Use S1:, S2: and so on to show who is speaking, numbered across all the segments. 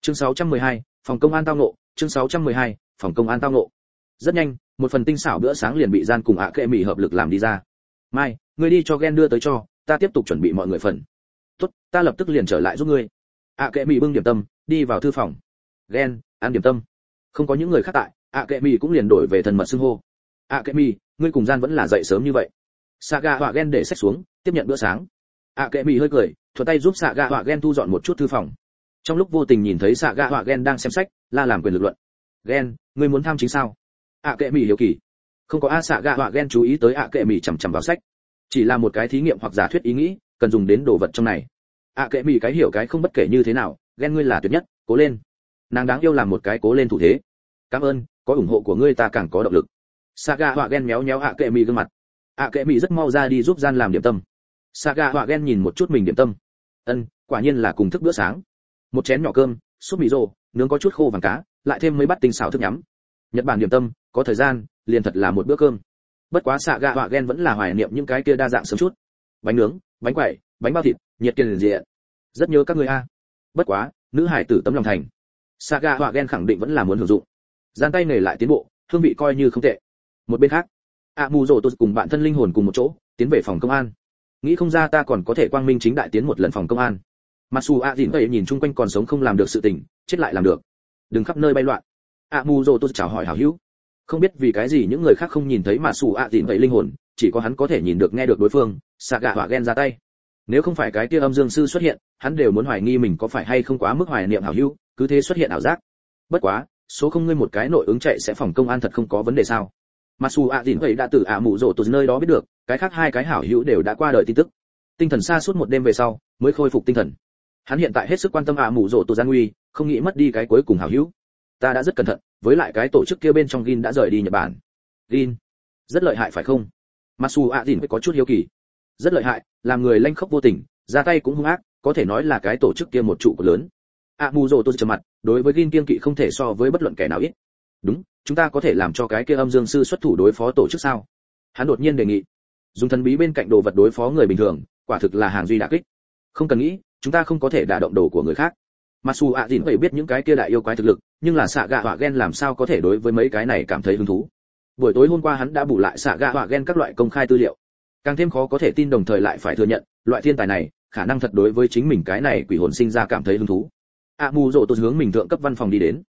S1: Chương 612, phòng công an tao ngộ, chương 612, phòng công an tao ngộ. Rất nhanh, một phần tinh xảo bữa sáng liền bị gian cùng ạ kệ mì hợp lực làm đi ra. Mai, ngươi đi cho Gen đưa tới cho, ta tiếp tục chuẩn bị mọi người phần. Tốt, ta lập tức liền trở lại giúp ngươi. ạ kệ mì bưng điểm tâm, đi vào thư phòng. Gen, ăn điểm tâm. Không có những người khác tại, ạ kệ mì cũng liền đổi về thần mật xưng hô. ạ kệ mì, ngươi cùng gian vẫn là dậy sớm như vậy. Saga họa Gen để sách xuống, tiếp nhận bữa sáng. ạ kệ mì hơi cười, thuận tay giúp Saga họa Gen thu dọn một chút thư phòng. Trong lúc vô tình nhìn thấy Saga họa Gen đang xem sách, la làm quyền lực luận. Gen, ngươi muốn tham chính sao? ạ kệ mì hiểu kỳ. Không có Saga họa Gen chú ý tới ạ kệ mì chằm chằm vào sách, chỉ là một cái thí nghiệm hoặc giả thuyết ý nghĩ, cần dùng đến đồ vật trong này. ạ kệ mì cái hiểu cái không bất kể như thế nào, Gen ngươi là tuyệt nhất, cố lên. Nàng đáng yêu làm một cái cố lên thủ thế. Cảm ơn, có ủng hộ của ngươi ta càng có động lực. Saga họa Gen méo méo ạ kệ mì gương mặt. ạ kệ mì rất mau ra đi giúp gian làm điểm tâm. Saga họa Gen nhìn một chút mình điểm tâm. Quả nhiên là cùng thức bữa sáng. Một chén nhỏ cơm, súp mì rô, nướng có chút khô vàng cá, lại thêm mấy bát tinh xào thức nhắm. Nhật Bản điểm tâm, có thời gian, liền thật là một bữa cơm. Bất quá Saga họa Gen vẫn là hoài niệm những cái kia đa dạng sớm chút. Bánh nướng, bánh quẩy, bánh bao thịt, nhiệt kiền diện. Rất nhớ các người a. Bất quá, nữ hải tử tấm lòng thành. Saga họa Gen khẳng định vẫn là muốn hưởng dụng. Gian tay nghề lại tiến bộ, hương vị coi như không tệ. Một bên khác, mù rồ tôi cùng bạn thân linh hồn cùng một chỗ, tiến về phòng công an. Nghĩ không ra ta còn có thể quang minh chính đại tiến một lần phòng công an. Masu a dìn vậy nhìn chung quanh còn sống không làm được sự tình, chết lại làm được. Đừng khắp nơi bay loạn. Mù rồ tôi chào hỏi hảo hữu. Không biết vì cái gì những người khác không nhìn thấy Masu a dìn vậy linh hồn, chỉ có hắn có thể nhìn được nghe được đối phương. Saga họa Gen ra tay. Nếu không phải cái kia âm dương sư xuất hiện, hắn đều muốn hoài nghi mình có phải hay không quá mức hoài niệm hảo hữu, cứ thế xuất hiện ảo giác. Bất quá, số không ngươi một cái nội ứng chạy sẽ phòng công an thật không có vấn đề sao? Masu a dìn vậy đã từ mù rồ tôi nơi đó biết được, cái khác hai cái hảo hữu đều đã qua đời tin tức. Tinh thần xa suốt một đêm về sau, mới khôi phục tinh thần. Hắn hiện tại hết sức quan tâm mù rồ tôi gian nguy, không nghĩ mất đi cái cuối cùng hảo hữu. Ta đã rất cẩn thận, với lại cái tổ chức kia bên trong Gin đã rời đi Nhật Bản. Gin, rất lợi hại phải không? Masu a dìn có chút hiếu kỳ. Rất lợi hại, làm người lanh khốc vô tình, ra tay cũng hung ác, có thể nói là cái tổ chức kia một trụ cột lớn. Mù rồ tôi trầm mặt, đối với Gin kiên kỵ không thể so với bất luận kẻ nào ít. Đúng, chúng ta có thể làm cho cái kia âm dương sư xuất thủ đối phó tổ chức sao? Hắn đột nhiên đề nghị. Dùng thần bí bên cạnh đồ vật đối phó người bình thường, quả thực là hàng duy đả kích. Không cần nghĩ, chúng ta không có thể đả động đồ của người khác. Masu a dìn vậy biết những cái kia đại yêu quái thực lực, nhưng là Saga họa Gen làm sao có thể đối với mấy cái này cảm thấy hứng thú. Buổi tối hôm qua hắn đã bù lại Saga họa Gen các loại công khai tư liệu. Càng thêm khó có thể tin đồng thời lại phải thừa nhận, loại thiên tài này, khả năng thật đối với chính mình cái này quỷ hồn sinh ra cảm thấy hứng thú. Mù rồ tôi hướng mình thượng cấp văn phòng đi đến.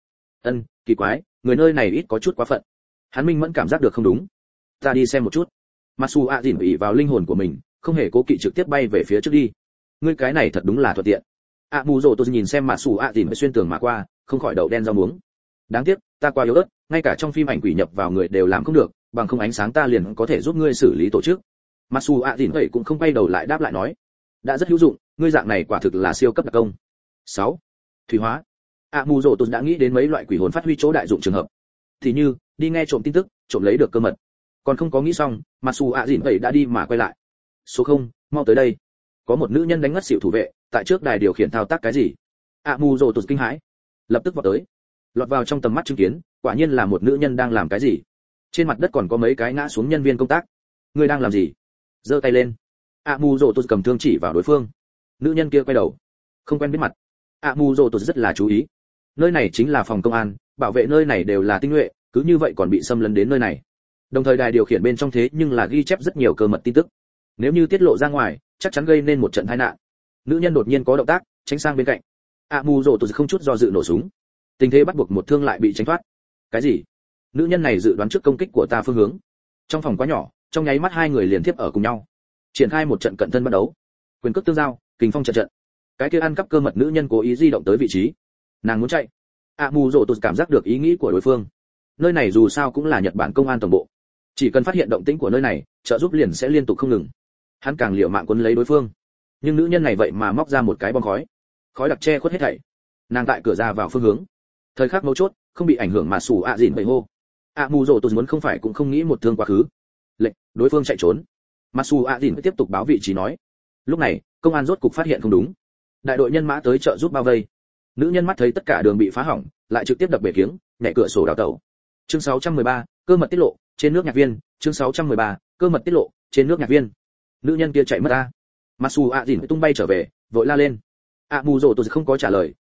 S1: Kỳ quái, người nơi này ít có chút quá phận. Hắn minh mẫn cảm giác được không đúng. Ta đi xem một chút. Masu a dìn ỷ vào linh hồn của mình, không hề cố kỵ trực tiếp bay về phía trước đi. Ngươi cái này thật đúng là thuận tiện. Mù rồ tôi nhìn xem Masu a dìn xuyên tường mà qua, không khỏi đậu đen rau muống. Đáng tiếc, ta quá yếu ớt, ngay cả trong phim ảnh quỷ nhập vào người đều làm không được, bằng không ánh sáng ta liền có thể giúp ngươi xử lý tổ chức. Masu a dìn vậy cũng không quay đầu lại đáp lại nói, đã rất hữu dụng, ngươi dạng này quả thực là siêu cấp đặc công. 6. Thủy hóa. Mù rồ tôi đã nghĩ đến mấy loại quỷ hồn phát huy chỗ đại dụng trường hợp. Thì như, đi nghe trộm tin tức, trộm lấy được cơ mật. Còn không có nghĩ xong, Masu a dìn vậy đã đi mà quay lại. Số 0, mau tới đây. Có một nữ nhân đánh ngất xỉu thủ vệ, tại trước đài điều khiển thao tác cái gì? Mù rồ tôi kinh hãi, lập tức vọt tới. Lọt vào trong tầm mắt chứng kiến, quả nhiên là một nữ nhân đang làm cái gì. Trên mặt đất còn có mấy cái ngã xuống nhân viên công tác. Ngươi đang làm gì? Giơ tay lên. Mù rồ tôi cầm thương chỉ vào đối phương. Nữ nhân kia quay đầu, không quen biết mặt. Mù rồ tôi rất là chú ý. Nơi này chính là phòng công an, bảo vệ nơi này đều là tinh nhuệ, cứ như vậy còn bị xâm lấn đến nơi này. Đồng thời đài điều khiển bên trong thế nhưng là ghi chép rất nhiều cơ mật tin tức. Nếu như tiết lộ ra ngoài, chắc chắn gây nên một trận tai nạn. Nữ nhân đột nhiên có động tác, tránh sang bên cạnh. Mù rồ tôi không chút do dự nổ súng. Tình thế bắt buộc một thương lại bị tránh thoát. Cái gì? Nữ nhân này dự đoán trước công kích của ta phương hướng. Trong phòng quá nhỏ, trong nháy mắt hai người liền tiếp ở cùng nhau, triển khai một trận cận thân bắt đấu. Quyền cước tương giao, kình phong trận trận. Cái kia ăn cắp cơ mật nữ nhân cố ý di động tới vị trí. Nàng muốn chạy. Mù rồ tôi cảm giác được ý nghĩ của đối phương. Nơi này dù sao cũng là Nhật Bản công an tổng bộ, chỉ cần phát hiện động tĩnh của nơi này, trợ giúp liền sẽ liên tục không ngừng. Hắn càng liều mạng quấn lấy đối phương, nhưng nữ nhân này vậy mà móc ra một cái bom khói, khói đặc che khuất hết thảy. Nàng tại cửa ra vào phương hướng, thời khắc mấu chốt, không bị ảnh hưởng mà sủ dìn bậy hô. Mù rồ tôi muốn không phải cũng không nghĩ một thương quá khứ. Lệnh đối phương chạy trốn. Masu dìn tiếp tục báo vị trí nói. Lúc này, công an rốt cục phát hiện không đúng. Đại đội nhân mã tới trợ giúp bao vây. Nữ nhân mắt thấy tất cả đường bị phá hỏng, lại trực tiếp đập bể kiếng, nhảy cửa sổ đào tẩu. Chương 613, cơ mật tiết lộ, trên nước nhạc viên. Chương 613, cơ mật tiết lộ, trên nước nhạc viên. Nữ nhân kia chạy mất a. Masu dìn tung bay trở về, vội la lên. Mù rồ tôi không có trả lời,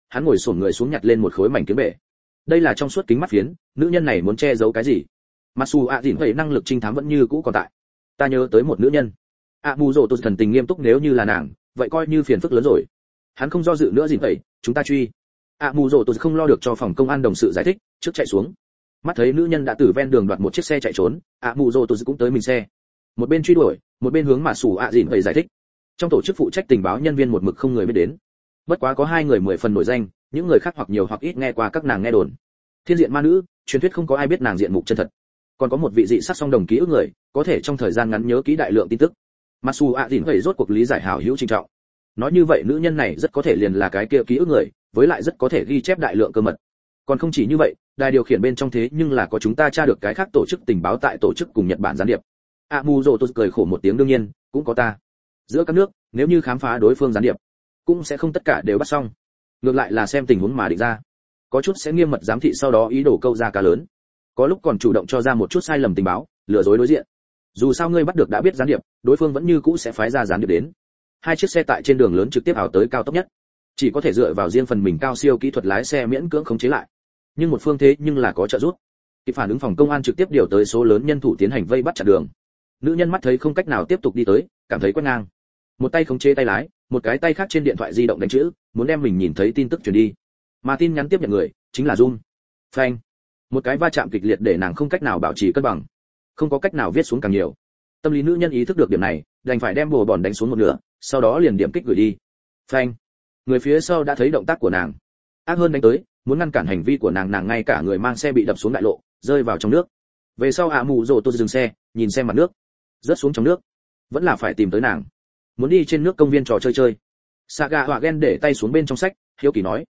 S1: Hắn ngồi xổm người xuống nhặt lên một khối mảnh kiếm bể. Đây là trong suốt kính mắt phiến, nữ nhân này muốn che giấu cái gì? Mặc dù dìn vậy năng lực trinh thám vẫn như cũ còn tại. Ta nhớ tới một nữ nhân. Mù Rồ Tô thần tình nghiêm túc, nếu như là nàng, vậy coi như phiền phức lớn rồi. Hắn không do dự nữa, dìn vậy, chúng ta truy. Mù Rồ Tô không lo được cho phòng công an đồng sự giải thích, trước chạy xuống. Mắt thấy nữ nhân đã từ ven đường đoạt một chiếc xe chạy trốn, Mù Rồ Tô cũng tới mình xe. Một bên truy đuổi, một bên hướng mà sủ dìn vậy giải thích. Trong tổ chức phụ trách tình báo nhân viên một mực không người biết đến. Bất quá có 2 người 10 phần nổi danh, những người khác hoặc nhiều hoặc ít nghe qua các nàng nghe đồn. Thiên diện ma nữ, truyền thuyết không có ai biết nàng diện mục chân thật. Còn có một vị dị sắc song đồng ký ức người, có thể trong thời gian ngắn nhớ kỹ đại lượng tin tức. Masu Adin vậy rốt cuộc lý giải hảo hữu trình trọng. Nói như vậy nữ nhân này rất có thể liền là cái kia ký ức người, với lại rất có thể ghi chép đại lượng cơ mật. Còn không chỉ như vậy, đài điều khiển bên trong thế nhưng là có chúng ta tra được cái khác tổ chức tình báo tại tổ chức cùng Nhật Bản gián điệp. Mù Rồ tôi cười khổ một tiếng, đương nhiên cũng có ta. Giữa các nước, nếu như khám phá đối phương gián điệp, cũng sẽ không tất cả đều bắt xong. Ngược lại là xem tình huống mà định ra. Có chút sẽ nghiêm mật giám thị, sau đó ý đồ câu ra cá lớn. Có lúc còn chủ động cho ra một chút sai lầm tình báo, lừa dối đối diện. Dù sao ngươi bắt được đã biết gián điệp, đối phương vẫn như cũ sẽ phái ra gián điệp đến. 2 chiếc xe tại trên đường lớn trực tiếp ảo tới cao tốc nhất, chỉ có thể dựa vào riêng phần mình cao siêu kỹ thuật lái xe miễn cưỡng khống chế lại. Nhưng một phương thế nhưng là có trợ giúp. Kịp phản ứng phòng công an trực tiếp điều tới số lớn nhân thủ tiến hành vây bắt chặn đường. Nữ nhân mắt thấy không cách nào tiếp tục đi tới, cảm thấy quét ngang. Một tay khống chế tay lái, một cái tay khác trên điện thoại di động đánh chữ, muốn đem mình nhìn thấy tin tức truyền đi. Mà tin nhắn tiếp nhận người chính là Dung. Phanh. Một cái va chạm kịch liệt để nàng không cách nào bảo trì cân bằng, không có cách nào viết xuống càng nhiều. Tâm lý nữ nhân ý thức được điểm này, đành phải đem bồ bòn đánh xuống một nửa, sau đó liền điểm kích gửi đi. Phanh. Người phía sau đã thấy động tác của nàng, ác hơn đánh tới, muốn ngăn cản hành vi của nàng, nàng ngay cả người mang xe bị đập xuống đại lộ, rơi vào trong nước. Về sau Mù Rồ Tô dừng xe, nhìn xem mặt nước, rớt xuống trong nước. Vẫn là phải tìm tới nàng, muốn đi trên nước công viên trò chơi chơi. Saga họa ghen để tay xuống bên trong sách, hiếu kỳ nói: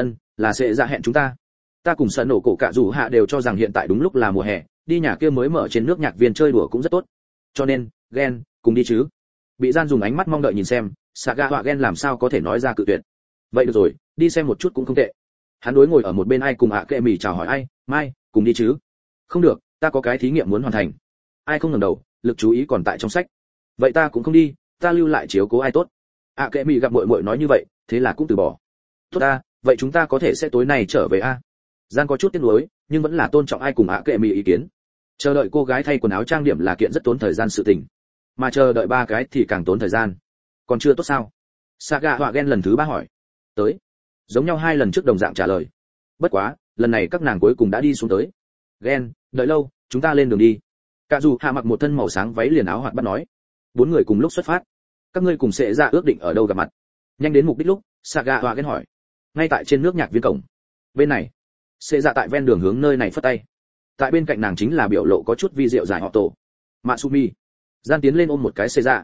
S1: là sẽ ra hẹn chúng ta. Ta cùng sợ nổ cổ cả dù hạ đều cho rằng hiện tại đúng lúc là mùa hè, đi nhà kia mới mở trên nước nhạc viên chơi đùa cũng rất tốt. Cho nên, ghen, cùng đi chứ. Bị gian dùng ánh mắt mong đợi nhìn xem, Saga họa ghen làm sao có thể nói ra cự tuyệt. Vậy được rồi, đi xem một chút cũng không tệ. Hắn đối ngồi ở một bên ai cùng kệ mì chào hỏi ai, mai, cùng đi chứ. Không được, ta có cái thí nghiệm muốn hoàn thành. Ai không ngẩng đầu, lực chú ý còn tại trong sách. Vậy ta cũng không đi, ta lưu lại chiếu cố ai tốt. Kệ mì gặp muội muội nói như vậy, thế là cũng từ bỏ. Tốt ta, vậy chúng ta có thể sẽ tối nay trở về a. Gian có chút tiếc nuối, nhưng vẫn là tôn trọng ai cùng kệ mì ý kiến. Chờ đợi cô gái thay quần áo trang điểm là kiện rất tốn thời gian sự tình, mà chờ đợi 3 cái thì càng tốn thời gian. Còn chưa tốt sao? Saga họa ghen lần thứ 3 hỏi. Tới. Giống nhau 2 lần trước đồng dạng trả lời. Bất quá, lần này các nàng cuối cùng đã đi xuống tới. Ghen, đợi lâu, chúng ta lên đường đi. Cả dù hạ mặc một thân màu sáng váy liền áo hoạt bắt nói. 4 người cùng lúc xuất phát. Các ngươi cùng sẽ ra ước định ở đâu gặp mặt? Nhanh đến mục đích lúc, Saga họa ghen hỏi. Ngay tại trên nước nhạc viên cổng. Bên này. Sẽ ra tại ven đường hướng nơi này phất tay. Tại bên cạnh nàng chính là biểu lộ có chút vi diệu giải họ tổ. Matsumi. Gian tiến lên ôm một cái Sẽ ra.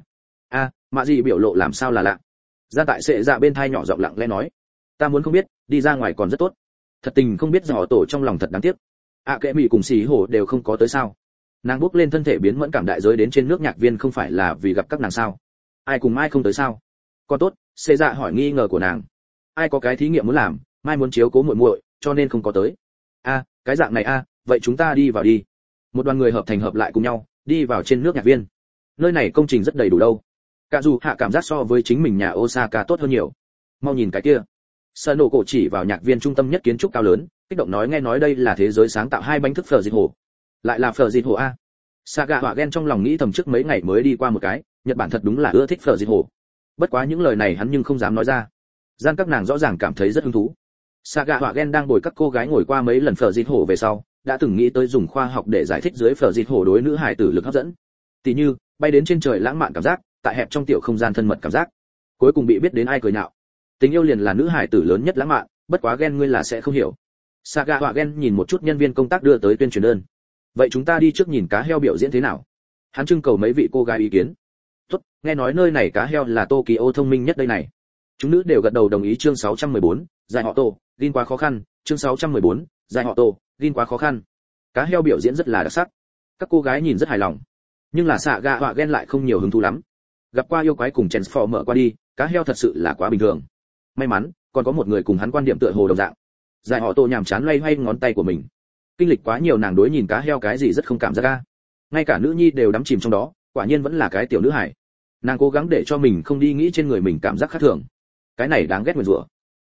S1: Mạ gì biểu lộ làm sao là lạ. Gian tại Sẽ ra bên thai nhỏ giọng lặng lẽ nói. Ta muốn không biết, đi ra ngoài còn rất tốt. Thật tình không biết giải họ tổ trong lòng thật đáng tiếc. Kệ mị cùng xì hổ đều không có tới sao? Nàng bước lên thân thể biến mẫn cảm đại giới đến trên nước nhạc viên không phải là vì gặp các nàng sao? Ai cùng mai không tới sao? Còn tốt, Sẽ ra hỏi nghi ngờ của nàng. Ai có cái thí nghiệm muốn làm, mai muốn chiếu cố muội muội, cho nên không có tới. Cái dạng này vậy chúng ta đi vào đi. Một đoàn người hợp thành hợp lại cùng nhau, đi vào trên nước nhạc viên. Nơi này công trình rất đầy đủ đâu. Cả dù hạ cảm giác so với chính mình nhà Osaka tốt hơn nhiều. Mau nhìn cái kia. Sở nổ cổ chỉ vào nhạc viên trung tâm nhất kiến trúc cao lớn, kích động nói, nghe nói đây là thế giới sáng tạo 2 bánh thức phở dịt hồ. Lại là phở dịt hồ a. Saga họa ghen trong lòng nghĩ thầm, trước mấy ngày mới đi qua một cái, Nhật Bản thật đúng là ưa thích phở dịt hồ. Bất quá những lời này hắn nhưng không dám nói ra. Gian các nàng rõ ràng cảm thấy rất hứng thú. Saga họa ghen đang bồi các cô gái ngồi qua mấy lần phở dịt hồ về sau, đã từng nghĩ tới dùng khoa học để giải thích dưới phở dịt hồ đối nữ hài tử lực hấp dẫn. Tỷ như, bay đến trên trời lãng mạn cảm giác, tại hẹp trong tiểu không gian thân mật cảm giác. Cuối cùng bị biết đến ai cười nhạo. Tình yêu liền là nữ hài tử lớn nhất lãng mạn, bất quá ghen ngươi là sẽ không hiểu. Saga họa ghen nhìn một chút nhân viên công tác đưa tới tuyên truyền đơn. Vậy chúng ta đi trước nhìn cá heo biểu diễn thế nào? Hắn trưng cầu mấy vị cô gái ý kiến. Tốt, nghe nói nơi này cá heo là Tokyo thông minh nhất đây này. Chúng nữ đều gật đầu đồng ý. Chương 614, giải họ tổ, Gin quá khó khăn. Chương 614, giải họ tổ, Gin quá khó khăn. Cá heo biểu diễn rất là đặc sắc. Các cô gái nhìn rất hài lòng. Nhưng là Saga họa ghen lại không nhiều hứng thú lắm. Gặp qua yêu quái cùng Transformer qua đi, cá heo thật sự là quá bình thường. May mắn, còn có một người cùng hắn quan điểm tựa hồ đồng dạng. Giải họ tổ nhàm chán loay hoay ngón tay của mình. Kinh lịch quá nhiều, nàng đối nhìn cá heo cái gì rất không cảm giác ga. Ngay cả nữ nhi đều đắm chìm trong đó, quả nhiên vẫn là cái tiểu nữ hải. Nàng cố gắng để cho mình không đi nghĩ trên người mình cảm giác khác thường. Cái này đáng ghét nguyền rủa.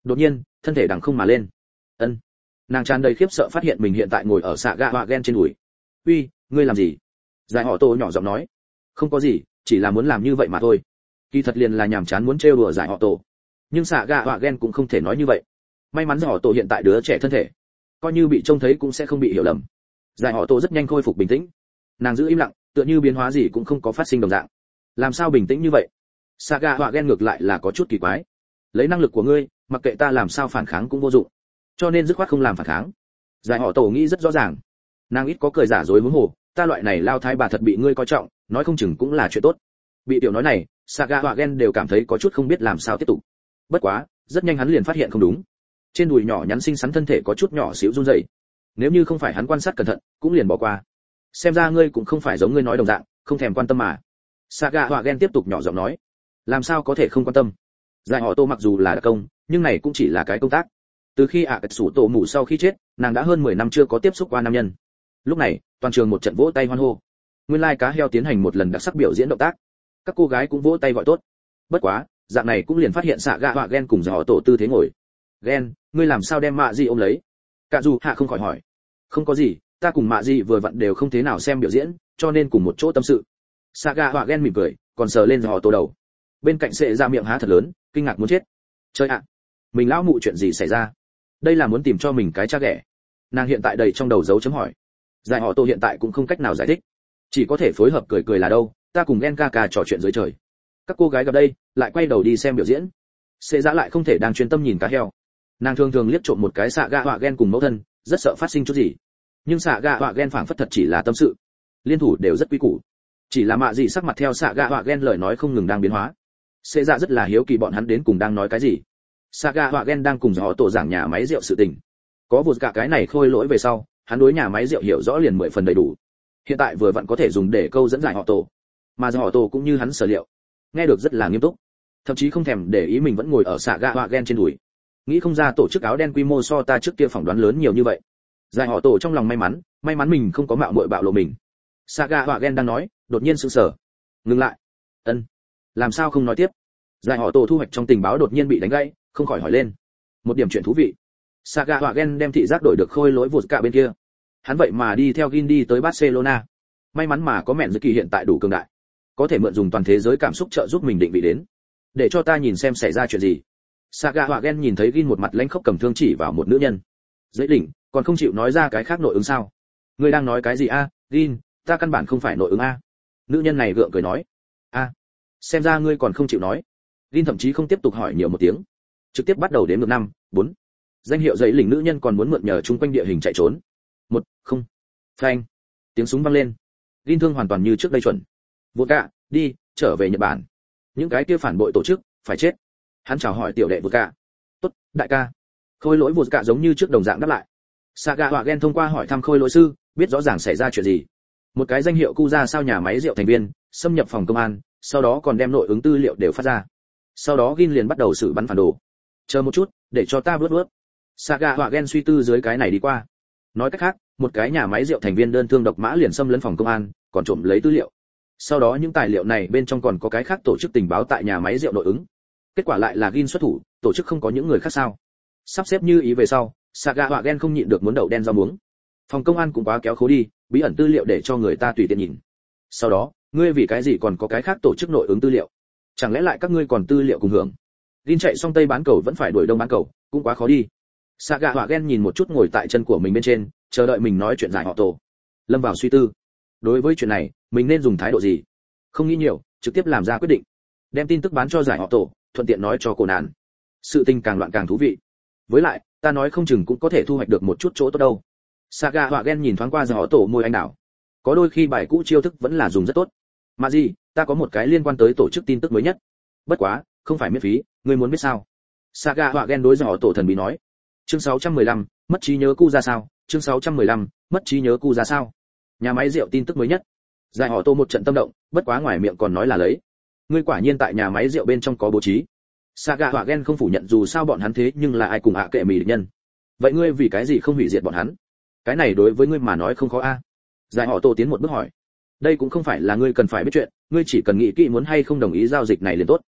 S1: Đột nhiên thân thể đằng không mà lên. Ân. Nàng tràn đầy khiếp sợ phát hiện mình hiện tại ngồi ở xạ gạ họa gen trên đùi. Uy, ngươi làm gì? Giải họ tổ nhỏ giọng nói. Không có gì, chỉ là muốn làm như vậy mà thôi. Kỳ thật liền là nhàm chán muốn trêu đùa giải họ tổ. Nhưng xạ gạ họa gen cũng không thể nói như vậy. May mắn giải họ tổ hiện tại đứa trẻ thân thể, coi như bị trông thấy cũng sẽ không bị hiểu lầm. Giải họ tổ rất nhanh khôi phục bình tĩnh. Nàng giữ im lặng, tựa như biến hóa gì cũng không có phát sinh đồng dạng. Làm sao bình tĩnh như vậy? Saga họa ghen ngược lại là có chút kỳ quái. Lấy năng lực của ngươi, mặc kệ ta làm sao phản kháng cũng vô dụng, cho nên dứt khoát không làm phản kháng. Giải họ tổ nghĩ rất rõ ràng. Nàng ít có cười giả dối huống hồ, ta loại này lao thái bà thật bị ngươi coi trọng, nói không chừng cũng là chuyện tốt. Bị tiểu nói này, Saga họa ghen đều cảm thấy có chút không biết làm sao tiếp tục. Bất quá, rất nhanh hắn liền phát hiện không đúng. Trên đùi nhỏ nhắn xinh xắn thân thể có chút nhỏ xíu run rẩy. Nếu như không phải hắn quan sát cẩn thận, cũng liền bỏ qua. Xem ra ngươi cũng không phải giống ngươi nói đồng dạng, không thèm quan tâm mà. Saga họa ghen tiếp tục nhỏ giọng nói. Làm sao có thể không quan tâm? Giải họ tô mặc dù là đặc công, nhưng này cũng chỉ là cái công tác. Từ khi ạ sủ tổ mù sau khi chết, nàng đã hơn 10 năm chưa có tiếp xúc qua nam nhân. Lúc này, toàn trường một trận vỗ tay hoan hô. Nguyên lai cá heo tiến hành một lần đặc sắc biểu diễn động tác. Các cô gái cũng vỗ tay gọi tốt. Bất quá, dạng này cũng liền phát hiện Saga họa ghen cùng giải họ tổ tư thế ngồi. Ghen, ngươi làm sao đem mạ gì ôm lấy? Cả dù hạ không khỏi hỏi. Không có gì, ta cùng mạ gì vừa vặn đều không thế nào xem biểu diễn, cho nên cùng một chỗ tâm sự. Saga họa ghen mỉm cười, còn sờ lên giải họ tổ đầu. Bên cạnh sệ ra miệng há thật lớn, kinh ngạc muốn chết. Chơi ạ, mình lão mụ chuyện gì xảy ra? Đây là muốn tìm cho mình cái cha ghẻ. Nàng hiện tại đầy trong đầu dấu chấm hỏi. Giải họ tổ hiện tại cũng không cách nào giải thích, chỉ có thể phối hợp cười cười là đâu, ta cùng Gen Kaka trò chuyện dưới trời. Các cô gái gặp đây, lại quay đầu đi xem biểu diễn. Sệ ra lại không thể đang chuyên tâm nhìn cá heo. Nàng thường thường liếc trộm một cái xạ gạ họa Gen cùng mẫu thân, rất sợ phát sinh chút gì. Nhưng xạ gạ họa Gen phảng phất thật chỉ là tâm sự, liên thủ đều rất quý củ. Chỉ là mạ gì sắc mặt theo xạ gạ họa Gen lời nói không ngừng đang biến hóa. Sệ dạ rất là hiếu kỳ bọn hắn đến cùng đang nói cái gì. Saga họa Gen đang cùng họ tổ giảng nhà máy rượu sự tình. Có vụt cả cái này khôi lỗi về sau, hắn đối nhà máy rượu hiểu rõ liền 10 phần đầy đủ. Hiện tại vừa vặn có thể dùng để câu dẫn giải họ tổ. Mà giải họ tổ cũng như hắn sở liệu, nghe được rất là nghiêm túc, thậm chí không thèm để ý mình vẫn ngồi ở Saga họa Gen trên đùi. Nghĩ không ra tổ chức áo đen quy mô so ta trước kia phỏng đoán lớn nhiều như vậy. Giải họ tổ trong lòng may mắn mình không có mạo muội bạo lộ mình. Saga họa Gen đang nói, đột nhiên sững sờ. Ngừng lại. Ân, làm sao không nói tiếp? Giải họ tổ thu hoạch trong tình báo đột nhiên bị đánh gãy, không khỏi hỏi lên. Một điểm chuyện thú vị. Saga họa Gen đem thị giác đổi được khôi lỗi vụt cả bên kia. Hắn vậy mà đi theo Gin đi tới Barcelona. May mắn mà có mẹn dự kỳ hiện tại đủ cường đại, có thể mượn dùng toàn thế giới cảm xúc trợ giúp mình định vị đến. Để cho ta nhìn xem xảy ra chuyện gì. Saga họa Gen nhìn thấy Gin một mặt lãnh khốc cầm thương chỉ vào một nữ nhân. Dễ đỉnh, còn không chịu nói ra cái khác nội ứng sao? Ngươi đang nói cái gì a, Gin? Ta căn bản không phải nội ứng a. Nữ nhân này gượng cười nói. A, xem ra ngươi còn không chịu nói. Gin thậm chí không tiếp tục hỏi nhiều một tiếng, trực tiếp bắt đầu đếm ngược 5, 4. Danh hiệu giấy lỉnh nữ nhân còn muốn mượn nhờ chung quanh địa hình chạy trốn. 1, 0. Phanh. Tiếng súng vang lên. Gin thương hoàn toàn như trước đây chuẩn. Vụt cả, đi, trở về Nhật Bản. Những cái kia phản bội tổ chức, phải chết. Hắn chào hỏi tiểu đệ Vụt cả. Tốt, đại ca. Khôi lỗi Vụt cả giống như trước đồng dạng đáp lại. Saga họa Gen thông qua hỏi thăm khôi lỗi sư, biết rõ ràng xảy ra chuyện gì. Một cái danh hiệu cu ra sao nhà máy rượu thành viên, xâm nhập phòng công an, sau đó còn đem nội ứng tư liệu đều phát ra. Sau đó Gin liền bắt đầu xử bắn phản đồ. Chờ một chút, để cho ta vớt. Saga họa Gen suy tư dưới cái này đi qua. Nói cách khác, một cái nhà máy rượu thành viên đơn thương độc mã liền xâm lấn phòng công an, còn trộm lấy tư liệu. Sau đó những tài liệu này bên trong còn có cái khác tổ chức tình báo tại nhà máy rượu nội ứng. Kết quả lại là Gin xuất thủ, tổ chức không có những người khác sao? Sắp xếp như ý về sau, Saga họa Gen không nhịn được muốn đậu đen rau muống. Phòng công an cũng quá kéo khố đi, bí ẩn tư liệu để cho người ta tùy tiện nhìn. Sau đó, ngươi vì cái gì còn có cái khác tổ chức nội ứng tư liệu? Chẳng lẽ lại các ngươi còn tư liệu cùng hưởng? Gin chạy xong tây bán cầu vẫn phải đuổi đông bán cầu, cũng quá khó đi. Saga họa Gen nhìn một chút ngồi tại chân của mình bên trên, chờ đợi mình nói chuyện giải họ tổ. Lâm vào suy tư. Đối với chuyện này, mình nên dùng thái độ gì? Không nghĩ nhiều, trực tiếp làm ra quyết định. Đem tin tức bán cho giải họ tổ, thuận tiện nói cho cô nạn. Sự tình càng loạn càng thú vị. Với lại, ta nói không chừng cũng có thể thu hoạch được một chút chỗ tốt đâu. Saga họa Gen nhìn thoáng qua giải họ tổ môi anh đảo. Có đôi khi bài cũ chiêu thức vẫn là dùng rất tốt. Mà gì, ta có một cái liên quan tới tổ chức tin tức mới nhất. Bất quá, không phải miễn phí, ngươi muốn biết sao? Saga họa Gen đối giải họ tổ thần bí nói. Chương 615, mất trí nhớ cu ra sao? Chương 615, mất trí nhớ cu ra sao? Nhà máy rượu tin tức mới nhất. Giải họ tổ một trận tâm động, bất quá ngoài miệng còn nói là lấy. Ngươi quả nhiên tại nhà máy rượu bên trong có bố trí. Saga họa Gen không phủ nhận dù sao bọn hắn thế nhưng là ai cùng kệ mì địch nhân. Vậy ngươi vì cái gì không hủy diệt bọn hắn? Cái này đối với ngươi mà nói không khó a. Giải họ tổ tiến một bước hỏi. Đây cũng không phải là ngươi cần phải biết chuyện, ngươi chỉ cần nghĩ kỹ muốn hay không đồng ý giao dịch này liền tốt.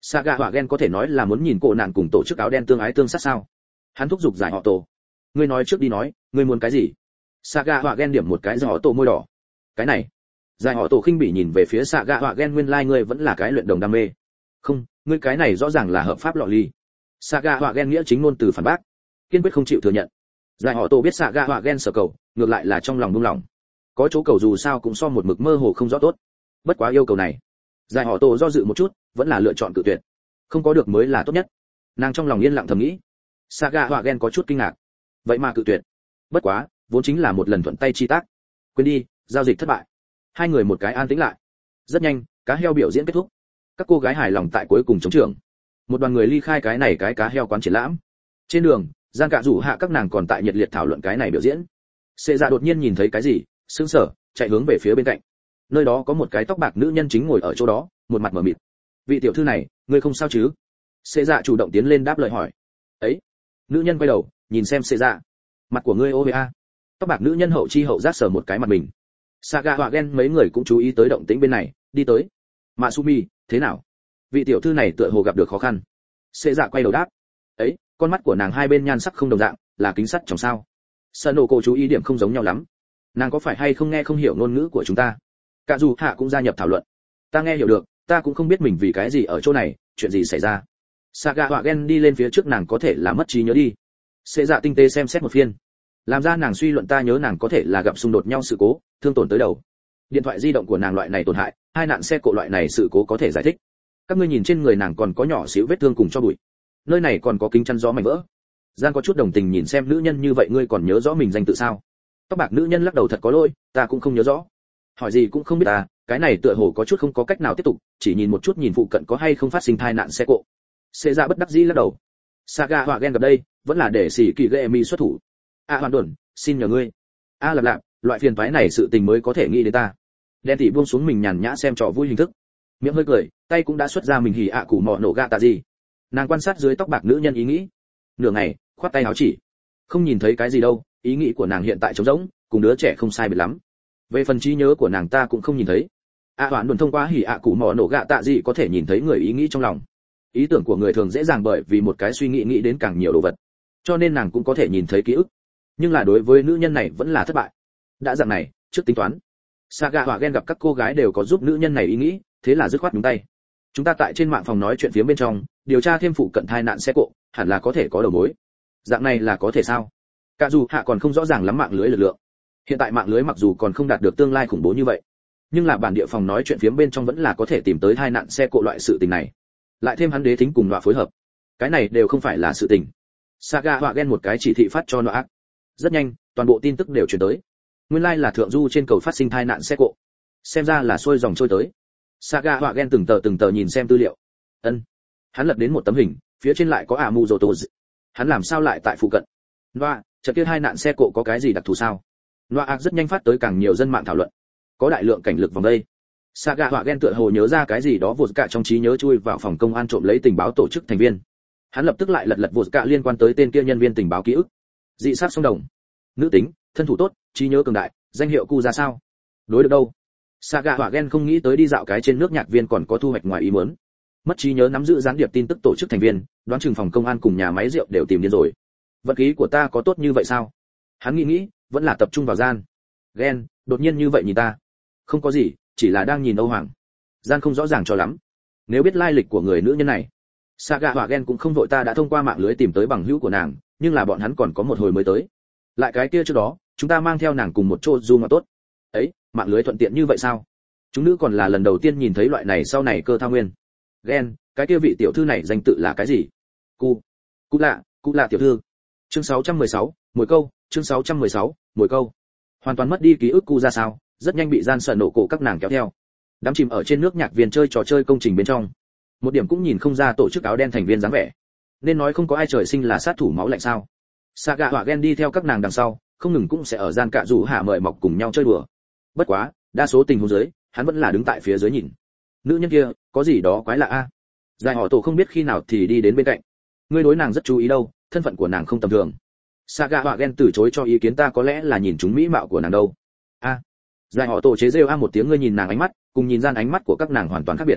S1: Saga họa gen có thể nói là muốn nhìn cô nạn cùng tổ chức áo đen tương ái tương sát sao? Hắn thúc giục giải họ tổ. Ngươi nói trước đi nói, ngươi muốn cái gì? Saga họa gen điểm một cái giải họ tổ môi đỏ. Cái này. Giải họ tổ khinh bỉ nhìn về phía Saga họa gen, nguyên lai ngươi vẫn là cái luyện đồng đam mê. Không, ngươi cái này rõ ràng là hợp pháp lọ ly. Saga họa gen nghĩa chính ngôn từ phản bác, kiên quyết không chịu thừa nhận. Giải họ tổ biết Saga họa gen sở cầu, ngược lại là trong lòng buông lòng. Có chỗ cầu dù sao cũng so một mực mơ hồ không rõ tốt. Bất quá yêu cầu này, giải họ tổ do dự một chút, vẫn là lựa chọn cự tuyệt. Không có được mới là tốt nhất. Nàng trong lòng yên lặng thầm nghĩ. Saga họa gen có chút kinh ngạc, vậy mà cự tuyệt. Bất quá, vốn chính là một lần thuận tay chi tác. Quên đi, giao dịch thất bại. Hai người một cái an tĩnh lại. Rất nhanh, cá heo biểu diễn kết thúc. Các cô gái hài lòng tại cuối cùng chống trường. Một đoàn người ly khai cái này cái cá heo quán triển lãm. Trên đường, Giang Cạ rủ hạ các nàng còn tại nhiệt liệt thảo luận cái này biểu diễn. Sệ Dạ đột nhiên nhìn thấy cái gì, sững sờ, chạy hướng về phía bên cạnh. Nơi đó có một cái tóc bạc nữ nhân chính ngồi ở chỗ đó, một mặt mờ mịt. Vị tiểu thư này, ngươi không sao chứ? Sệ Dạ chủ động tiến lên đáp lời hỏi. Ấy. Nữ nhân quay đầu, nhìn xem Sệ Dạ. Mặt của ngươi OVA. Tóc bạc nữ nhân hậu chi hậu giác sờ một cái mặt mình. Saga họa gen mấy người cũng chú ý tới động tĩnh bên này, đi tới. Matsumi, thế nào? Vị tiểu thư này tựa hồ gặp được khó khăn. Sệ Dạ quay đầu đáp. Ấy, con mắt của nàng hai bên nhan sắc không đồng dạng, là kính sắt trong sao? Sanoko chú ý điểm không giống nhau lắm. Nàng có phải hay không nghe không hiểu ngôn ngữ của chúng ta? Cả dù hạ cũng gia nhập thảo luận. Ta nghe hiểu được, ta cũng không biết mình vì cái gì ở chỗ này, chuyện gì xảy ra. Saga họa gen đi lên phía trước, nàng có thể là mất trí nhớ đi. Sệ Dạ tinh tế xem xét một phiên, làm ra nàng suy luận, ta nhớ nàng có thể là gặp xung đột nhau sự cố, thương tổn tới đầu. Điện thoại di động của nàng loại này tổn hại, hai nạn xe cộ loại này sự cố có thể giải thích. Các ngươi nhìn trên người nàng còn có nhỏ xíu vết thương cùng cho bụi, nơi này còn có kính chắn gió mảnh vỡ. Giang có chút đồng tình nhìn xem nữ nhân như vậy, ngươi còn nhớ rõ mình danh tự sao? Tóc bạc nữ nhân lắc đầu, thật có lỗi, ta cũng không nhớ rõ. Hỏi gì cũng không biết ta, cái này tựa hồ có chút không có cách nào tiếp tục, chỉ nhìn một chút nhìn phụ cận có hay không phát sinh tai nạn xe cộ. Sệ Dạ bất đắc dĩ lắc đầu. Saga họa gen gặp đây, vẫn là để xỉ kỳ gây mi xuất thủ. Hoàn đồn, xin nhờ ngươi. Lạp lạp, loại phiền toái này sự tình mới có thể nghĩ đến ta. Đen tỷ buông xuống mình nhàn nhã xem trò vui hình thức, miệng hơi cười, tay cũng đã xuất ra mình hỉ cụ mọ nổ gạ tạ gì. Nàng quan sát dưới tóc bạc nữ nhân ý nghĩ, nửa ngày, khoát tay áo chỉ, không nhìn thấy cái gì đâu. Ý nghĩ của nàng hiện tại trống rỗng, cùng đứa trẻ không sai biệt lắm. Về phần trí nhớ của nàng ta cũng không nhìn thấy. Hoàn đồn thông qua hỉ cụ mọ nổ gạ tạ gì có thể nhìn thấy người ý nghĩ trong lòng. Ý tưởng của người thường dễ dàng bởi vì một cái suy nghĩ đến càng nhiều đồ vật, cho nên nàng cũng có thể nhìn thấy ký ức. Nhưng là đối với nữ nhân này vẫn là thất bại. Đã dạng này, trước tính toán. Saga họa gen gặp các cô gái đều có giúp nữ nhân này ý nghĩ, thế là dứt khoát nhúng tay. Chúng ta tại trên mạng phòng nói chuyện phía bên trong, điều tra thêm phụ cận tai nạn xe cộ, hẳn là có thể có đầu mối. Dạng này là có thể sao? Cả dù hạ còn không rõ ràng lắm mạng lưới lực lượng. Hiện tại mạng lưới mặc dù còn không đạt được tương lai khủng bố như vậy, nhưng là bản địa phòng nói chuyện phía bên trong vẫn là có thể tìm tới tai nạn xe cộ loại sự tình này. Lại thêm hắn đế thính cùng loại phối hợp, cái này đều không phải là sự tình. Saga họa gen một cái chỉ thị phát cho nó ác. Rất nhanh, toàn bộ tin tức đều truyền tới. Nguyên lai là thượng du trên cầu phát sinh tai nạn xe cộ. Xem ra là xuôi dòng trôi tới. Saga họa gen từng tờ nhìn xem tư liệu. Hắn lật đến một tấm hình, phía trên lại có Amuzoto. Hắn làm sao lại tại phụ cận? Noa, trận kia hai nạn xe cộ có cái gì đặc thù sao? Noa rất nhanh phát tới càng nhiều dân mạng thảo luận. Có đại lượng cảnh lực vòng đây. Saga họa gen tựa hồ nhớ ra cái gì đó, vụt cả trong trí nhớ chui vào phòng công an trộm lấy tình báo tổ chức thành viên. Hắn lập tức lại lật vụt cả liên quan tới tên kia nhân viên tình báo ký ức. Dị sắc song đồng, nữ tính, thân thủ tốt, trí nhớ cường đại, danh hiệu cu ra sao? Đối được đâu? Saga họa gen không nghĩ tới đi dạo cái trên nước nhạc viên còn có thu hoạch ngoài ý muốn. Mất trí nhớ nắm giữ gián điệp tin tức tổ chức thành viên, đoán chừng phòng công an cùng nhà máy rượu đều tìm điên rồi. Vận khí của ta có tốt như vậy sao? Hắn nghĩ, vẫn là tập trung vào gian. Gen, đột nhiên như vậy nhìn ta. Không có gì, chỉ là đang nhìn Âu Hoàng. Gian không rõ ràng cho lắm. Nếu biết lai lịch của người nữ nhân này, Saga họa gen cũng không vội, ta đã thông qua mạng lưới tìm tới bằng hữu của nàng, nhưng là bọn hắn còn có một hồi mới tới. Lại cái kia trước đó, chúng ta mang theo nàng cùng một chỗ du mà tốt. Ấy, mạng lưới thuận tiện như vậy sao? Chúng nữ còn là lần đầu tiên nhìn thấy loại này, sau này cơ thao nguyên. Gen, cái kia vị tiểu thư này danh tự là cái gì? Cụ lạ tiểu thư. Chương 616, mồi câu, chương 616, mồi câu. Hoàn toàn mất đi ký ức cu ra sao, rất nhanh bị gian sợ nổ cổ các nàng kéo theo. Đám chìm ở trên nước nhạc viên chơi trò chơi công trình bên trong. Một điểm cũng nhìn không ra tổ chức áo đen thành viên dáng vẻ. Nên nói không có ai trời sinh là sát thủ máu lạnh sao? Saga họa gen đi theo các nàng đằng sau, không ngừng cũng sẽ ở gian cạ rủ hạ mời mọc cùng nhau chơi đùa. Bất quá, đa số tình huống dưới, hắn vẫn là đứng tại phía dưới nhìn. Nữ nhân kia, có gì đó quái lạ a. Giải họ tổ không biết khi nào thì đi đến bên cạnh. Ngươi đối nàng rất chú ý đâu, thân phận của nàng không tầm thường. Saga họa gen từ chối cho ý kiến, ta có lẽ là nhìn chúng mỹ mạo của nàng đâu. Giải họ tổ chế rêu một tiếng, ngươi nhìn nàng ánh mắt, cùng nhìn gian ánh mắt của các nàng hoàn toàn khác biệt.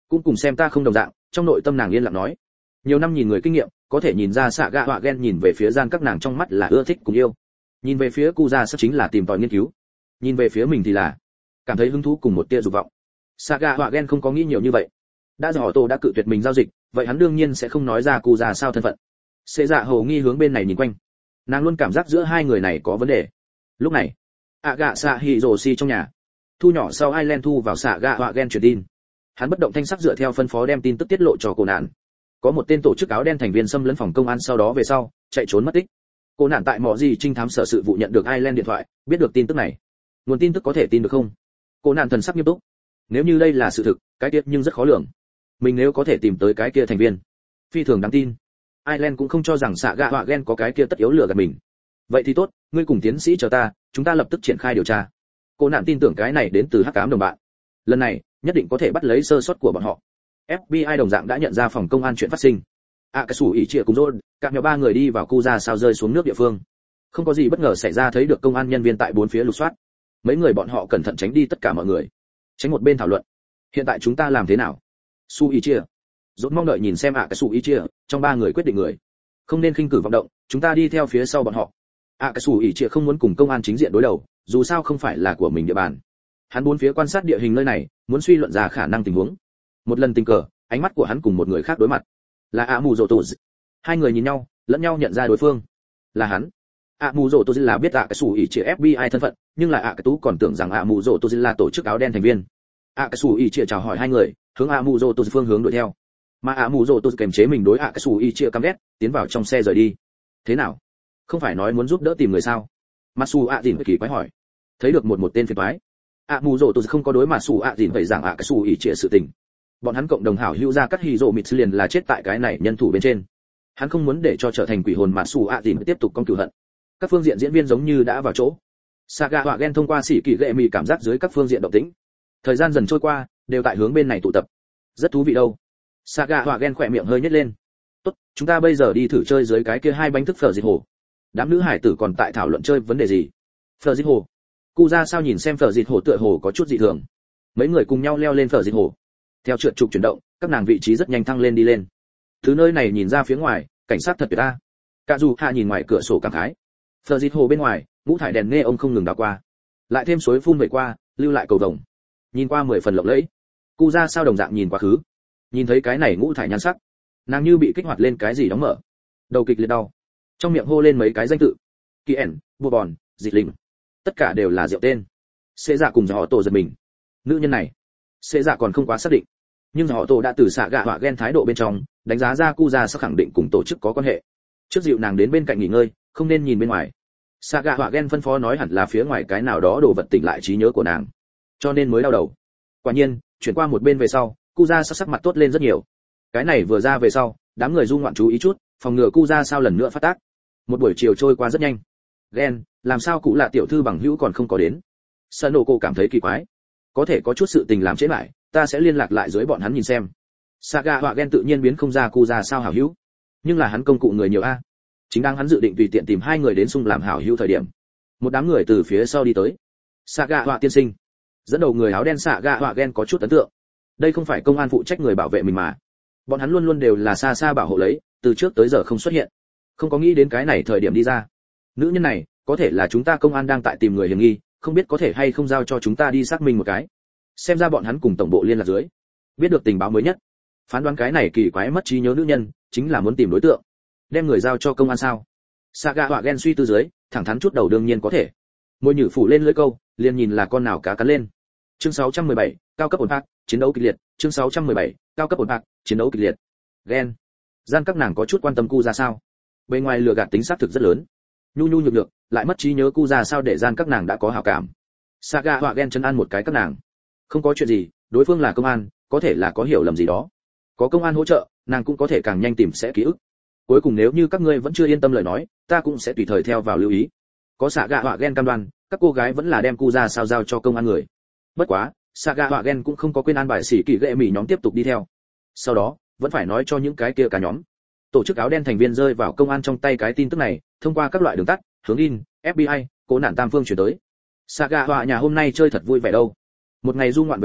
S1: cũng cùng xem ta không đồng dạng, trong nội tâm nàng yên lặng nói. Nhiều năm nhìn người kinh nghiệm, có thể nhìn ra xạ gạ họa ghen nhìn về phía gian các nàng trong mắt là ưa thích cùng yêu, nhìn về phía cu ra sắp chính là tìm tòi nghiên cứu, nhìn về phía mình thì là cảm thấy hứng thú cùng một tia dục vọng. xạ gạ họa ghen không có nghĩ nhiều như vậy, đã giờ họ tô đã cự tuyệt mình giao dịch, vậy hắn đương nhiên sẽ không nói ra cu ra sao thân phận. Xê dạ hồ nghi hướng bên này nhìn quanh, nàng luôn cảm giác giữa hai người này có vấn đề. Lúc này ạ gạ xạ hỉ rồ xì trong nhà, thu nhỏ sau Ireland thu vào xạ gạ họa ghen truyền tin. Hắn bất động thanh sắc dựa theo phân phó đem tin tức tiết lộ cho cô nạn. Có một tên tổ chức áo đen thành viên xâm lấn phòng công an, sau đó về sau chạy trốn mất tích. Cô nạn tại mỏ gì trinh thám sở sự vụ nhận được Ireland điện thoại, biết được tin tức này. Nguồn tin tức có thể tin được không? Cô nạn thần sắc nghiêm túc. Nếu như đây là sự thực, cái kia nhưng rất khó lường. Mình nếu có thể tìm tới cái kia thành viên, phi thường đáng tin. Ireland cũng không cho rằng xạ gạ họa ghen có cái kia tất yếu lừa gạt mình. Vậy thì tốt, ngươi cùng tiến sĩ chờ ta, chúng ta lập tức triển khai điều tra. Cô nạn tin tưởng cái này đến từ hắc ám đồng bạn. Lần này nhất định có thể bắt lấy sơ suất của bọn họ. FBI đồng dạng đã nhận ra phòng công an chuyện phát sinh. Cái sủ ỉ trịa cùng rôn, các nhóm ba người đi vào khu ra sao rơi xuống nước địa phương. Không có gì bất ngờ xảy ra, thấy được công an nhân viên tại bốn phía lục soát. Mấy người bọn họ cẩn thận tránh đi tất cả mọi người, tránh một bên thảo luận. Hiện tại chúng ta làm thế nào? Su ỉ trịa, rôn mong đợi nhìn xem cái sủ ỉ trịa, trong ba người quyết định người, không nên khinh cử vọng động, chúng ta đi theo phía sau bọn họ. Cái sủ ỉ trịa không muốn cùng công an chính diện đối đầu, dù sao không phải là của mình địa bàn. Hắn bốn phía quan sát địa hình nơi này, muốn suy luận ra khả năng tình huống. Một lần tình cờ, ánh mắt của hắn cùng một người khác đối mặt, là mù rồ tổ. Hai người nhìn nhau, lẫn nhau nhận ra đối phương là hắn. mù rồ tổ là biết cái sủ ỉ trịa FBI thân phận, nhưng là cái tú còn tưởng rằng mù rồ tổ là tổ chức áo đen thành viên. Cái sủ ỉ trịa chào hỏi hai người, hướng mù rồ tổ phương hướng đuổi theo, mà mù rồ tổ kềm chế mình đối cái sủ ỉ trịa căm ghét, tiến vào trong xe rời đi. Thế nào, không phải nói muốn giúp đỡ tìm người sao? Masu dìn kỳ quái hỏi. Thấy được một tên phiền toái. Mù rồ tổ không có đối Masu dìn vậy rằng cái sủ ỉ trịa sự tình. Bọn hắn cộng đồng hảo hữu ra cắt hì rộ mịt liền là chết tại cái này nhân thủ bên trên. Hắn không muốn để cho trở thành quỷ hồn Masu dìn tiếp tục con cửu hận. Các phương diện diễn viên giống như đã vào chỗ. Saga họa ghen thông qua sĩ kỳ gệ mì cảm giác dưới các phương diện động tĩnh. Thời gian dần trôi qua, đều tại hướng bên này tụ tập. Rất thú vị đâu. Saga họa ghen khỏe miệng hơi nhếch lên. Tốt, chúng ta bây giờ đi thử chơi dưới cái kia hai bánh thức phở dịch hồ. Đám nữ hải tử còn tại thảo luận chơi vấn đề gì. Phở dịch hồ. Cu ra sao nhìn xem phở dịch hồ tựa hồ có chút dị thường. Mấy người cùng nhau leo lên phở dịch hồ. Theo trượt trục chuyển động, các nàng vị trí rất nhanh thăng lên đi lên. Từ nơi này nhìn ra phía ngoài, cảnh sát thật tuyệt a. Cả dù hạ nhìn ngoài cửa sổ cảm khái. Phở dịch hồ bên ngoài, ngũ thải đèn nghe ông không ngừng đảo qua. Lại thêm suối phun về qua, lưu lại cầu vồng. Nhìn qua 10 phần lộng lẫy. Cu ra sao đồng dạng nhìn quá khứ. Nhìn thấy cái này ngũ thải nhan sắc, nàng như bị kích hoạt lên cái gì đóng mở. Đầu kịch liệt đau. Trong miệng hô lên mấy cái danh tự. Kien, Bùa Bòn, Dịch Linh. Tất cả đều là rượu tên. Xê dạ cùng họ tổ giật mình. Nữ nhân này, Xê dạ còn không quá xác định, nhưng họ tổ đã từ xạ gạ họa ghen thái độ bên trong đánh giá ra cu ra sắc khẳng định cùng tổ chức có quan hệ. Trước dịu nàng đến bên cạnh nghỉ ngơi, không nên nhìn bên ngoài. Xạ gạ họa ghen phân phó nói hẳn là phía ngoài cái nào đó đồ vật tỉnh lại trí nhớ của nàng, cho nên mới đau đầu. Quả nhiên, chuyển qua một bên về sau, cu ra sắc mặt tốt lên rất nhiều. Cái này vừa ra về sau, đám người du ngoạn chú ý chút, phòng ngừa cu ra sao lần nữa phát tác. Một buổi chiều trôi qua rất nhanh. Ghen, làm sao cụ là tiểu thư bằng hữu còn không có đến? Sơn nổ cô cảm thấy kỳ quái. Có thể có chút sự tình làm trễ lại, ta sẽ liên lạc lại dưới bọn hắn nhìn xem. Saga họa ghen tự nhiên biến không ra cu ra sao hảo hữu, nhưng là hắn công cụ người nhiều a. Chính đang hắn dự định tùy tiện tìm hai người đến xung làm hảo hữu thời điểm, một đám người từ phía sau đi tới. Saga họa tiên sinh, dẫn đầu người áo đen Saga họa ghen có chút ấn tượng. Đây không phải công an phụ trách người bảo vệ mình mà? Bọn hắn luôn luôn đều là xa xa bảo hộ lấy, từ trước tới giờ không xuất hiện. Không có nghĩ đến cái này thời điểm đi ra. Nữ nhân này, có thể là chúng ta công an đang tại tìm người hiểm nghi, không biết có thể hay không giao cho chúng ta đi xác minh một cái. Xem ra bọn hắn cùng tổng bộ liên lạc dưới, biết được tình báo mới nhất. Phán đoán cái này kỳ quái mất trí nhớ nữ nhân, chính là muốn tìm đối tượng. Đem người giao cho công an sao? Saga họa ghen suy tư dưới, thẳng thắn chút đầu đương nhiên có thể. Môi nhử phủ lên lưỡi câu, liền nhìn là con nào cá cắn lên. Chương 617, cao cấp ổn phạt, chiến đấu kịch liệt. Chương 617, cao cấp ổn phạt, chiến đấu kịch liệt. Ghen, gian các nàng có chút quan tâm cu ra sao? Bên ngoài lừa gạt tính xác thực rất lớn. Nhu nhu nhược nhược, lại mất trí nhớ cu ra sao để gian các nàng đã có hảo cảm. Saga họa ghen chân ăn một cái các nàng. Không có chuyện gì, đối phương là công an, có thể là có hiểu lầm gì đó. Có công an hỗ trợ, nàng cũng có thể càng nhanh tìm sẽ ký ức. Cuối cùng nếu như các ngươi vẫn chưa yên tâm lời nói, ta cũng sẽ tùy thời theo vào lưu ý. Có Saga họa ghen cam đoan, các cô gái vẫn là đem cu ra sao giao cho công an người. Bất quá, Saga họa ghen cũng không có quên an bài sĩ kỳ ghệ mỉ nhóm tiếp tục đi theo. Sau đó, vẫn phải nói cho những cái kia cả nhóm. Tổ chức áo đen thành viên rơi vào công an trong tay cái tin tức này, thông qua các loại đường tắt, hướng in, FBI, cố nạn tam phương chuyển tới. Saga họa nhà hôm nay chơi thật vui vẻ đâu. Một ngày du ngoạn về sau,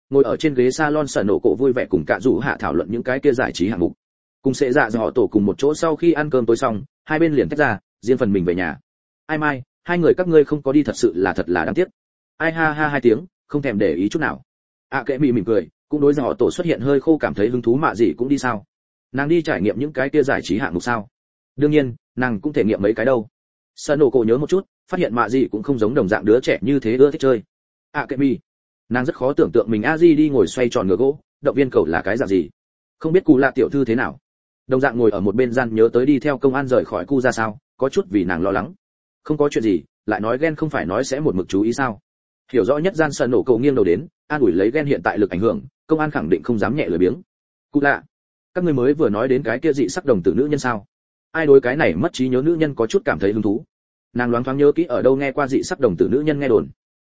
S1: ngồi ở trên ghế salon sở nổ cổ vui vẻ cùng cả rủ hạ thảo luận những cái kia giải trí hạng mục. Cùng sẽ dạ họ tổ cùng một chỗ sau khi ăn cơm tối xong, hai bên liền tách ra, riêng phần mình về nhà. Ai mai, hai người các ngươi không có đi thật là đáng tiếc. Ai ha ha hai tiếng, không thèm để ý chút nào. Kệ mỉm cười, cũng đối họ tổ xuất hiện hơi khô cảm thấy hứng thú mạ gì cũng đi sao? Nàng đi trải nghiệm những cái kia giải trí hạng mục sao? Đương nhiên, nàng cũng thể nghiệm mấy cái đâu. Sở nổ cổ nhớ một chút, phát hiện mạ gì cũng không giống đồng dạng đứa trẻ như thế ưa thích chơi. Kệ mỉ, nàng rất khó tưởng tượng mình a di đi ngồi xoay tròn ngựa gỗ, động viên cầu là cái dạng gì. Không biết cụ lạ tiểu thư thế nào. Đồng dạng ngồi ở một bên gian nhớ tới đi theo công an rời khỏi khu ra sao, có chút vì nàng lo lắng. Không có chuyện gì, lại nói ghen không phải nói sẽ một mực chú ý sao? Hiểu rõ nhất gian Sở nổ cổ nghiêng đầu đến, an ủi lấy ghen hiện tại lực ảnh hưởng, công an khẳng định không dám nhẹ lười biếng. Cụ lạ, các ngươi mới vừa nói đến cái kia dị sắc đồng tử nữ nhân sao? Ai đối cái này mất trí nhớ nữ nhân có chút cảm thấy hứng thú. Nàng loáng thoáng nhớ kỹ ở đâu nghe qua dị sắc đồng tử nữ nhân nghe đồn.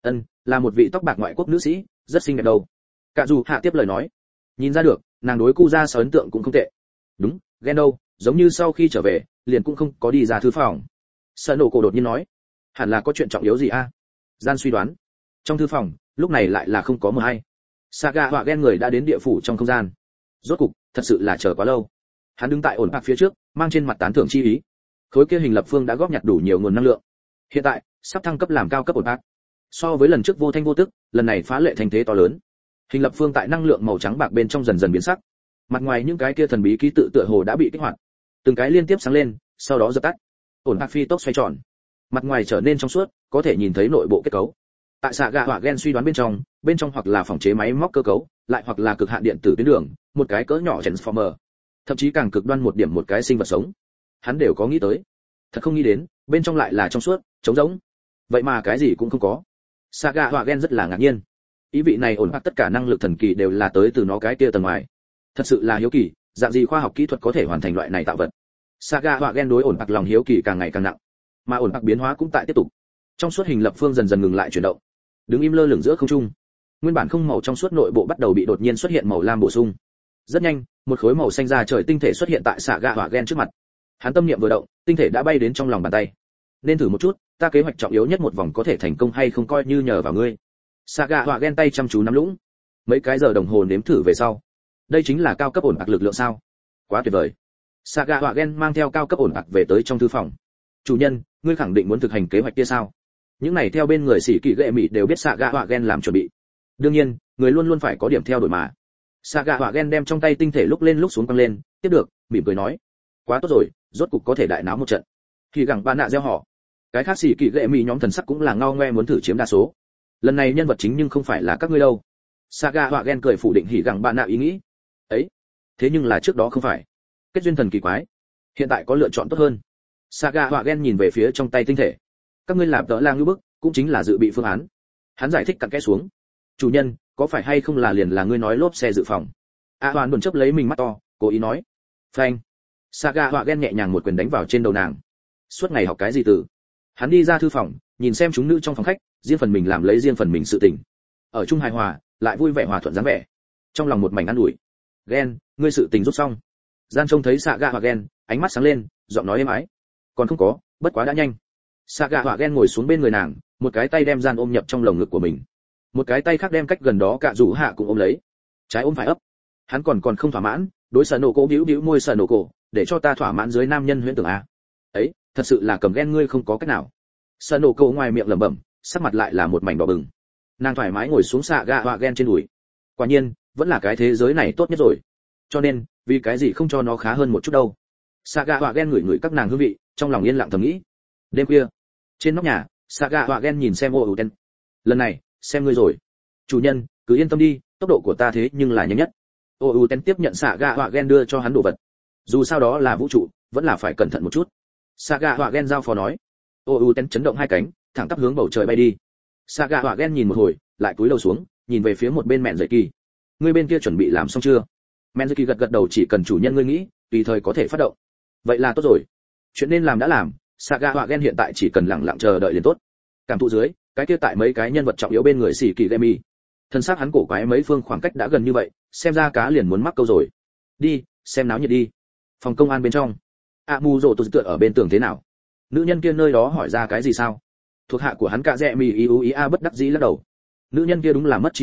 S1: Là một vị tóc bạc ngoại quốc nữ sĩ, rất xinh đẹp đâu. Cả dù hạ tiếp lời nói, nhìn ra được, nàng đối cu ra ấn tượng cũng không tệ. Đúng, ghen đâu, giống như sau khi trở về, liền cũng không có đi ra thư phòng. Sở nổ cổ đột nhiên nói, hẳn là có chuyện trọng yếu gì a? Gian suy đoán. Trong thư phòng, lúc này lại là không có mờ hay. Saga họa ghen người đã đến địa phủ trong không gian. Rốt cục, thật sự là chờ quá lâu. Hắn đứng tại ổn bạc phía trước, mang trên mặt tán thưởng chi ý. Khối kia hình lập phương đã góp nhặt đủ nhiều nguồn năng lượng. Hiện tại, sắp thăng cấp làm cao cấp ổn bạc. So với lần trước vô thanh vô tức, lần này phá lệ thành thế to lớn. Hình lập phương tại năng lượng màu trắng bạc bên trong dần dần biến sắc. Mặt ngoài những cái kia thần bí ký tự tựa hồ đã bị kích hoạt, từng cái liên tiếp sáng lên, sau đó dập tắt. Ổn bạc phi tốc xoay tròn, mặt ngoài trở nên trong suốt, có thể nhìn thấy nội bộ kết cấu. Tại xạ gạ hỏa gen suy đoán bên trong hoặc là phòng chế máy móc cơ cấu, lại hoặc là cực hạn điện tử tuyến đường, một cái cỡ nhỏ transformer, thậm chí càng cực đoan một điểm một cái sinh vật sống. Hắn đều có nghĩ tới, thật không nghĩ đến, bên trong lại là trong suốt, trống rỗng. Vậy mà cái gì cũng không có. Saga hỏa gen rất là ngạc nhiên. Ý vị này ổn bạc tất cả năng lực thần kỳ đều là tới từ nó cái kia tầng ngoài. Thật sự là hiếu kỳ, dạng gì khoa học kỹ thuật có thể hoàn thành loại này tạo vật. Saga hỏa gen đối ổn bạc lòng hiếu kỳ càng ngày càng nặng, mà ổn bạc biến hóa cũng tại tiếp tục. Trong suốt hình lập phương dần dần ngừng lại chuyển động, đứng im lơ lửng giữa không trung. Nguyên bản không màu trong suốt nội bộ bắt đầu bị đột nhiên xuất hiện màu lam bổ sung. Rất nhanh, một khối màu xanh da trời tinh thể xuất hiện tại Saga hỏa gen trước mặt. Hắn tâm niệm vừa động, tinh thể đã bay đến trong lòng bàn tay. Nên thử một chút, ta kế hoạch trọng yếu nhất một vòng có thể thành công hay không coi như nhờ vào ngươi. Saga họa ghen tay chăm chú nắm lũng. Mấy cái giờ đồng hồ nếm thử về sau, đây chính là cao cấp ổn bạc lực lượng sao? Quá tuyệt vời. Saga họa ghen mang theo cao cấp ổn bạc về tới trong thư phòng. Chủ nhân, ngươi khẳng định muốn thực hành kế hoạch kia sao? Những này theo bên người sĩ kỳ gệ mị đều biết Saga họa ghen làm chuẩn bị. Đương nhiên, người luôn luôn phải có điểm theo đuổi mà. Saga họa ghen đem trong tay tinh thể lúc lên lúc xuống quăng lên, tiếp được, mỉm cười nói, quá tốt rồi, rốt cục có thể đại náo một trận. Khi gẳng bạn nạ gieo họ, cái khác sĩ kỳ gệ mị nhóm thần sắc cũng là ngao ngoe muốn thử chiếm đa số. Lần này nhân vật chính nhưng không phải là các ngươi đâu. Saga họa ghen cười phủ định hỉ gẳng bạn nạ ý nghĩ ấy, thế nhưng là trước đó không phải. Kết duyên thần kỳ quái, hiện tại có lựa chọn tốt hơn. Saga họa ghen nhìn về phía trong tay tinh thể. Các ngươi làm tợ lang như bức, cũng chính là dự bị phương án. Hắn giải thích cặn kẽ xuống. Chủ nhân, có phải hay không là liền là ngươi nói lốp xe dự phòng? Hoàn buồn chớp lấy mình mắt to, cố ý nói. Phanh. Saga họa ghen nhẹ nhàng một quyền đánh vào trên đầu nàng. Suốt ngày học cái gì từ? Hắn đi ra thư phòng, nhìn xem chúng nữ trong phòng khách, riêng phần mình làm lấy riêng phần mình sự tình. Ở chung hài hòa, lại vui vẻ hòa thuận dáng vẻ. Trong lòng một mảnh an ủi. Ghen, ngươi sự tình rút xong. Gian trông thấy Saga họa ghen, ánh mắt sáng lên, giọng nói êm ái. Còn không có, bất quá đã nhanh. Saga họa ghen ngồi xuống bên người nàng, một cái tay đem Gian ôm nhập trong lồng ngực của mình, một cái tay khác đem cách gần đó Cạ Dụ Hạ cũng ôm lấy, trái ôm phải ấp. Hắn còn không thỏa mãn, đối Sở Nổ Cổ bĩu bĩu môi. Sở Nổ Cổ, để cho ta thỏa mãn dưới nam nhân huyễn tưởng a. Ấy, thật sự là cầm ghen ngươi không có cách nào. Sở Nổ Cổ ngoài miệng lẩm bẩm, sắc mặt lại là một mảnh đỏ bừng. Nàng thoải mái ngồi xuống Saga họa ghen trên đùi. Quả nhiên, vẫn là cái thế giới này tốt nhất rồi. Cho nên, vì cái gì không cho nó khá hơn một chút đâu. Saga họa ghen ngửi các nàng hương vị, trong lòng yên lặng thầm nghĩ. Đêm khuya, trên nóc nhà, Saga họa ghen nhìn xem Uten. Lần này, xem ngươi rồi. Chủ nhân, cứ yên tâm đi, tốc độ của ta thế nhưng là nhanh nhất. Uten tiếp nhận Saga họa ghen đưa cho hắn đồ vật. Dù sao đó là vũ trụ, vẫn là phải cẩn thận một chút. Saga họa ghen giao phó nói. Uten chấn động hai cánh, thẳng tắp hướng bầu trời bay đi. Saga họa ghen nhìn một hồi, lại cúi đầu xuống, nhìn về phía một bên mẹn dậy kỳ. Ngươi bên kia chuẩn bị làm xong chưa? Mẹn dậy kỳ gật đầu, chỉ cần chủ nhân ngươi nghĩ, tùy thời có thể phát động. Vậy là tốt rồi. Chuyện nên làm đã làm, Saga họa ghen hiện tại chỉ cần lặng lặng chờ đợi liền tốt. Cảm thụ dưới, cái kia tại mấy cái nhân vật trọng yếu bên người xỉ kỳ Gemi. Thân xác hắn cổ quái mấy phương khoảng cách đã gần như vậy, xem ra cá liền muốn mắc câu rồi. Đi, xem náo nhiệt đi. Phòng công an bên trong, Mu rồ tựa ở bên tường thế nào? Nữ nhân kia nơi đó hỏi ra cái gì sao? Thuộc hạ của hắn Cạ Rẽ Mi Iu Ia bất đắc dĩ lắc đầu. Nữ nhân kia đúng là mất trí nhớ,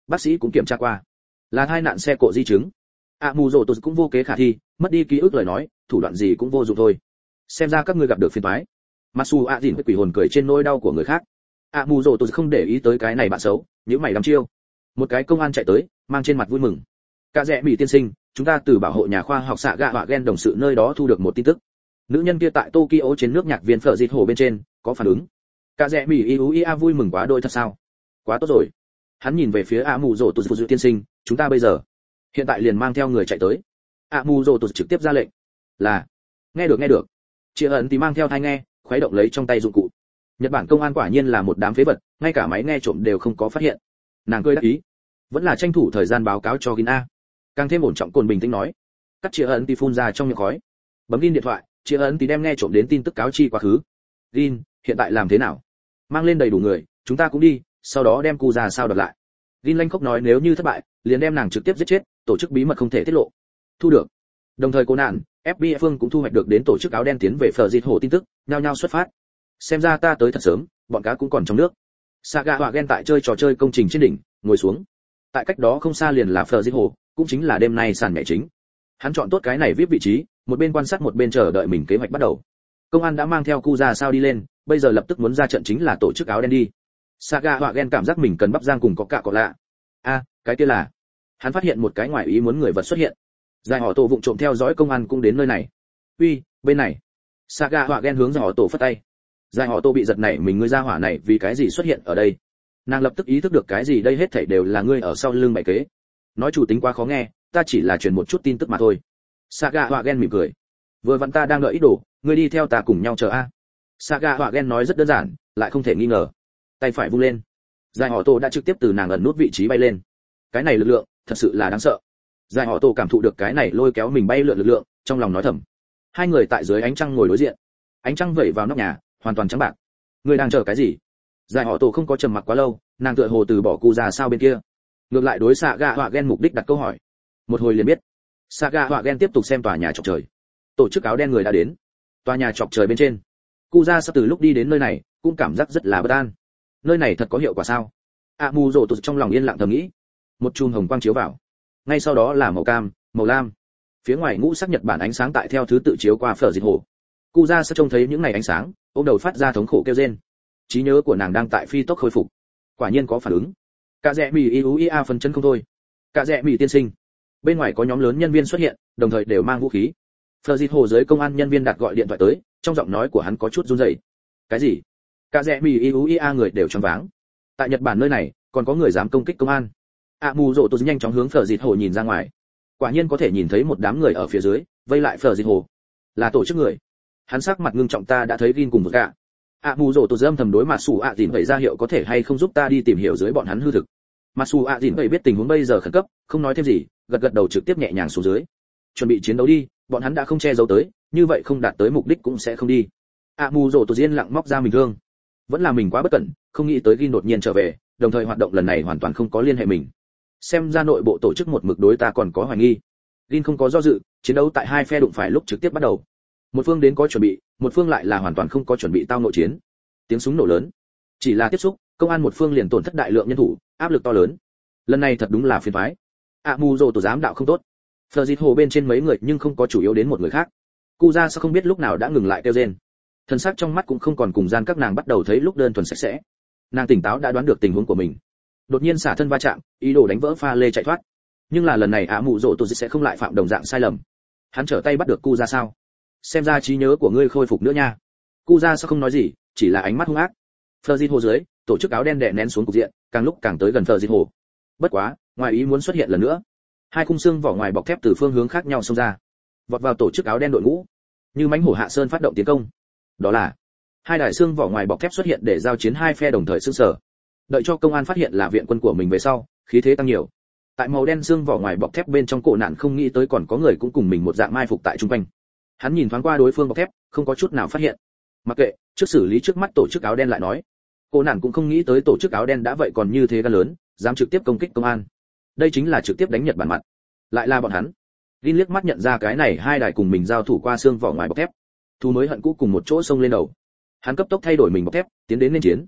S1: bác sĩ cũng kiểm tra qua, là tai nạn xe cộ di chứng. Mù rồ tôi cũng vô kế khả thi, mất đi ký ức lời nói, thủ đoạn gì cũng vô dụng thôi. Xem ra các ngươi gặp được phiền toái. Masu a dìn với quỷ hồn cười trên nỗi đau của người khác. Mù rồ tôi không để ý tới cái này bạn xấu, nhíu mày đăm chiêu. Một cái công an chạy tới, mang trên mặt vui mừng. Cả rẽ mỹ tiên sinh, chúng ta từ bảo hộ nhà khoa học xạ gạ họa gen đồng sự nơi đó thu được một tin tức. Nữ nhân kia tại Tokyo trên nước nhạc viên phở dịt hồ bên trên có phản ứng. Cả rẽ mỹ ia vui mừng quá đôi thật sao? Quá tốt rồi. Hắn nhìn về phía Mù rồ tôi tiên sinh, chúng ta bây giờ hiện tại liền mang theo người chạy tới. Mù rồ tôi trực tiếp ra lệnh. Là. Nghe được. Chị ẩn thì mang theo tai nghe, khuấy động lấy trong tay dụng cụ. Nhật Bản công an quả nhiên là một đám phế vật, ngay cả máy nghe trộm đều không có phát hiện. Nàng cười đắc ý, vẫn là tranh thủ thời gian báo cáo cho Gin a. Càng thêm ổn trọng cồn bình tĩnh nói. Cắt chị ẩn thì phun ra trong miệng khói. Bấm Gin điện thoại, chị ẩn thì đem nghe trộm đến tin tức cáo chi quá khứ. Gin, hiện tại làm thế nào? Mang lên đầy đủ người, chúng ta cũng đi, sau đó đem cu ra sao đợt lại. Gin lanh khóc nói nếu như thất bại, liền đem nàng trực tiếp giết chết, tổ chức bí mật không thể tiết lộ. Thu được. Đồng thời cô nạn, FBI phương cũng thu hoạch được đến tổ chức áo đen tiến về phở dịt hồ tin tức, nhao nhao xuất phát. Xem ra ta tới thật sớm, bọn cá cũng còn trong nước. Saga họa ghen tại chơi trò chơi công trình trên đỉnh, ngồi xuống. Tại cách đó không xa liền là phở dịt hồ, cũng chính là đêm nay sàn nhảy chính. Hắn chọn tốt cái này VIP vị trí, một bên quan sát một bên chờ đợi mình kế hoạch bắt đầu. Công an đã mang theo cu ra sao đi lên, bây giờ lập tức muốn ra trận chính là tổ chức áo đen đi. Saga họa ghen cảm giác mình cần bắp rang cùng có cạ có lạ. Cái kia là. Hắn phát hiện một cái ngoài ý muốn người vật xuất hiện. Giải họ tổ vụng trộm theo dõi công an cũng đến nơi này. Uy, bên này. Saga họa ghen hướng giải họ tổ phất tay. Giải họ tổ bị giật này mình ngươi ra hỏa này vì cái gì xuất hiện ở đây. Nàng lập tức ý thức được cái gì đây hết thảy đều là ngươi ở sau lưng bày kế. Nói chủ tính quá khó nghe, ta chỉ là truyền một chút tin tức mà thôi. Saga họa ghen mỉm cười. Vừa vặn ta đang đợi ít đồ, ngươi đi theo ta cùng nhau chờ a. Saga họa ghen nói rất đơn giản, lại không thể nghi ngờ. Tay phải vung lên. Giải họ tổ đã trực tiếp từ nàng ẩn nút vị trí bay lên. Cái này lực lượng, thật sự là đáng sợ. Giải họ tổ cảm thụ được cái này lôi kéo mình bay lượn lực lượng, trong lòng nói thầm. Hai người tại dưới ánh trăng ngồi đối diện. Ánh trăng vẩy vào nóc nhà, hoàn toàn trắng bạc. Người đang chờ cái gì? Giải họ tổ không có trầm mặc quá lâu, nàng tựa hồ từ bỏ cu già sao bên kia. Ngược lại đối Saga họa ghen mục đích đặt câu hỏi. Một hồi liền biết. Saga họa ghen tiếp tục xem tòa nhà chọc trời. Tổ chức áo đen người đã đến. Tòa nhà chọc trời bên trên. Cu ra sắp từ lúc đi đến nơi này, cũng cảm giác rất là bất an. Nơi này thật có hiệu quả sao? Mù rồ tụt trong lòng yên lặng thầm nghĩ. Một chùm hồng quang chiếu vào. Ngay sau đó là màu cam, màu lam. Phía ngoài ngũ sắc Nhật Bản ánh sáng tại theo thứ tự chiếu qua phở dịt hồ. Cu ra sắp trông thấy những này ánh sáng, ôm đầu phát ra thống khổ kêu rên. Trí nhớ của nàng đang tại phi tốc khôi phục. Quả nhiên có phản ứng. Cả rẽ mì ia phân chân không thôi. Cả rẽ mì tiên sinh. Bên ngoài có nhóm lớn nhân viên xuất hiện, đồng thời đều mang vũ khí. Phở dịt hồ dưới công an nhân viên đặt gọi điện thoại tới, trong giọng nói của hắn có chút run rẩy. Cái gì? Cả rẽ mì ia người đều choáng váng. Tại Nhật Bản nơi này, còn có người dám công kích công an. Mù rồ tôi nhanh chóng hướng phở dịt hồ nhìn ra ngoài. Quả nhiên có thể nhìn thấy một đám người ở phía dưới, vây lại phở dịt hồ. Là tổ chức người. Hắn sắc mặt ngưng trọng ta đã thấy Gin cùng một gã. Mù rồ tôi âm thầm đối mặt Sủ Dìn vậy ra hiệu có thể hay không giúp ta đi tìm hiểu dưới bọn hắn hư thực. Mà Sủ Dìn vậy biết tình huống bây giờ khẩn cấp, không nói thêm gì, gật gật đầu trực tiếp nhẹ nhàng xuống dưới. Chuẩn bị chiến đấu đi, bọn hắn đã không che giấu tới, như vậy không đạt tới mục đích cũng sẽ không đi. Mù rồ tôi yên lặng móc ra mình thương. Vẫn là mình quá bất cẩn, không nghĩ tới Gin đột nhiên trở về, đồng thời hoạt động lần này hoàn toàn không có liên hệ mình. Xem ra nội bộ tổ chức một mực đối ta còn có hoài nghi. Gin không có do dự, chiến đấu tại hai phe đụng phải lúc trực tiếp bắt đầu. Một phương đến có chuẩn bị, một phương lại là hoàn toàn không có chuẩn bị tao nội chiến. Tiếng súng nổ lớn. Chỉ là tiếp xúc, công an một phương liền tổn thất đại lượng nhân thủ, áp lực to lớn. Lần này thật đúng là phiền toái. Mù rồ tổ giám đạo không tốt. Phở dịt hồ bên trên mấy người nhưng không có chủ yếu đến một người khác. Cu ra sao không biết lúc nào đã ngừng lại kêu rên. Thân xác trong mắt cũng không còn cùng gian các nàng bắt đầu thấy lúc đơn thuần sạch sẽ. Nàng tỉnh táo đã đoán được tình huống của mình. Đột nhiên xả thân va chạm, ý đồ đánh vỡ pha lê chạy thoát. Nhưng là lần này mù rồ tổ sẽ không lại phạm đồng dạng sai lầm. Hắn trở tay bắt được Cu ra sao. Xem ra trí nhớ của ngươi khôi phục nữa nha. Cu ra sao không nói gì, chỉ là ánh mắt hung ác. Phở dịt hồ dưới, tổ chức áo đen đè nén xuống cục diện, càng lúc càng tới gần phở dịt hồ. Bất quá, ngoài ý muốn xuất hiện lần nữa. Hai khung xương vỏ ngoài bọc thép từ phương hướng khác nhau xông ra, vọt vào tổ chức áo đen đội ngũ, như mãnh hổ hạ sơn phát động tiến công. Đó là hai đại xương vỏ ngoài bọc thép xuất hiện để giao chiến hai phe đồng thời xương sở. Đợi cho công an phát hiện là viện quân của mình về sau, khí thế tăng nhiều. Tại màu đen xương vỏ ngoài bọc thép bên trong cổ nạn không nghĩ tới còn có người cũng cùng mình một dạng mai phục tại trung quanh. Hắn nhìn thoáng qua đối phương bọc thép, không có chút nào phát hiện. Mặc kệ, trước xử lý trước mắt tổ chức áo đen lại nói. Cổ nạn cũng không nghĩ tới tổ chức áo đen đã vậy còn như thế gan lớn, dám trực tiếp công kích công an. Đây chính là trực tiếp đánh Nhật Bản mặt. Lại là bọn hắn. Gin liếc mắt nhận ra cái này hai đài cùng mình giao thủ qua xương vỏ ngoài bọc thép. Thu mới hận cũ cùng một chỗ xông lên đầu. Hắn cấp tốc thay đổi mình bọc thép, tiến đến lên chiến.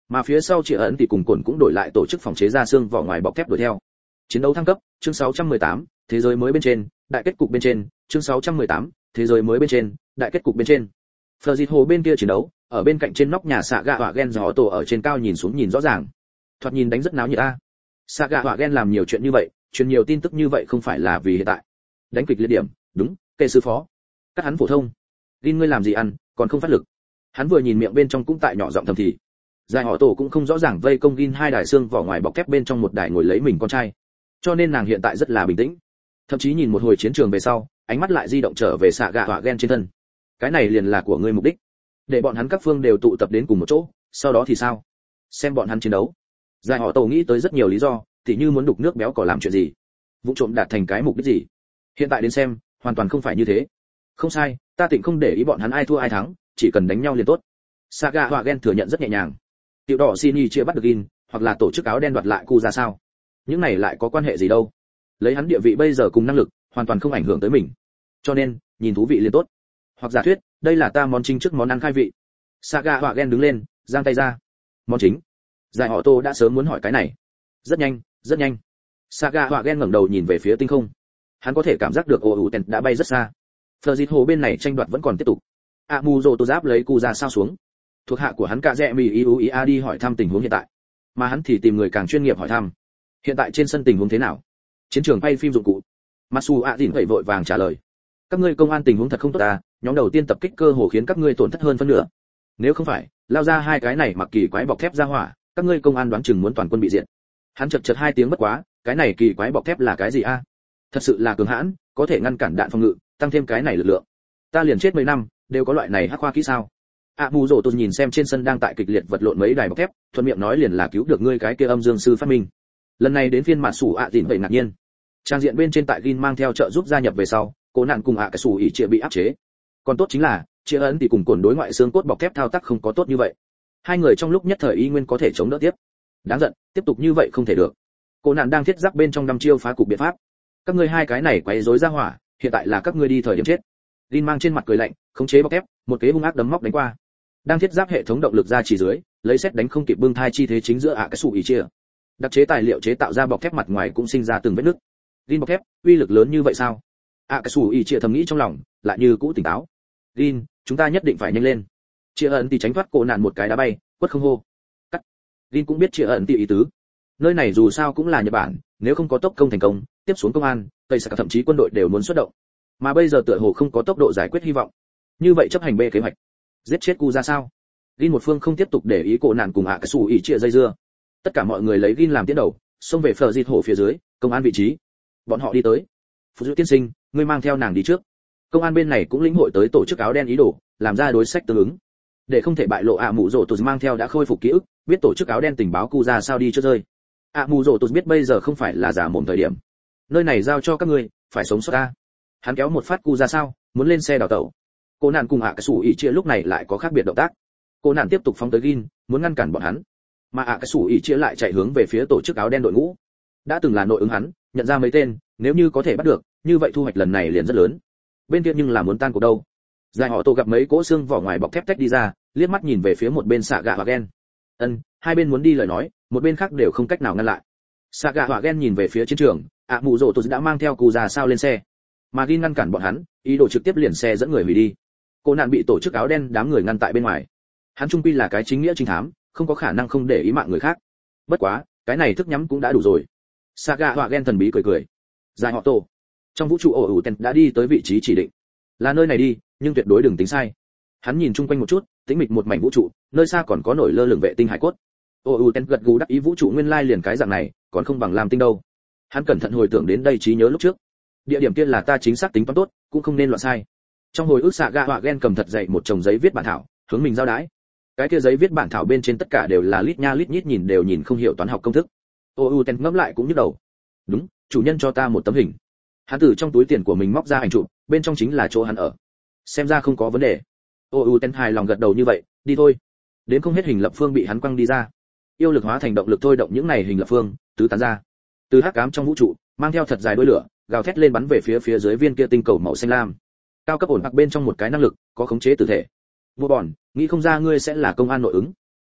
S1: Mà phía sau Triệu ẩn thì cùng Cổn cũng đổi lại tổ chức phòng chế ra xương vỏ ngoài bọc thép đuổi theo. Chiến đấu thăng cấp, chương 618, thế giới mới bên trên, đại kết cục bên trên, chương 618, thế giới mới bên trên, đại kết cục bên trên. Phờ Dịt Hồ bên kia chiến đấu, ở bên cạnh trên nóc nhà xạ gạ hỏa gen gió tổ ở trên cao nhìn xuống nhìn rõ ràng. Thoạt nhìn đánh rất náo nhiệt a. Xạ gạ hỏa gen làm nhiều chuyện như vậy, truyền nhiều tin tức như vậy không phải là vì hiện tại. Đánh kịch liệt điểm, đúng, kệ sư phó. Các hắn phổ thông. Gin ngươi làm gì ăn, còn không phát lực. Hắn vừa nhìn miệng bên trong cũng tại nhỏ giọng thầm thì. Giải họ tổ cũng không rõ ràng vây công Gin hai đài xương vỏ ngoài bọc thép bên trong một đài ngồi lấy mình con trai. Cho nên nàng hiện tại rất là bình tĩnh. Thậm chí nhìn một hồi chiến trường về sau, ánh mắt lại di động trở về xạ gạ hỏa gen trên thân. Cái này liền là của ngươi mục đích. Để bọn hắn các phương đều tụ tập đến cùng một chỗ, sau đó thì sao? Xem bọn hắn chiến đấu. Giải họ tổ nghĩ tới rất nhiều lý do, tỉ như muốn đục nước béo cỏ làm chuyện gì, vụ trộm đạt thành cái mục đích gì. Hiện tại đến xem, hoàn toàn không phải như thế. Không sai, ta tịnh không để ý bọn hắn ai thua ai thắng, chỉ cần đánh nhau liền tốt. Saga Hỏa Gen thừa nhận rất nhẹ nhàng. Tiểu đỏ Shinji chia bắt được Gin, hoặc là tổ chức áo đen đoạt lại Cu ra sao? Những này lại có quan hệ gì đâu? Lấy hắn địa vị bây giờ cùng năng lực, hoàn toàn không ảnh hưởng tới mình. Cho nên, nhìn thú vị liền tốt. Hoặc giả thuyết, đây là ta món chính trước món ăn khai vị. Saga Hỏa Gen đứng lên, giang tay ra. Món chính. Giải họ Tô đã sớm muốn hỏi cái này. Rất nhanh, rất nhanh. Saga Hỏa Gen ngẩng đầu nhìn về phía tinh không. Hắn có thể cảm giác được Outen đã bay rất xa. Phờ Dịt Hồ bên này tranh đoạt vẫn còn tiếp tục. Amuzo Tô giáp lấy Cu ra sao xuống. Thuộc hạ của hắn cả rẽ mì Iuia đi hỏi thăm tình huống hiện tại, mà hắn thì tìm người càng chuyên nghiệp hỏi thăm. Hiện tại trên sân tình huống thế nào? Chiến trường quay phim dụng cụ. Masu Adin vậy vội vàng trả lời. Các ngươi công an tình huống thật không tốt à, nhóm đầu tiên tập kích cơ hồ khiến các ngươi tổn thất hơn phân nửa. Nếu không phải, lao ra hai cái này mặc kỳ quái bọc thép ra hỏa, các ngươi công an đoán chừng muốn toàn quân bị diệt. Hắn chật hai tiếng bất quá, cái này kỳ quái bọc thép là cái gì a? Thật sự là cường hãn, có thể ngăn cản đạn phòng ngự, tăng thêm cái này lực lượng. Ta liền chết mấy năm, đều có loại này hắc khoa kỹ sao? Mù Dỗ tôi nhìn xem trên sân đang tại kịch liệt vật lộn mấy đài bọc thép, thuận miệng nói liền là cứu được ngươi cái kia âm dương sư phát minh. Lần này đến phiên mặt sủ Dịn vậy ngạc nhiên. Trang diện bên trên tại Gin mang theo trợ giúp gia nhập về sau, cố nạn cùng cái sủ ỉ chia bị áp chế. Còn tốt chính là, chia ấn thì cùng cồn đối ngoại xương cốt bọc thép thao tác không có tốt như vậy. Hai người trong lúc nhất thời y nguyên có thể chống đỡ tiếp. Đáng giận, tiếp tục như vậy không thể được. Cố nạn đang thiết giáp bên trong đăm chiêu phá cục biện pháp. Các ngươi hai cái này quấy rối ra hỏa, hiện tại là các ngươi đi thời điểm chết. Gin mang trên mặt cười lạnh, khống chế bọc thép, một kế hung ác đấm móc đánh qua. Đang thiết giáp hệ thống động lực ra chỉ dưới, lấy xét đánh không kịp bưng thai chi thế chính giữa cái sủ ỉ chia. Đặc chế tài liệu chế tạo ra bọc thép mặt ngoài cũng sinh ra từng vết nứt. Gin bọc thép, uy lực lớn như vậy sao? Cái sủ ỉ chia thầm nghĩ trong lòng, lại như cũ tỉnh táo. Gin, chúng ta nhất định phải nhanh lên. Chia ẩn thì tránh thoát cổ nạn một cái đá bay, quất không hô. Cắt. Gin cũng biết chia ẩn thì ý tứ. Nơi này dù sao cũng là Nhật Bản, nếu không có tốc công thành công, tiếp xuống công an, tây sẽ thậm chí quân đội đều muốn xuất động. Mà bây giờ tựa hồ không có tốc độ giải quyết hy vọng. Như vậy chấp hành B kế hoạch, giết chết Cu ra sao? Gin một phương không tiếp tục để ý cổ nạn cùng cái sủ ỉ chia dây dưa. Tất cả mọi người lấy Gin làm tiến đầu, xông về Phờ Dịt Hồ phía dưới, công an vị trí. Bọn họ đi tới. Phụ Dụ tiên sinh, ngươi mang theo nàng đi trước. Công an bên này cũng lĩnh hội tới tổ chức áo đen ý đồ, làm ra đối sách tương ứng. Để không thể bại lộ Mù Dỗ Tụt mang theo đã khôi phục ký ức, biết tổ chức áo đen tình báo Cu ra sao đi trước rơi. Mù Dỗ Tụt biết bây giờ không phải là giả mồm thời điểm. Nơi này giao cho các ngươi, phải sống sót ta. Hắn kéo một phát Cu ra sao, muốn lên xe đào tẩu. Cô nạn cùng cái sủ ỉ chia lúc này lại có khác biệt động tác. Cô nạn tiếp tục phóng tới Gin, muốn ngăn cản bọn hắn, mà cái sủ ỉ chia lại chạy hướng về phía tổ chức áo đen đội ngũ. Đã từng là nội ứng hắn, nhận ra mấy tên, nếu như có thể bắt được, như vậy thu hoạch lần này liền rất lớn. Bên kia nhưng là muốn tan cuộc đâu. Giải họ Tô gặp mấy cỗ xương vỏ ngoài bọc thép tách đi ra, liếc mắt nhìn về phía một bên Saga Hỏa Gen. Hai bên muốn đi lời nói, một bên khác đều không cách nào ngăn lại. Saga Hỏa Gen nhìn về phía chiến trường, Mù Dỗ Tụt đã mang theo Cu ra sao lên xe, mà Gin ngăn cản bọn hắn, ý đồ trực tiếp liền xe dẫn người hủy đi. Cô nạn bị tổ chức áo đen đám người ngăn tại bên ngoài. Hắn trung quy là cái chính nghĩa trinh thám, không có khả năng không để ý mạng người khác. Bất quá, cái này thức nhắm cũng đã đủ rồi. Saga Hỏa Gen thần bí cười cười. Giải họ Tô, trong vũ trụ Outen đã đi tới vị trí chỉ định. Là nơi này đi, nhưng tuyệt đối đừng tính sai. Hắn nhìn chung quanh một chút, tĩnh mịch một mảnh vũ trụ, nơi xa còn có nổi lơ lửng vệ tinh hải cốt. Outen gật gù đắc ý vũ trụ nguyên lai liền cái dạng này, còn không bằng làm tinh đâu. Hắn cẩn thận hồi tưởng đến đây trí nhớ lúc trước. Địa điểm kia là ta chính xác tính toán tốt, cũng không nên loạn sai. Trong hồi ức Saga Hỏa Gen cầm thật dậy một chồng giấy viết bản thảo, hướng mình giao đái. Cái kia giấy viết bản thảo bên trên tất cả đều là lít nha lít nhít nhìn đều nhìn không hiểu toán học công thức. Outen ngẫm lại cũng nhức đầu. Đúng, chủ nhân cho ta một tấm hình. Hắn từ trong túi tiền của mình móc ra ảnh chụp, bên trong chính là chỗ hắn ở. Xem ra không có vấn đề. Outen hài lòng gật đầu như vậy, đi thôi. Đến không hết hình lập phương bị hắn quăng đi ra. Yêu lực hóa thành động lực thôi động những này hình lập phương, tứ tán ra. Từ hắc ám trong vũ trụ, mang theo thật dài đuôi lửa, gào thét lên bắn về phía dưới viên kia tinh cầu màu xanh lam. Cao cấp ổn hoặc bên trong một cái năng lực, có khống chế tử thể. Vô bòn, nghĩ không ra ngươi sẽ là công an nội ứng.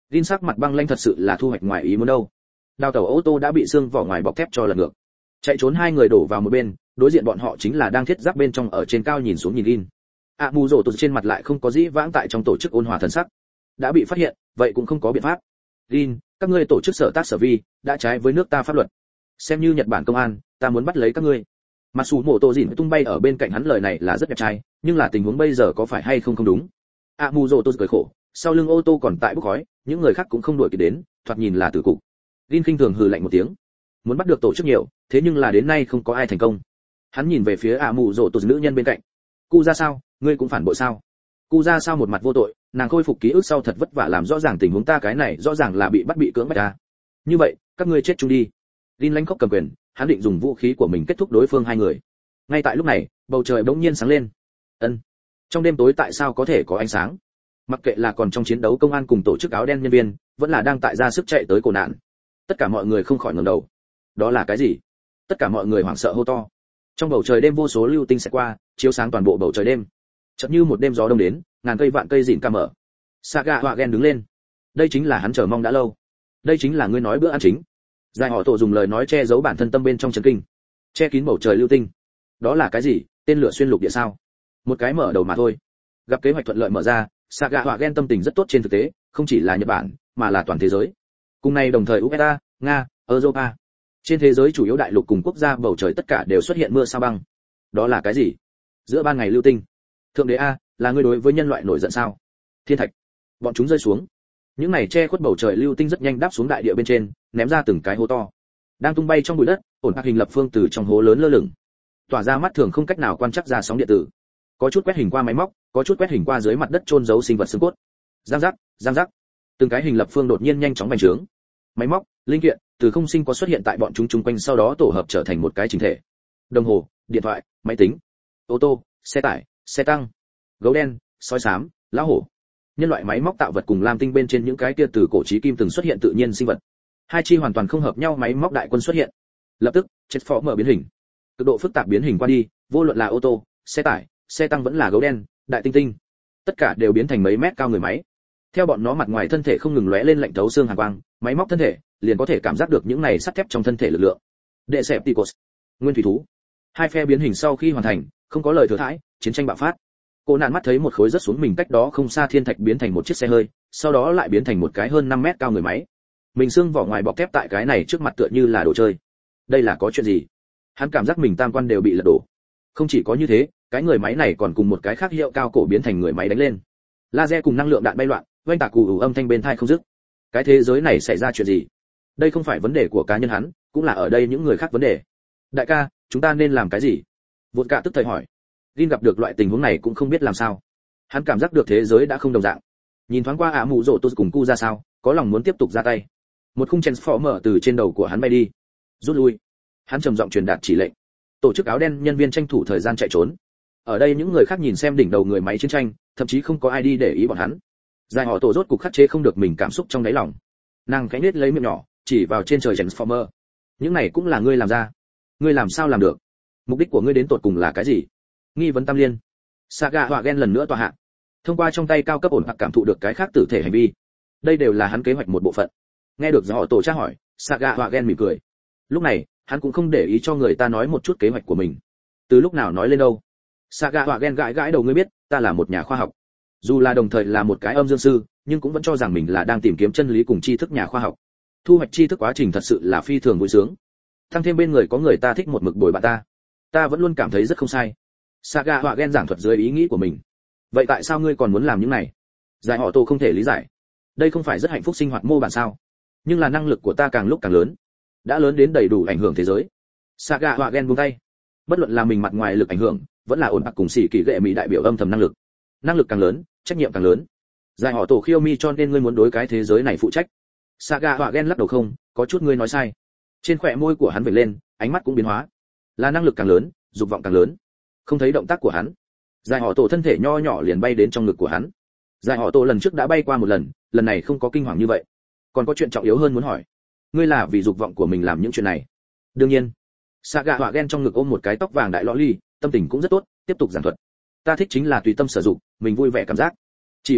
S1: Rin sắc mặt băng lãnh thật sự là thu hoạch ngoài ý muốn đâu. Đào tẩu ô tô đã bị xương vỏ ngoài bọc thép cho lật ngược. Chạy trốn hai người đổ vào một bên, đối diện bọn họ chính là đang thiết giáp bên trong ở trên cao nhìn xuống nhìn Rin. Mù rồ tụt trên mặt lại không có dĩ vãng tại trong tổ chức ôn hòa thần sắc. Đã bị phát hiện, vậy cũng không có biện pháp. Rin, các ngươi tổ chức sở tác sở vi đã trái với nước ta pháp luật. Xem như Nhật Bản công an, ta muốn bắt lấy các ngươi. Mặc dù mổ tổ dìn tung bay ở bên cạnh hắn lời này là rất đẹp trai, nhưng là tình huống bây giờ có phải hay không không đúng. Mù rồ tụt cười khổ, sau lưng ô tô còn tại bốc khói, những người khác cũng không đuổi kịp đến, thoạt nhìn là tử cục. Rin khinh thường hừ lạnh một tiếng. Muốn bắt được tổ chức nhiều, thế nhưng là đến nay không có ai thành công. Hắn nhìn về phía mù rồ tụt nữ nhân bên cạnh. Cu ra sao, ngươi cũng phản bội sao? Cu ra sao một mặt vô tội, nàng khôi phục ký ức sau thật vất vả làm rõ ràng tình huống ta cái này rõ ràng là bị bắt bị cưỡng bách ta. Như vậy, các ngươi chết chung đi. Rin lãnh khốc cầm quyền, hắn định dùng vũ khí của mình kết thúc đối phương hai người. Ngay tại lúc này, bầu trời bỗng nhiên sáng lên. Ân. Trong đêm tối tại sao có thể có ánh sáng? Mặc kệ là còn trong chiến đấu công an cùng tổ chức áo đen nhân viên, vẫn là đang tại ra sức chạy tới cổ nạn. Tất cả mọi người không khỏi ngẩng đầu. Đó là cái gì? Tất cả mọi người hoảng sợ hô to. Trong bầu trời đêm vô số lưu tinh sẽ qua, chiếu sáng toàn bộ bầu trời đêm. Chợt như một đêm gió đông đến, ngàn cây vạn cây rỉn ca mở. Saga họa ghen đứng lên. Đây chính là hắn chờ mong đã lâu. Đây chính là ngươi nói bữa ăn chính. Giải họ tổ dùng lời nói che giấu bản thân tâm bên trong chấn kinh. Che kín bầu trời lưu tinh. Đó là cái gì? Tên lửa xuyên lục địa sao? Một cái mở đầu mà thôi. Gặp kế hoạch thuận lợi mở ra, Saga họa ghen tâm tình rất tốt trên thực tế, không chỉ là Nhật Bản, mà là toàn thế giới. Cùng này đồng thời USA, Nga, Europa. Trên thế giới chủ yếu đại lục cùng quốc gia bầu trời tất cả đều xuất hiện mưa sao băng. Đó là cái gì? Giữa ban ngày lưu tinh. Thượng đế a, là ngươi đối với nhân loại nổi giận sao? Thiên thạch. Bọn chúng rơi xuống. Những này che khuất bầu trời lưu tinh rất nhanh đáp xuống đại địa bên trên, ném ra từng cái hố to. Đang tung bay trong bụi đất, ổn áp hình lập phương từ trong hố lớn lơ lửng. Tỏa ra mắt thường không cách nào quan trắc ra sóng điện tử. Có chút quét hình qua máy móc, có chút quét hình qua dưới mặt đất chôn giấu sinh vật xương cốt. Giang giác, giang giác. Từng cái hình lập phương đột nhiên nhanh chóng bành trướng. Máy móc, linh kiện từ không sinh có xuất hiện tại bọn chúng chung quanh, sau đó tổ hợp trở thành một cái chỉnh thể. Đồng hồ, điện thoại, máy tính, ô tô, xe tải, xe tăng, gấu đen, sói xám, lão hổ. Nhân loại máy móc tạo vật cùng lam tinh bên trên những cái kia từ cổ chí kim từng xuất hiện tự nhiên sinh vật. Hai chi hoàn toàn không hợp nhau máy móc đại quân xuất hiện. Lập tức, chết phó mở biến hình. Cực độ phức tạp biến hình qua đi, vô luận là ô tô, xe tải, xe tăng vẫn là gấu đen, đại tinh tinh, tất cả đều biến thành mấy mét cao người máy. Theo bọn nó mặt ngoài thân thể không ngừng lóe lên lạnh thấu xương hàn quang, máy móc thân thể liền có thể cảm giác được những này sắt thép trong thân thể lực lượng. Decepticons, nguyên thủy thú. Hai phe biến hình sau khi hoàn thành, không có lời thừa thãi, chiến tranh bạo phát. Cô nạn mắt thấy một khối rất xuống mình cách đó không xa thiên thạch biến thành một chiếc xe hơi, sau đó lại biến thành một cái hơn 5 mét cao người máy. Mình xương vỏ ngoài bọc thép tại cái này trước mặt tựa như là đồ chơi. Đây là có chuyện gì? Hắn cảm giác mình tam quan đều bị lật đổ. Không chỉ có như thế, cái người máy này còn cùng một cái khác hiệu cao cổ biến thành người máy đánh lên. Laser cùng năng lượng đạn bay loạn, oanh tạc cù âm thanh bên tai không dứt. Cái thế giới này xảy ra chuyện gì? Đây không phải vấn đề của cá nhân hắn, cũng là ở đây những người khác vấn đề. Đại ca, chúng ta nên làm cái gì? Vụt cả tức thời hỏi. Rin gặp được loại tình huống này cũng không biết làm sao. Hắn cảm giác được thế giới đã không đồng dạng. Nhìn thoáng qua mụ rộ tôi cùng cu ra sao, có lòng muốn tiếp tục ra tay. Một khung transformer từ trên đầu của hắn bay đi. Rút lui. Hắn trầm giọng truyền đạt chỉ lệnh. Tổ chức áo đen nhân viên tranh thủ thời gian chạy trốn. Ở đây những người khác nhìn xem đỉnh đầu người máy chiến tranh, thậm chí không có ai đi để ý bọn hắn. Dài họ tổ rốt cục khắc chế không được mình cảm xúc trong đáy lòng. Nàng khẽ nết lấy miệng nhỏ, chỉ vào trên trời transformer. Những này cũng là ngươi làm ra. Ngươi làm sao làm được? Mục đích của ngươi đến tột cùng là cái gì? Nghi vấn tam liên. Saga họa ghen lần nữa tọa hạ. Thông qua trong tay cao cấp ổn hoặc cảm thụ được cái khác tử thể hành vi. Đây đều là hắn kế hoạch một bộ phận. Nghe được họ tổ tra hỏi, Saga họa ghen mỉm cười. Lúc này, hắn cũng không để ý cho người ta nói một chút kế hoạch của mình. Từ lúc nào nói lên đâu? Saga họa ghen gãi gãi đầu, ngươi biết, ta là một nhà khoa học. Dù là đồng thời là một cái âm dương sư, nhưng cũng vẫn cho rằng mình là đang tìm kiếm chân lý cùng tri thức nhà khoa học. Thu hoạch tri thức quá trình thật sự là phi thường vui sướng. Thăng thêm bên người có người ta thích một mực bồi bạn ta vẫn luôn cảm thấy rất không sai. Saga họa ghen giảng thuật dưới ý nghĩ của mình. Vậy tại sao ngươi còn muốn làm những này? Giải họ tổ không thể lý giải. Đây không phải rất hạnh phúc sinh hoạt mô bản sao? Nhưng là năng lực của ta càng lúc càng lớn, đã lớn đến đầy đủ ảnh hưởng thế giới. Saga họa ghen buông tay. Bất luận là mình mặt ngoài lực ảnh hưởng, vẫn là ổn bạc cùng xỉ kỳ gệ mỹ đại biểu âm thầm năng lực càng lớn, trách nhiệm càng lớn. Giải họ tổ khiêu mi cho nên ngươi muốn đối cái thế giới này phụ trách. Saga họa ghen lắc đầu, không có chút ngươi nói sai. Trên khóe môi của hắn vểnh lên, ánh mắt cũng biến hóa. Là năng lực càng lớn, dục vọng càng lớn. Không thấy động tác của hắn, giải họ tổ thân thể nho nhỏ liền bay đến trong ngực của hắn. Giải họ tổ lần trước đã bay qua một lần, lần này không có kinh hoàng như vậy. Còn có chuyện trọng yếu hơn muốn hỏi. Ngươi là vì dục vọng của mình làm những chuyện này? Đương nhiên. Saga họa ghen trong ngực ôm một cái tóc vàng đại lõ ly, tâm tình cũng rất tốt, tiếp tục giảng thuật. Ta thích chính là tùy tâm sử dụng, mình vui vẻ cảm giác. Chỉ bất quá,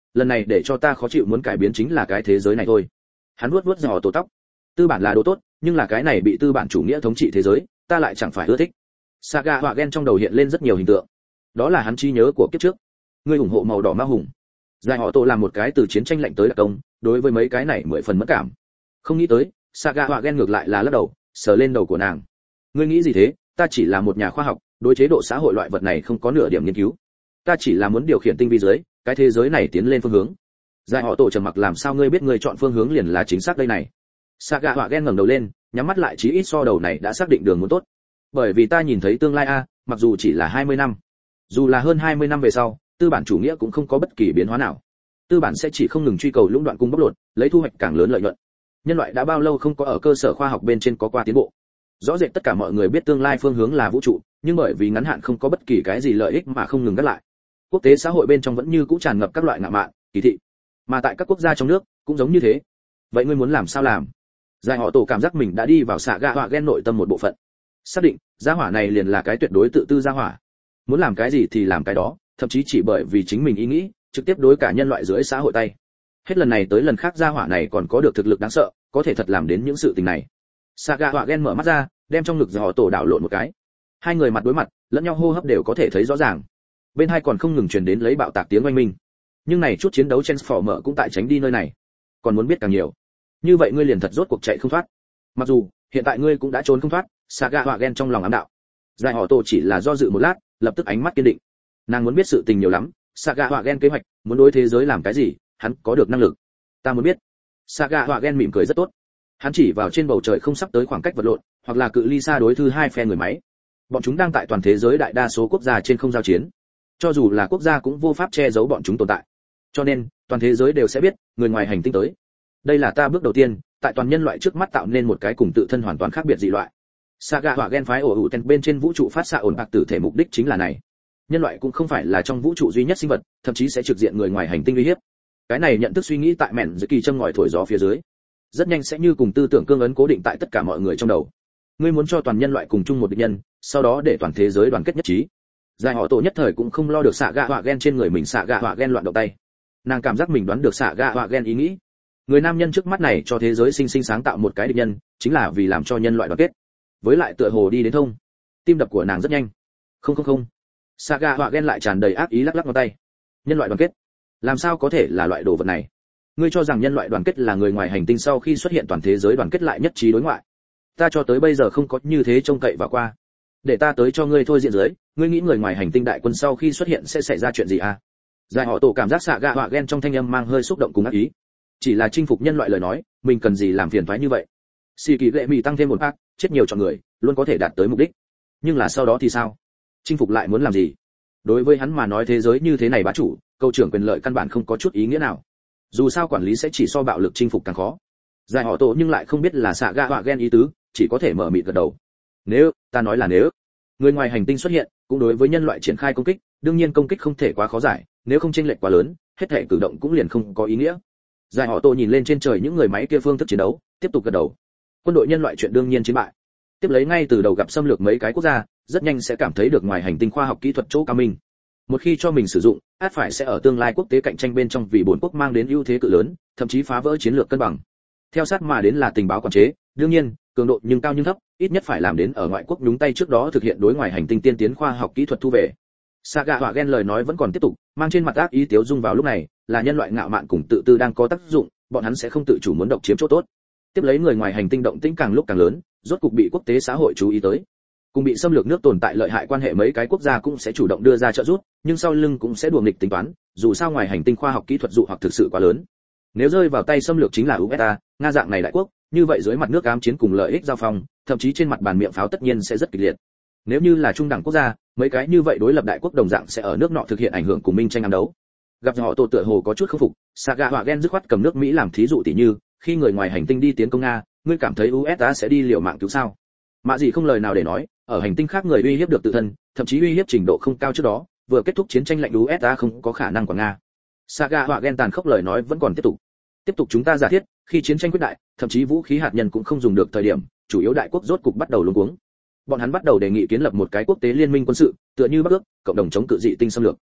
S1: lần này để cho ta khó chịu muốn cải biến chính là cái thế giới này thôi. Hắn vuốt vuốt giò tổ tóc. Tư bản là đồ tốt, nhưng là cái này bị tư bản chủ nghĩa thống trị thế giới, ta lại chẳng phải ưa thích. Saga họa ghen trong đầu hiện lên rất nhiều hình tượng. Đó là hắn trí nhớ của kiếp trước. Ngươi ủng hộ màu đỏ ma hùng. Giải họ tổ làm một cái từ chiến tranh lạnh tới đặc công, đối với mấy cái này mười phần mất cảm. Không nghĩ tới, Saga họa ghen ngược lại là lắc đầu, sờ lên đầu của nàng. Ngươi nghĩ gì thế, ta chỉ là một nhà khoa học, đối chế độ xã hội loại vật này không có nửa điểm nghiên cứu. Ta chỉ là muốn điều khiển tinh vi giới, cái thế giới này tiến lên phương hướng. Giải họ tổ trầm mặc, làm sao ngươi biết ngươi chọn phương hướng liền là chính xác đây này? Saga họa ghen ngẩng đầu lên, nhắm mắt lại, chí ít so đầu này đã xác định đường muốn tốt. Bởi vì ta nhìn thấy tương lai a, mặc dù chỉ là 20 năm, dù là hơn 20 năm về sau, tư bản chủ nghĩa cũng không có bất kỳ biến hóa nào. Tư bản sẽ chỉ không ngừng truy cầu lũng đoạn cung bóc lột, lấy thu hoạch càng lớn lợi nhuận. Nhân loại đã bao lâu không có ở cơ sở khoa học bên trên có qua tiến bộ? Rõ rệt tất cả mọi người biết tương lai phương hướng là vũ trụ, nhưng bởi vì ngắn hạn không có bất kỳ cái gì lợi ích mà không ngừng gắt lại. Quốc tế xã hội bên trong vẫn như cũ tràn ngập các loại ngạo mạn, kỳ thị. Mà tại các quốc gia trong nước cũng giống như thế. Vậy ngươi muốn làm sao làm? Giải họ tổ cảm giác mình đã đi vào Saga họa ghen nội tâm một bộ phận. Xác định, gia hỏa này liền là cái tuyệt đối tự tư gia hỏa. Muốn làm cái gì thì làm cái đó, thậm chí chỉ bởi vì chính mình ý nghĩ, trực tiếp đối cả nhân loại dưới xã hội tay. Hết lần này tới lần khác gia hỏa này còn có được thực lực đáng sợ, có thể thật làm đến những sự tình này. Saga họa ghen mở mắt ra, đem trong ngực họ tổ đảo lộn một cái. Hai người mặt đối mặt, lẫn nhau hô hấp đều có thể thấy rõ ràng. Bên hai còn không ngừng truyền đến lấy bạo tạc tiếng oanh minh. Nhưng này chút chiến đấu Transformer cũng tại tránh đi nơi này. Còn muốn biết càng nhiều. Như vậy ngươi liền thật rốt cuộc chạy không thoát. Mặc dù hiện tại ngươi cũng đã trốn không thoát, Saga họa ghen trong lòng ám đạo. Giải họ tổ chỉ là do dự một lát, lập tức ánh mắt kiên định. Nàng muốn biết sự tình nhiều lắm, Saga họa ghen kế hoạch, muốn đối thế giới làm cái gì, hắn có được năng lực. Ta muốn biết. Saga họa ghen mỉm cười rất tốt. Hắn chỉ vào trên bầu trời không sắp tới khoảng cách vật lộn, hoặc là cự ly xa đối thư hai phe người máy. Bọn chúng đang tại toàn thế giới đại đa số quốc gia trên không giao chiến. Cho dù là quốc gia cũng vô pháp che giấu bọn chúng tồn tại. Cho nên, toàn thế giới đều sẽ biết, người ngoài hành tinh tới. Đây là ta bước đầu tiên, tại toàn nhân loại trước mắt tạo nên một cái cùng tự thân hoàn toàn khác biệt dị loại. Saga họa ghen phái ổ ủ ten bên trên vũ trụ phát xạ ổn bạc tử thể mục đích chính là này. Nhân loại cũng không phải là trong vũ trụ duy nhất sinh vật, thậm chí sẽ trực diện người ngoài hành tinh uy hiếp. Cái này nhận thức suy nghĩ tại mẹn dưới kỳ châm ngòi thổi gió phía dưới, rất nhanh sẽ như cùng tư tưởng cương ấn cố định tại tất cả mọi người trong đầu. Ngươi muốn cho toàn nhân loại cùng chung một địch nhân, sau đó để toàn thế giới đoàn kết nhất trí. Giải họ tổ nhất thời cũng không lo được Saga họa ghen trên người mình Saga họa ghen loạn động tay. Nàng cảm giác mình đoán được Saga họa ghen ý nghĩ. Người nam nhân trước mắt này cho thế giới sinh sáng tạo một cái địch nhân, chính là vì làm cho nhân loại đoàn kết. Với lại tựa hồ đi đến thông. Tim đập của nàng rất nhanh. Không. Saga họa ghen lại tràn đầy ác ý lắc lắc ngón tay. Nhân loại đoàn kết? Làm sao có thể là loại đồ vật này? Ngươi cho rằng nhân loại đoàn kết là người ngoài hành tinh sau khi xuất hiện toàn thế giới đoàn kết lại nhất trí đối ngoại? Ta cho tới bây giờ không có như thế trông cậy vào qua. Để ta tới cho ngươi thôi diện dưới, ngươi nghĩ người ngoài hành tinh đại quân sau khi xuất hiện sẽ xảy ra chuyện gì à? Giải họ tổ cảm giác Saga họa ghen trong thanh âm mang hơi xúc động cùng ác ý. Chỉ là chinh phục nhân loại lời nói, mình cần gì làm phiền toái như vậy? Xì kỳ lệ mì tăng thêm một bác, chết nhiều chọn người, luôn có thể đạt tới mục đích. Nhưng là sau đó thì sao? Chinh phục lại muốn làm gì? Đối với hắn mà nói thế giới như thế này bá chủ, câu trưởng quyền lợi căn bản không có chút ý nghĩa nào. Dù sao quản lý sẽ chỉ so bạo lực chinh phục càng khó. Giải họ tổ nhưng lại không biết là Saga họa ghen ý tứ, chỉ có thể mở mịt gật đầu. Nếu, ta nói là nếu, người ngoài hành tinh xuất hiện, cũng đối với nhân loại triển khai công kích, đương nhiên công kích không thể quá khó giải, nếu không chênh lệch quá lớn, hết thảy cử động cũng liền không có ý nghĩa. Giải họ tổ nhìn lên trên trời những người máy kia phương thức chiến đấu, tiếp tục gật đầu. Quân đội nhân loại chuyện đương nhiên chiến bại. Tiếp lấy ngay từ đầu gặp xâm lược mấy cái quốc gia, rất nhanh sẽ cảm thấy được ngoài hành tinh khoa học kỹ thuật chỗ cao minh. Một khi cho mình sử dụng, ắt phải sẽ ở tương lai quốc tế cạnh tranh bên trong vì bốn quốc mang đến ưu thế cự lớn, thậm chí phá vỡ chiến lược cân bằng. Theo sát mà đến là tình báo quản chế, đương nhiên, cường độ nhưng cao nhưng thấp, ít nhất phải làm đến ở ngoại quốc nhúng tay trước đó thực hiện đối ngoài hành tinh tiên tiến khoa học kỹ thuật thu về. Saga họa ghen lời nói vẫn còn tiếp tục, mang trên mặt ác ý tiếu dung vào lúc này, là nhân loại ngạo mạn cùng tự tư đang có tác dụng, bọn hắn sẽ không tự chủ muốn độc chiếm chỗ tốt. Tiếp lấy người ngoài hành tinh động tĩnh càng lúc càng lớn, rốt cục bị quốc tế xã hội chú ý tới. Cùng bị xâm lược nước tồn tại lợi hại quan hệ mấy cái quốc gia cũng sẽ chủ động đưa ra trợ giúp, nhưng sau lưng cũng sẽ đùa nghịch tính toán, dù sao ngoài hành tinh khoa học kỹ thuật dụ hoặc thực sự quá lớn. Nếu rơi vào tay xâm lược chính là USA, Nga dạng này đại quốc, như vậy dưới mặt nước ám chiến cùng lợi ích giao phong, thậm chí trên mặt bàn miệng pháo tất nhiên sẽ rất kịch liệt. Nếu như là trung đẳng quốc gia, mấy cái như vậy đối lập đại quốc đồng dạng sẽ ở nước nọ thực hiện ảnh hưởng cùng minh tranh ám đấu. Gặp họ tổ tựa hồ có chút khâm phục, Saga họa ghen dứt khoát cầm nước Mỹ làm thí dụ, tỉ như khi người ngoài hành tinh đi tiến công Nga, ngươi cảm thấy USA sẽ đi liều mạng cứu sao? Mạ gì không lời nào để nói, ở hành tinh khác người uy hiếp được tự thân, thậm chí uy hiếp trình độ không cao trước đó, vừa kết thúc chiến tranh lạnh USA không có khả năng của Nga. Saga họa ghen tàn khốc lời nói vẫn còn tiếp tục chúng ta giả thiết, khi chiến tranh quyết đại, thậm chí vũ khí hạt nhân cũng không dùng được thời điểm, chủ yếu đại quốc rốt cục bắt đầu luống cuống. Bọn hắn bắt đầu đề nghị kiến lập một cái quốc tế liên minh quân sự, tựa như Bắc Ước, cộng đồng chống cự dị tinh xâm lược.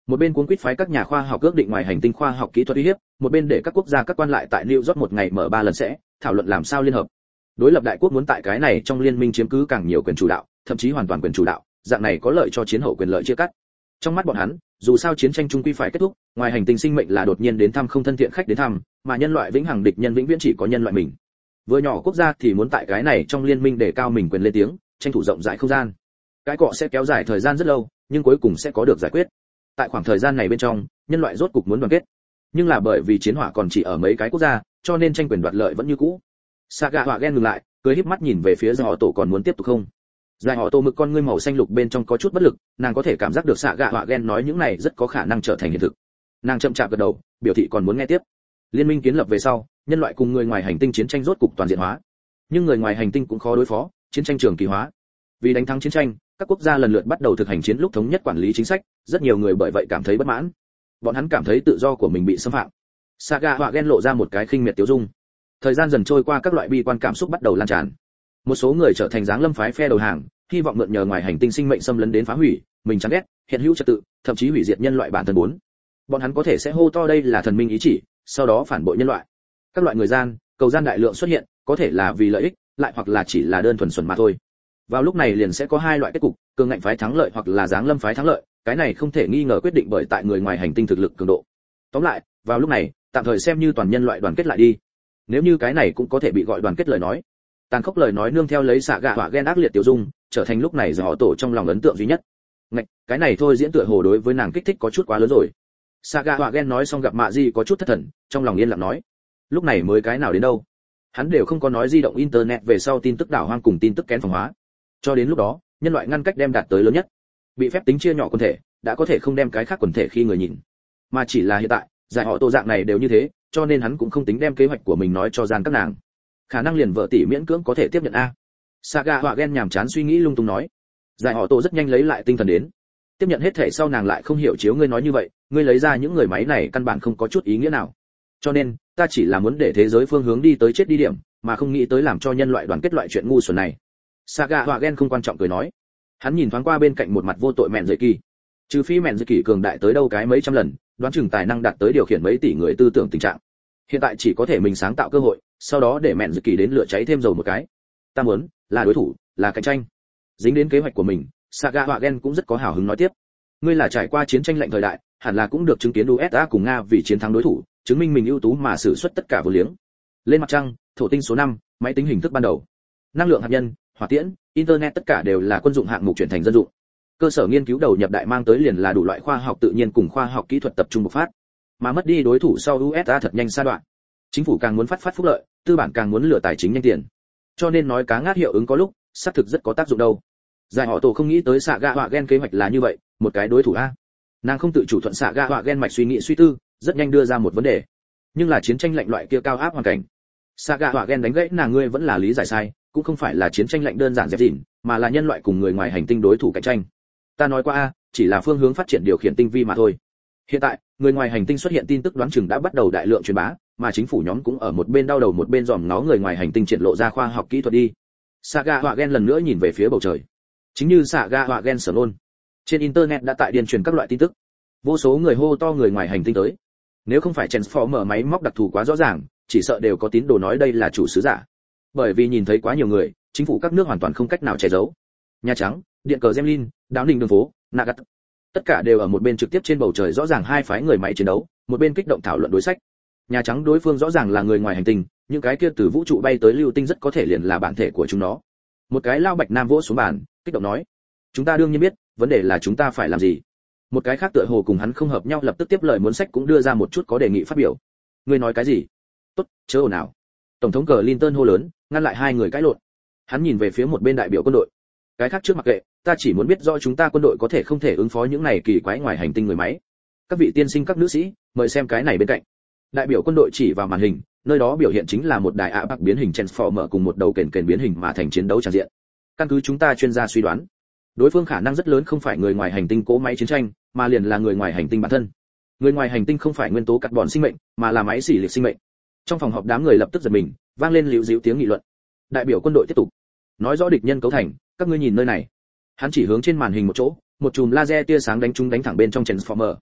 S1: Một bên cuốn quýt phái các nhà khoa học ước định ngoài hành tinh khoa học kỹ thuật uy hiếp, một bên để các quốc gia các quan lại tại New York một ngày mở 3 lần sẽ thảo luận làm sao liên hợp. Đối lập đại quốc muốn tại cái này trong liên minh chiếm cứ càng nhiều quyền chủ đạo, thậm chí hoàn toàn quyền chủ đạo, dạng này có lợi cho chiến hậu quyền lợi chia cắt. Trong mắt bọn hắn, dù sao chiến tranh chung quy phải kết thúc, ngoài hành tinh sinh mệnh là đột nhiên đến thăm không thân thiện khách đến thăm, mà nhân loại vĩnh hằng địch nhân vĩnh viễn chỉ có nhân loại mình. Vừa nhỏ quốc gia thì muốn tại cái này trong liên minh để cao mình quyền lên tiếng, tranh thủ rộng rãi không gian. Cái cọ sẽ kéo dài thời gian rất lâu, nhưng cuối cùng sẽ có được giải quyết. Tại khoảng thời gian này bên trong, nhân loại rốt cục muốn đoàn kết. Nhưng là bởi vì chiến hỏa còn chỉ ở mấy cái quốc gia, cho nên tranh quyền đoạt lợi vẫn như cũ. Saga họa ghen ngừng lại, cười híp mắt nhìn về phía Giải Họ Tổ còn muốn tiếp tục không. Giải Họ Tổ mực con ngươi màu xanh lục bên trong có chút bất lực, nàng có thể cảm giác được Saga họa ghen nói những này rất có khả năng trở thành hiện thực. Nàng chậm chạp gật đầu, biểu thị còn muốn nghe tiếp. Liên minh kiến lập về sau, nhân loại cùng người ngoài hành tinh chiến tranh rốt cục toàn diện hóa. Nhưng người ngoài hành tinh cũng khó đối phó, chiến tranh trường kỳ hóa. Vì đánh thắng chiến tranh, các quốc gia lần lượt bắt đầu thực hành chiến lúc thống nhất quản lý chính sách, rất nhiều người bởi vậy cảm thấy bất mãn. Bọn hắn cảm thấy tự do của mình bị xâm phạm. Saga họa ghen lộ ra một cái khinh miệt tiêu dung. Thời gian dần trôi qua, các loại bi quan cảm xúc bắt đầu lan tràn. Một số người trở thành dáng lâm phái phe đầu hàng, hy vọng mượn nhờ ngoài hành tinh sinh mệnh xâm lấn đến phá hủy mình chán ghét hiện hữu trật tự, thậm chí hủy diệt nhân loại bản thân bốn. Bọn hắn có thể sẽ hô to đây là thần minh ý chỉ, sau đó phản bội nhân loại. Các loại người gian, cầu gian đại lượng xuất hiện, có thể là vì lợi ích, lại hoặc là chỉ là đơn thuần xuẩn mà thôi. Vào lúc này liền sẽ có hai loại kết cục, cường ngạnh phái thắng lợi hoặc là dáng lâm phái thắng lợi, cái này không thể nghi ngờ quyết định bởi tại người ngoài hành tinh thực lực cường độ. Tóm lại, vào lúc này, tạm thời xem như toàn nhân loại đoàn kết lại đi. Nếu như cái này cũng có thể bị gọi đoàn kết lời nói. Tàn khốc lời nói nương theo lấy xạ gạ họa ghen ác liệt tiểu dung, trở thành lúc này Giải Họ Tổ trong lòng ấn tượng duy nhất. Ngạch, cái này thôi diễn tựa hồ đối với nàng kích thích có chút quá lớn rồi. Saga họa ghen nói xong gặp Mạ Di có chút thất thần, trong lòng yên lặng nói, lúc này mới cái nào đến đâu. Hắn đều không có nói di động internet về sau tin tức đảo hoang cùng tin tức kén phòng hóa. Cho đến lúc đó, nhân loại ngăn cách đem đạt tới lớn nhất. Bị phép tính chia nhỏ quần thể, đã có thể không đem cái khác quần thể khi người nhìn. Mà chỉ là hiện tại, Giải Họ Tổ dạng này đều như thế, cho nên hắn cũng không tính đem kế hoạch của mình nói cho gian các nàng. Khả năng liền vợ tỷ miễn cưỡng có thể tiếp nhận a. Saga họa ghen nhàm chán suy nghĩ lung tung nói. Giải Họ Tổ rất nhanh lấy lại tinh thần đến. Tiếp nhận hết thể sau nàng lại không hiểu chiếu ngươi nói như vậy, ngươi lấy ra những người máy này căn bản không có chút ý nghĩa nào. Cho nên, ta chỉ là muốn để thế giới phương hướng đi tới chết đi điểm, mà không nghĩ tới làm cho nhân loại đoàn kết loại chuyện ngu xuẩn này. Saga họa ghen không quan trọng cười nói. Hắn nhìn thoáng qua bên cạnh một mặt vô tội mẹn dậy kỳ. Trừ phi mẹn dậy kỳ cường đại tới đâu cái mấy trăm lần, đoán chừng tài năng đạt tới điều khiển mấy tỷ người tư tưởng tình trạng. Hiện tại chỉ có thể mình sáng tạo cơ hội, sau đó để mẹn dậy kỳ đến lửa cháy thêm dầu một cái. Ta muốn là đối thủ, là cạnh tranh. Dính đến kế hoạch của mình, Saga họa ghen cũng rất có hào hứng nói tiếp. Ngươi là trải qua chiến tranh lạnh thời đại, hẳn là cũng được chứng kiến USA cùng Nga vì chiến thắng đối thủ, chứng minh mình ưu tú mà sử xuất tất cả vô liếng. Lên mặt trăng, thổ tinh số 5, máy tính hình thức ban đầu. Năng lượng hạt nhân, hỏa tiễn, internet tất cả đều là quân dụng hạng mục chuyển thành dân dụng. Cơ sở nghiên cứu đầu nhập đại mang tới liền là đủ loại khoa học tự nhiên cùng khoa học kỹ thuật tập trung bộc phát. Mà mất đi đối thủ sau USA thật nhanh sa đoạn. Chính phủ càng muốn phát phúc lợi, tư bản càng muốn lừa tài chính nhanh tiền. Cho nên nói cá ngát hiệu ứng có lúc, xác thực rất có tác dụng đâu. Giải Họ Tổ không nghĩ tới Saga họa ghen kế hoạch là như vậy, một cái đối thủ a. Nàng không tự chủ thuận Saga họa ghen mạch suy nghĩ suy tư, rất nhanh đưa ra một vấn đề. Nhưng là chiến tranh lạnh loại kia cao áp hoàn cảnh. Saga họa ghen đánh gãy nàng, ngươi vẫn là lý giải sai, cũng không phải là chiến tranh lạnh đơn giản dẹp dỉn, mà là nhân loại cùng người ngoài hành tinh đối thủ cạnh tranh. Ta nói qua a, chỉ là phương hướng phát triển điều khiển tinh vi mà thôi. Hiện tại, người ngoài hành tinh xuất hiện tin tức đoán chừng đã bắt đầu đại lượng truyền bá, mà chính phủ nhóm cũng ở một bên đau đầu một bên dòm ngó người ngoài hành tinh triển lộ ra khoa học kỹ thuật đi. Saga họa ghen lần nữa nhìn về phía bầu trời. Chính như Saga họa ghen sở luôn. Trên internet đã tại điền truyền các loại tin tức. Vô số người hô to người ngoài hành tinh tới. Nếu không phải Transformer máy móc đặc thù quá rõ ràng, chỉ sợ đều có tín đồ nói đây là chủ sứ giả. Bởi vì nhìn thấy quá nhiều người, chính phủ các nước hoàn toàn không cách nào che giấu. Nhà Trắng, điện cờ Kremlin, đáo đình đường phố, Nagat, tất cả đều ở một bên trực tiếp trên bầu trời rõ ràng hai phái người máy chiến đấu, một bên kích động thảo luận đối sách. Nhà Trắng đối phương rõ ràng là người ngoài hành tinh, những cái kia từ vũ trụ bay tới lưu tinh rất có thể liền là bản thể của chúng nó. Một cái lao bạch nam vỗ xuống bàn, kích động nói: chúng ta đương nhiên biết, vấn đề là chúng ta phải làm gì. Một cái khác tựa hồ cùng hắn không hợp nhau lập tức tiếp lời muốn sách cũng đưa ra một chút có đề nghị phát biểu. Ngươi nói cái gì? Tốt, chớ ồn ào. Tổng thống Clinton hô lớn, ngăn lại hai người cãi lộn. Hắn nhìn về phía một bên đại biểu quân đội. Cái khác trước mặc kệ, ta chỉ muốn biết rõ chúng ta quân đội có thể không thể ứng phó những này kỳ quái ngoài hành tinh người máy. Các vị tiên sinh các nữ sĩ, mời xem cái này bên cạnh. Đại biểu quân đội chỉ vào màn hình, nơi đó biểu hiện chính là một đài ạ bạc biến hình Transformer cùng một đầu kền biến hình mà thành chiến đấu tràn diện. Căn cứ chúng ta chuyên gia suy đoán, đối phương khả năng rất lớn không phải người ngoài hành tinh cỗ máy chiến tranh, mà liền là người ngoài hành tinh bản thân. Người ngoài hành tinh không phải nguyên tố carbon sinh mệnh, mà là máy xỉ liệt sinh mệnh. Trong phòng họp đám người lập tức giật mình, vang lên líu díu tiếng nghị luận. Đại biểu quân đội tiếp tục nói rõ địch nhân cấu thành, các ngươi nhìn nơi này. Hắn chỉ hướng trên màn hình một chỗ, một chùm laser tia sáng đánh trúng đánh thẳng bên trong Transformer.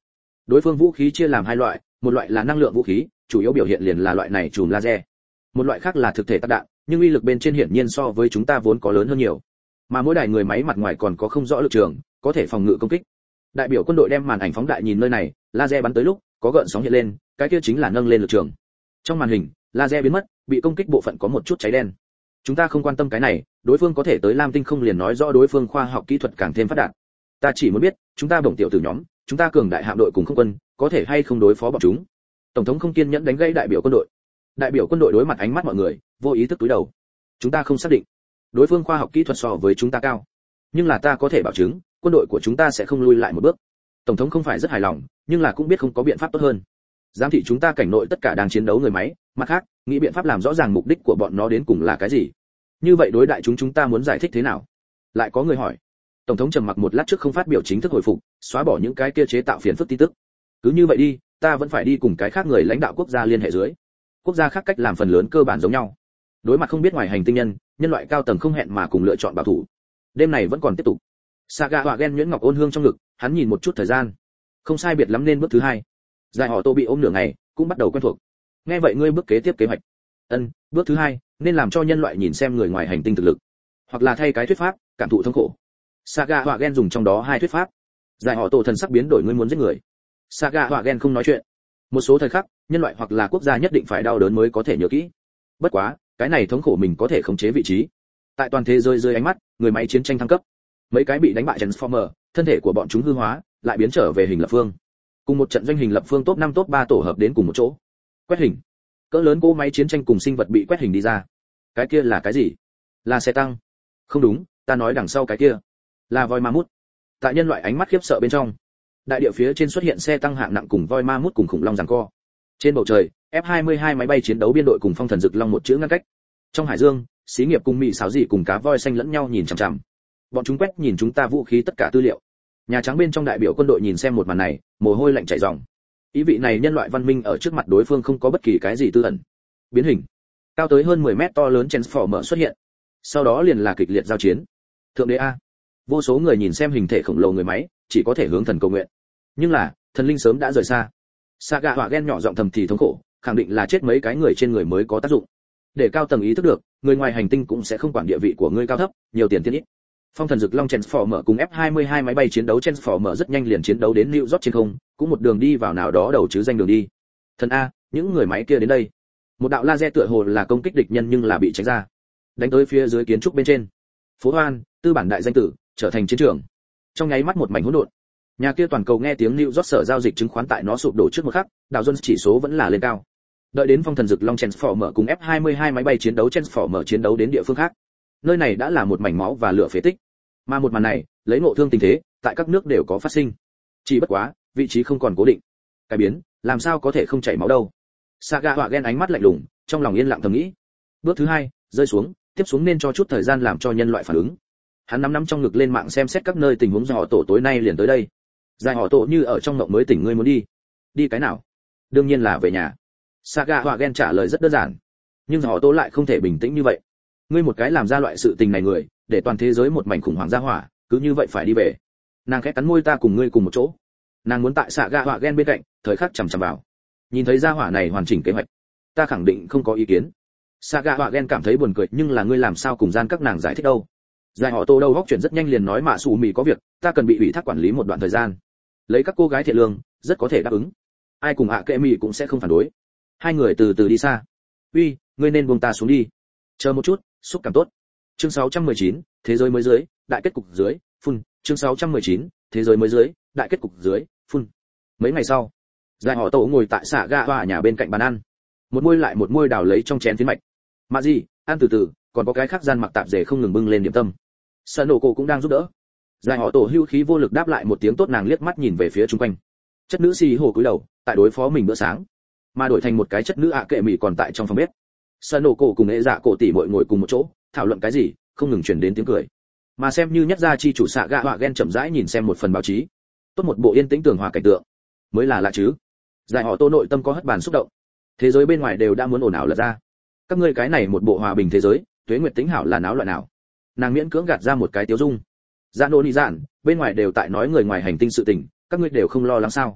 S1: Đối phương vũ khí chia làm hai loại, một loại là năng lượng vũ khí, chủ yếu biểu hiện liền là loại này chùm laser. Một loại khác là thực thể tác đạn, nhưng uy lực bên trên hiển nhiên so với chúng ta vốn có lớn hơn nhiều. Mà mỗi đài người máy mặt ngoài còn có không rõ lực trường, có thể phòng ngự công kích. Đại biểu quân đội đem màn ảnh phóng đại nhìn nơi này, laser bắn tới lúc, có gợn sóng hiện lên, cái kia chính là nâng lên lực trường. Trong màn hình, laser biến mất, bị công kích bộ phận có một chút cháy đen. Chúng ta không quan tâm cái này, đối phương có thể tới Lam Tinh không liền nói rõ đối phương khoa học kỹ thuật càng thêm phát đạt. Ta chỉ muốn biết, chúng ta bổng tiểu tử nhóm, chúng ta cường đại hạm đội cùng không quân, có thể hay không đối phó bọn chúng. Tổng thống không kiên nhẫn đánh gãy đại biểu quân đội. Đại biểu quân đội đối mặt ánh mắt mọi người, vô ý thức cúi đầu. Chúng ta không xác định, đối phương khoa học kỹ thuật so với chúng ta cao, nhưng là ta có thể bảo chứng, quân đội của chúng ta sẽ không lui lại một bước. Tổng thống không phải rất hài lòng, nhưng là cũng biết không có biện pháp tốt hơn. Giám thị chúng ta cảnh nội tất cả đang chiến đấu người máy, mặt khác, nghĩ biện pháp làm rõ ràng mục đích của bọn nó đến cùng là cái gì. Như vậy đối đại chúng ta muốn giải thích thế nào? Lại có người hỏi. Tổng thống trầm mặc một lát trước không phát biểu chính thức hồi phục, xóa bỏ những cái kia chế tạo phiền phức tin tức. Cứ như vậy đi, ta vẫn phải đi cùng cái khác người lãnh đạo quốc gia liên hệ dưới. Quốc gia khác cách làm phần lớn cơ bản giống nhau. Đối mặt không biết ngoài hành tinh nhân loại cao tầng không hẹn mà cùng lựa chọn bảo thủ. Đêm này vẫn còn tiếp tục. Saga họa ghen nhuyễn ngọc ôn hương trong ngực, hắn nhìn một chút thời gian. Không sai biệt lắm nên bước thứ hai. Giải họ tô bị ôm nửa ngày, cũng bắt đầu quen thuộc. Nghe vậy ngươi bước kế tiếp kế hoạch. Bước thứ hai, nên làm cho nhân loại nhìn xem người ngoài hành tinh thực lực, hoặc là thay cái thuyết pháp, cảm thụ thống khổ. Saga họa ghen dùng trong đó hai thuyết pháp. Giải họ tô thần sắc biến đổi ngươi muốn giết người. Saga họa ghen không nói chuyện. Một số thời khắc, nhân loại hoặc là quốc gia nhất định phải đau đớn mới có thể nhớ kỹ. Bất quá, cái này thống khổ mình có thể khống chế vị trí. Tại toàn thế giới dưới ánh mắt, người máy chiến tranh thăng cấp. Mấy cái bị đánh bại Transformer, thân thể của bọn chúng hư hóa, lại biến trở về hình lập phương. Cùng một trận doanh hình lập phương top 5 top 3 tổ hợp đến cùng một chỗ. Quét hình. Cỡ lớn cỗ máy chiến tranh cùng sinh vật bị quét hình đi ra. Cái kia là cái gì? Là xe tăng. Không đúng, ta nói đằng sau cái kia là voi ma mút. Tại nhân loại ánh mắt khiếp sợ bên trong, đại địa phía trên xuất hiện xe tăng hạng nặng cùng voi ma mút cùng khủng long giằng co. Trên bầu trời, F-22 máy bay chiến đấu biên đội cùng phong thần dực long một chữ ngăn cách. Trong hải dương, xí nghiệp cùng mỹ sáo dị cùng cá voi xanh lẫn nhau nhìn chằm chằm. Bọn chúng quét nhìn chúng ta vũ khí tất cả tư liệu. Nhà Trắng bên trong đại biểu quân đội nhìn xem một màn này, mồ hôi lạnh chảy ròng. Ý vị này nhân loại văn minh ở trước mặt đối phương không có bất kỳ cái gì tư ẩn. Biến hình. Cao tới hơn 10 mét to lớn Transformer xuất hiện. Sau đó liền là kịch liệt giao chiến. Thượng đế a. Vô số người nhìn xem hình thể khổng lồ người máy, chỉ có thể hướng thần cầu nguyện. Nhưng là, thần linh sớm đã rời xa. Saga họa ghen nhỏ giọng thầm thì thống khổ, khẳng định là chết mấy cái người trên người mới có tác dụng. Để cao tầng ý thức được, người ngoài hành tinh cũng sẽ không quản địa vị của ngươi cao thấp, nhiều tiền tiền ít. Phong thần dực long Transformer cùng F-22 máy bay chiến đấu Transformer rất nhanh liền chiến đấu đến New York trên không, cũng một đường đi vào nào đó đầu chứ danh đường đi. Thần a, những người máy kia đến đây. Một đạo laser tựa hồ là công kích địch nhân nhưng là bị tránh ra. Đánh tới phía dưới kiến trúc bên trên. Phố Hoan, tư bản đại danh tử, trở thành chiến trường. Trong nháy mắt một mảnh hỗn độn. Nhà kia toàn cầu nghe tiếng New York sở giao dịch chứng khoán tại nó sụp đổ trước một khắc, Dow Jones chỉ số vẫn là lên cao. Đợi đến phong thần dực long Transformer cùng F-22 máy bay chiến đấu Transformer chiến đấu đến địa phương khác. Nơi này đã là một mảnh máu và lửa phế tích. Mà một màn này, lấy ngộ thương tình thế, tại các nước đều có phát sinh. Chỉ bất quá, vị trí không còn cố định. Cái biến, làm sao có thể không chảy máu đâu. Saga họa ghen ánh mắt lạnh lùng, trong lòng yên lặng thầm nghĩ. Bước thứ hai, rơi xuống, tiếp xuống nên cho chút thời gian làm cho nhân loại phản ứng. Hắn nắm trong ngực lên mạng xem xét các nơi tình huống do họ tổ tối nay liền tới đây. Dài họ tổ như ở trong mộng mới tỉnh ngươi muốn đi. Đi cái nào? Đương nhiên là về nhà. Saga họa ghen trả lời rất đơn giản. Nhưng họ tổ lại không thể bình tĩnh như vậy. Ngươi một cái làm ra loại sự tình này người, để toàn thế giới một mảnh khủng hoảng ra hỏa, cứ như vậy phải đi về. Nàng khẽ cắn môi ta cùng ngươi cùng một chỗ. Nàng muốn tại Saga họa ghen bên cạnh, thời khắc chằm chằm vào. Nhìn thấy ra hỏa này hoàn chỉnh kế hoạch, ta khẳng định không có ý kiến. Saga họa ghen cảm thấy buồn cười nhưng là ngươi làm sao cùng gian các nàng giải thích đâu. Dài họ tô đầu góc chuyển rất nhanh liền nói mạ xù mì có việc, ta cần bị ủy thác quản lý một đoạn thời gian. Lấy các cô gái thiện lương, rất có thể đáp ứng. Ai cùng ạ kệ mì cũng sẽ không phản đối. Hai người từ từ đi xa. Uy, ngươi nên buông ta xuống đi. Chờ một chút, xúc cảm tốt. Chương 619, thế giới mới dưới, đại kết cục dưới, phun. Chương 619, thế giới mới dưới, đại kết cục dưới, phun. Mấy ngày sau, Dài họ tổ ngồi tại xạ ga hoa nhà bên cạnh bàn ăn. Một môi lại một môi đào lấy trong chén phiến mạch. Mà gì, ăn từ từ, còn có cái khác gian mặc tạp dề không ngừng bưng lên điểm tâm. Sợ nổ cổ cũng đang giúp đỡ. Dài họ tổ hưu khí vô lực đáp lại một tiếng tốt nàng liếc mắt nhìn về phía chung quanh. Chất nữ xì hồ cúi đầu, tại đối phó mình bữa sáng. Mà đổi thành một cái chất nữ ạ kệ mì còn tại trong phòng bếp. Sợ nổ cổ cùng ế dạ cổ tỷ muội ngồi cùng một chỗ, thảo luận cái gì, không ngừng truyền đến tiếng cười. Mà xem như nhất gia chi chủ xạ gạ họa ghen chậm rãi nhìn xem một phần báo chí. Tốt một bộ yên tĩnh tường hòa cảnh tượng. Mới là lạ chứ. Dài họ tô nội tâm có hất bàn xúc động. Thế giới bên ngoài đều đã muốn ồn ào lật ra. Các ngươi cái này một bộ hòa bình thế giới, tuế nguyệt tính hảo là náo loạn nào? Nàng miễn cưỡng gạt ra một cái tiếu dung. Dạ nô ni dạn, bên ngoài đều tại nói người ngoài hành tinh sự tình, các ngươi đều không lo lắng sao?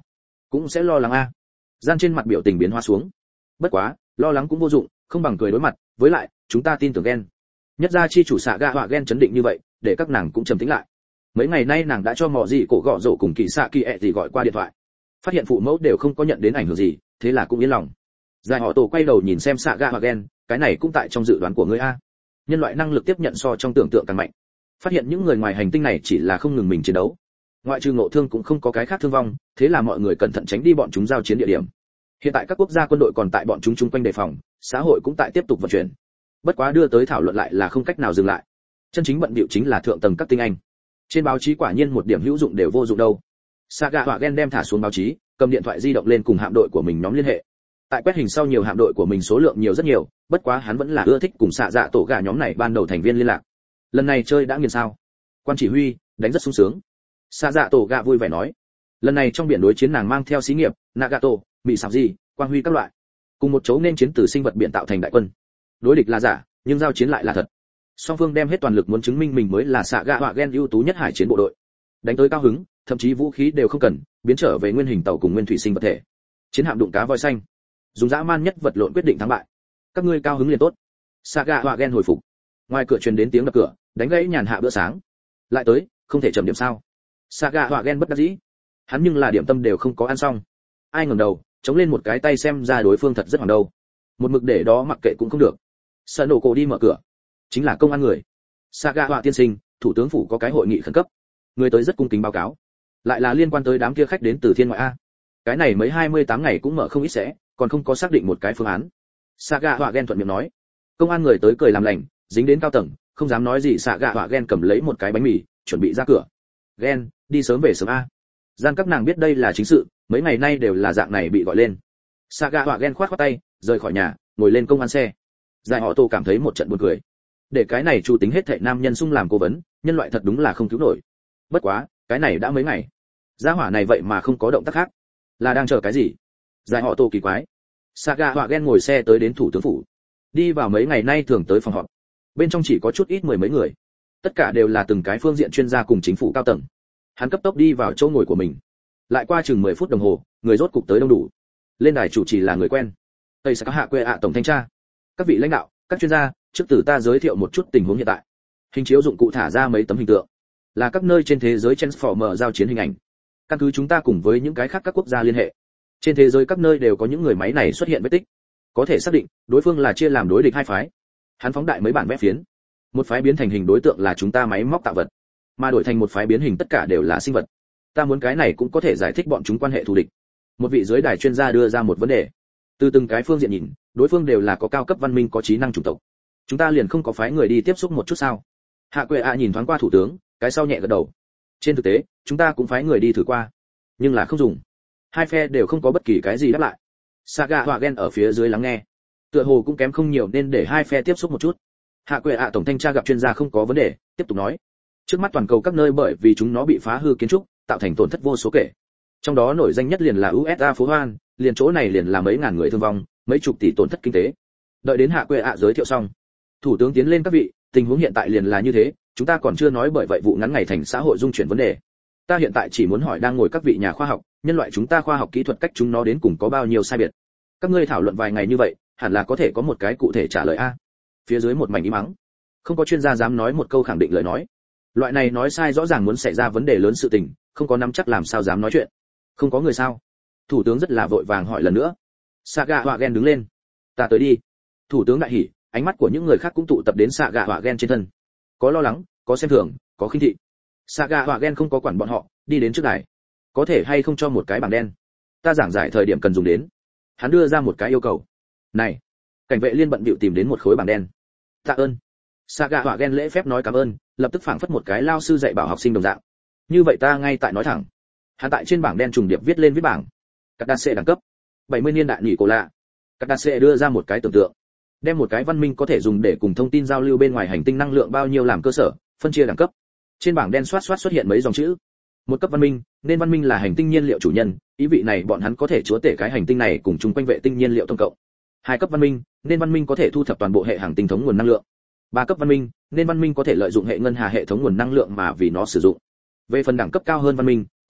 S1: cũng sẽ lo lắng a. Gian trên mặt biểu tình biến hóa xuống. Bất quá, lo lắng cũng vô dụng, không bằng cười đối mặt, với lại, chúng ta tin tưởng Gen. Nhất gia chi chủ xạ gạ họa Gen chấn định như vậy, để các nàng cũng trầm tĩnh lại. Mấy ngày nay nàng đã cho mọ gì cổ gọ rổ cùng kỳ xạ kỳ ẹ gì gọi qua điện thoại. Phát hiện phụ mẫu đều không có nhận đến ảnh hưởng gì, thế là cũng yên lòng. Giải họ tổ quay đầu nhìn xem xạ gạ họa Gen, cái này cũng tại trong dự đoán của ngươi a. Nhân loại năng lực tiếp nhận so trong tưởng tượng càng mạnh. Phát hiện những người ngoài hành tinh này chỉ là không ngừng mình chiến đấu, ngoại trừ ngộ thương cũng không có cái khác thương vong, thế là mọi người cẩn thận tránh đi bọn chúng giao chiến địa điểm. Hiện tại các quốc gia quân đội còn tại bọn chúng chung quanh đề phòng, xã hội cũng tại tiếp tục vận chuyển. Bất quá đưa tới thảo luận lại là không cách nào dừng lại. Chân chính bận bịu chính là thượng tầng các tinh anh. Trên báo chí quả nhiên một điểm hữu dụng đều vô dụng đâu. Saga họa Gen đem thả xuống báo chí, cầm điện thoại di động lên cùng hạm đội của mình nhóm liên hệ. Tại quét hình sau nhiều hạm đội của mình số lượng nhiều rất nhiều, bất quá hắn vẫn là ưa thích cùng xạ dạ tổ gà nhóm này ban đầu thành viên liên lạc. Lần này chơi đã nghiền sao? Quan chỉ huy, đánh rất sung sướng. Xạ dạ tổ gà vui vẻ nói. Lần này trong biển đối chiến nàng mang theo xí nghiệp, Nagato, bị sạp gì, quang huy các loại, cùng một chỗ nên chiến từ sinh vật biển tạo thành đại quân. Đối địch là giả, nhưng giao chiến lại là thật. Song phương đem hết toàn lực muốn chứng minh mình mới là Saga họa Gen ưu tú nhất hải chiến bộ đội. Đánh tới cao hứng, thậm chí vũ khí đều không cần, biến trở về nguyên hình tàu cùng nguyên thủy sinh vật thể. Chiến hạm đụng cá voi xanh, dùng dã man nhất vật lộn quyết định thắng bại. Các ngươi cao hứng liền tốt. Saga họa Gen hồi phục. Ngoài cửa truyền đến tiếng đập cửa, đánh gãy nhàn hạ bữa sáng. Lại tới, không thể chậm điểm sao? Saga họa Gen bất đắc dĩ. Hắn nhưng là điểm tâm đều không có ăn xong. Ai ngẩng đầu, chống lên một cái tay xem ra đối phương thật rất hoàng đâu. Một mực để đó mặc kệ cũng không được. Sợ nổ cổ đi mở cửa. Chính là công an người. Saga họa tiên sinh, thủ tướng phủ có cái hội nghị khẩn cấp. Người tới rất cung kính báo cáo. Lại là liên quan tới đám kia khách đến từ thiên ngoại a. Cái này mấy 28 ngày cũng mở không ít sẽ, còn không có xác định một cái phương án. Saga họa Gen thuận miệng nói. Công an người tới cười làm lành, dính đến cao tầng, không dám nói gì. Saga họa Gen cầm lấy một cái bánh mì, chuẩn bị ra cửa. Gen, đi sớm về sớm a. Gian các nàng biết đây là chính sự, mấy ngày nay đều là dạng này bị gọi lên. Saga họa Gen khoát khoát tay, rời khỏi nhà, ngồi lên công an xe. Giải họ tổ cảm thấy một trận buồn cười. Để cái này chủ tính hết thảy nam nhân sung làm cố vấn, nhân loại thật đúng là không cứu nổi. Bất quá, cái này đã mấy ngày. Gia hỏa này vậy mà không có động tác khác, là đang chờ cái gì? Giải họ tổ kỳ quái. Saga họa Gen ngồi xe tới đến thủ tướng phủ. Đi vào mấy ngày nay thường tới phòng họp. Bên trong chỉ có chút ít mười mấy người. Tất cả đều là từng cái phương diện chuyên gia cùng chính phủ cao tầng. Hắn cấp tốc đi vào chỗ ngồi của mình. Lại qua chừng 10 phút đồng hồ, người rốt cục tới đông đủ. Lên đài chủ trì là người quen. Tây sẽ có hạ quê ạ tổng thanh tra. Các vị lãnh đạo, các chuyên gia, trước từ ta giới thiệu một chút tình huống hiện tại. Hình chiếu dụng cụ thả ra mấy tấm hình tượng, là các nơi trên thế giới Transformer giao chiến hình ảnh. Căn cứ chúng ta cùng với những cái khác các quốc gia liên hệ. Trên thế giới các nơi đều có những người máy này xuất hiện vết tích. Có thể xác định, đối phương là chia làm đối địch hai phái. Hắn phóng đại mấy bản vẽ phiến. Một phái biến thành hình đối tượng là chúng ta máy móc tạo vật, mà đổi thành một phái biến hình tất cả đều là sinh vật. Ta muốn cái này cũng có thể giải thích bọn chúng quan hệ thù địch. Một vị giới đài chuyên gia đưa ra một vấn đề. Từ từng cái phương diện nhìn, đối phương đều là có cao cấp văn minh có trí năng chủng tộc. Chúng ta liền không có phái người đi tiếp xúc một chút sao? Hạ Quệ ạ nhìn thoáng qua thủ tướng, cái sau nhẹ gật đầu. Trên thực tế, chúng ta cũng phái người đi thử qua, nhưng là không dùng. Hai phe đều không có bất kỳ cái gì đáp lại. Saga họa Gen ở phía dưới lắng nghe. Tựa hồ cũng kém không nhiều nên để hai phe tiếp xúc một chút. Hạ Quệ ạ tổng thanh tra gặp chuyên gia không có vấn đề, tiếp tục nói. Trước mắt toàn cầu các nơi bởi vì chúng nó bị phá hư kiến trúc, tạo thành tổn thất vô số kể. Trong đó nổi danh nhất liền là USA phố Hoan, liền chỗ này liền là mấy ngàn người thương vong, mấy chục tỷ tổn thất kinh tế. Đợi đến Hạ Quệ ạ giới thiệu xong, thủ tướng tiến lên các vị, tình huống hiện tại liền là như thế, chúng ta còn chưa nói bởi vậy vụ ngắn ngày thành xã hội dung chuyển vấn đề. Ta hiện tại chỉ muốn hỏi đang ngồi các vị nhà khoa học, nhân loại chúng ta khoa học kỹ thuật cách chúng nó đến cùng có bao nhiêu sai biệt. Các ngươi thảo luận vài ngày như vậy, hẳn là có thể có một cái cụ thể trả lời a. Phía dưới một mảnh im mắng. Không có chuyên gia dám nói một câu khẳng định lời nói. Loại này nói sai rõ ràng muốn xảy ra vấn đề lớn sự tình, không có nắm chắc làm sao dám nói chuyện. Không có người sao? Thủ tướng rất là vội vàng hỏi lần nữa. Saga họa Gen đứng lên. Ta tới đi. Thủ tướng đại hỉ, ánh mắt của những người khác cũng tụ tập đến Saga họa Gen trên thân. Có lo lắng, có xem thường, có khinh thị. Saga họa Gen không có quản bọn họ, đi đến trước đài. Có thể hay không cho một cái bảng đen? Ta giảng giải thời điểm cần dùng đến. Hắn đưa ra một cái yêu cầu. Này, cảnh vệ liên bận bịu tìm đến một khối bảng đen. Tạ ơn. Saga họa Gen lễ phép nói cảm ơn, lập tức phảng phất một cái lao sư dạy bảo học sinh đồng dạng. Như vậy ta ngay tại nói thẳng. Hắn tại trên bảng đen trùng điệp viết lên viết bảng. Cadace đẳng cấp 70 niên đại nhỉ cổ lạ. Cadace đưa ra một cái tưởng tượng, đem một cái văn minh có thể dùng để cùng thông tin giao lưu bên ngoài hành tinh năng lượng bao nhiêu làm cơ sở, phân chia đẳng cấp. Trên bảng đen xoát xoát xuất hiện mấy dòng chữ. Một cấp văn minh, nên văn minh là hành tinh nhiên liệu chủ nhân, ý vị này bọn hắn có thể chúa tể cái hành tinh này cùng chung quanh vệ tinh nhiên liệu tổng cộng. Hai cấp văn minh, nên văn minh có thể thu thập toàn bộ hệ hành tinh thống nguồn năng lượng. Ba cấp văn minh, nên văn minh có thể lợi dụng hệ ngân hà hệ thống nguồn năng lượng mà vì nó sử dụng. Về phần đẳng cấp cao hơn văn minh,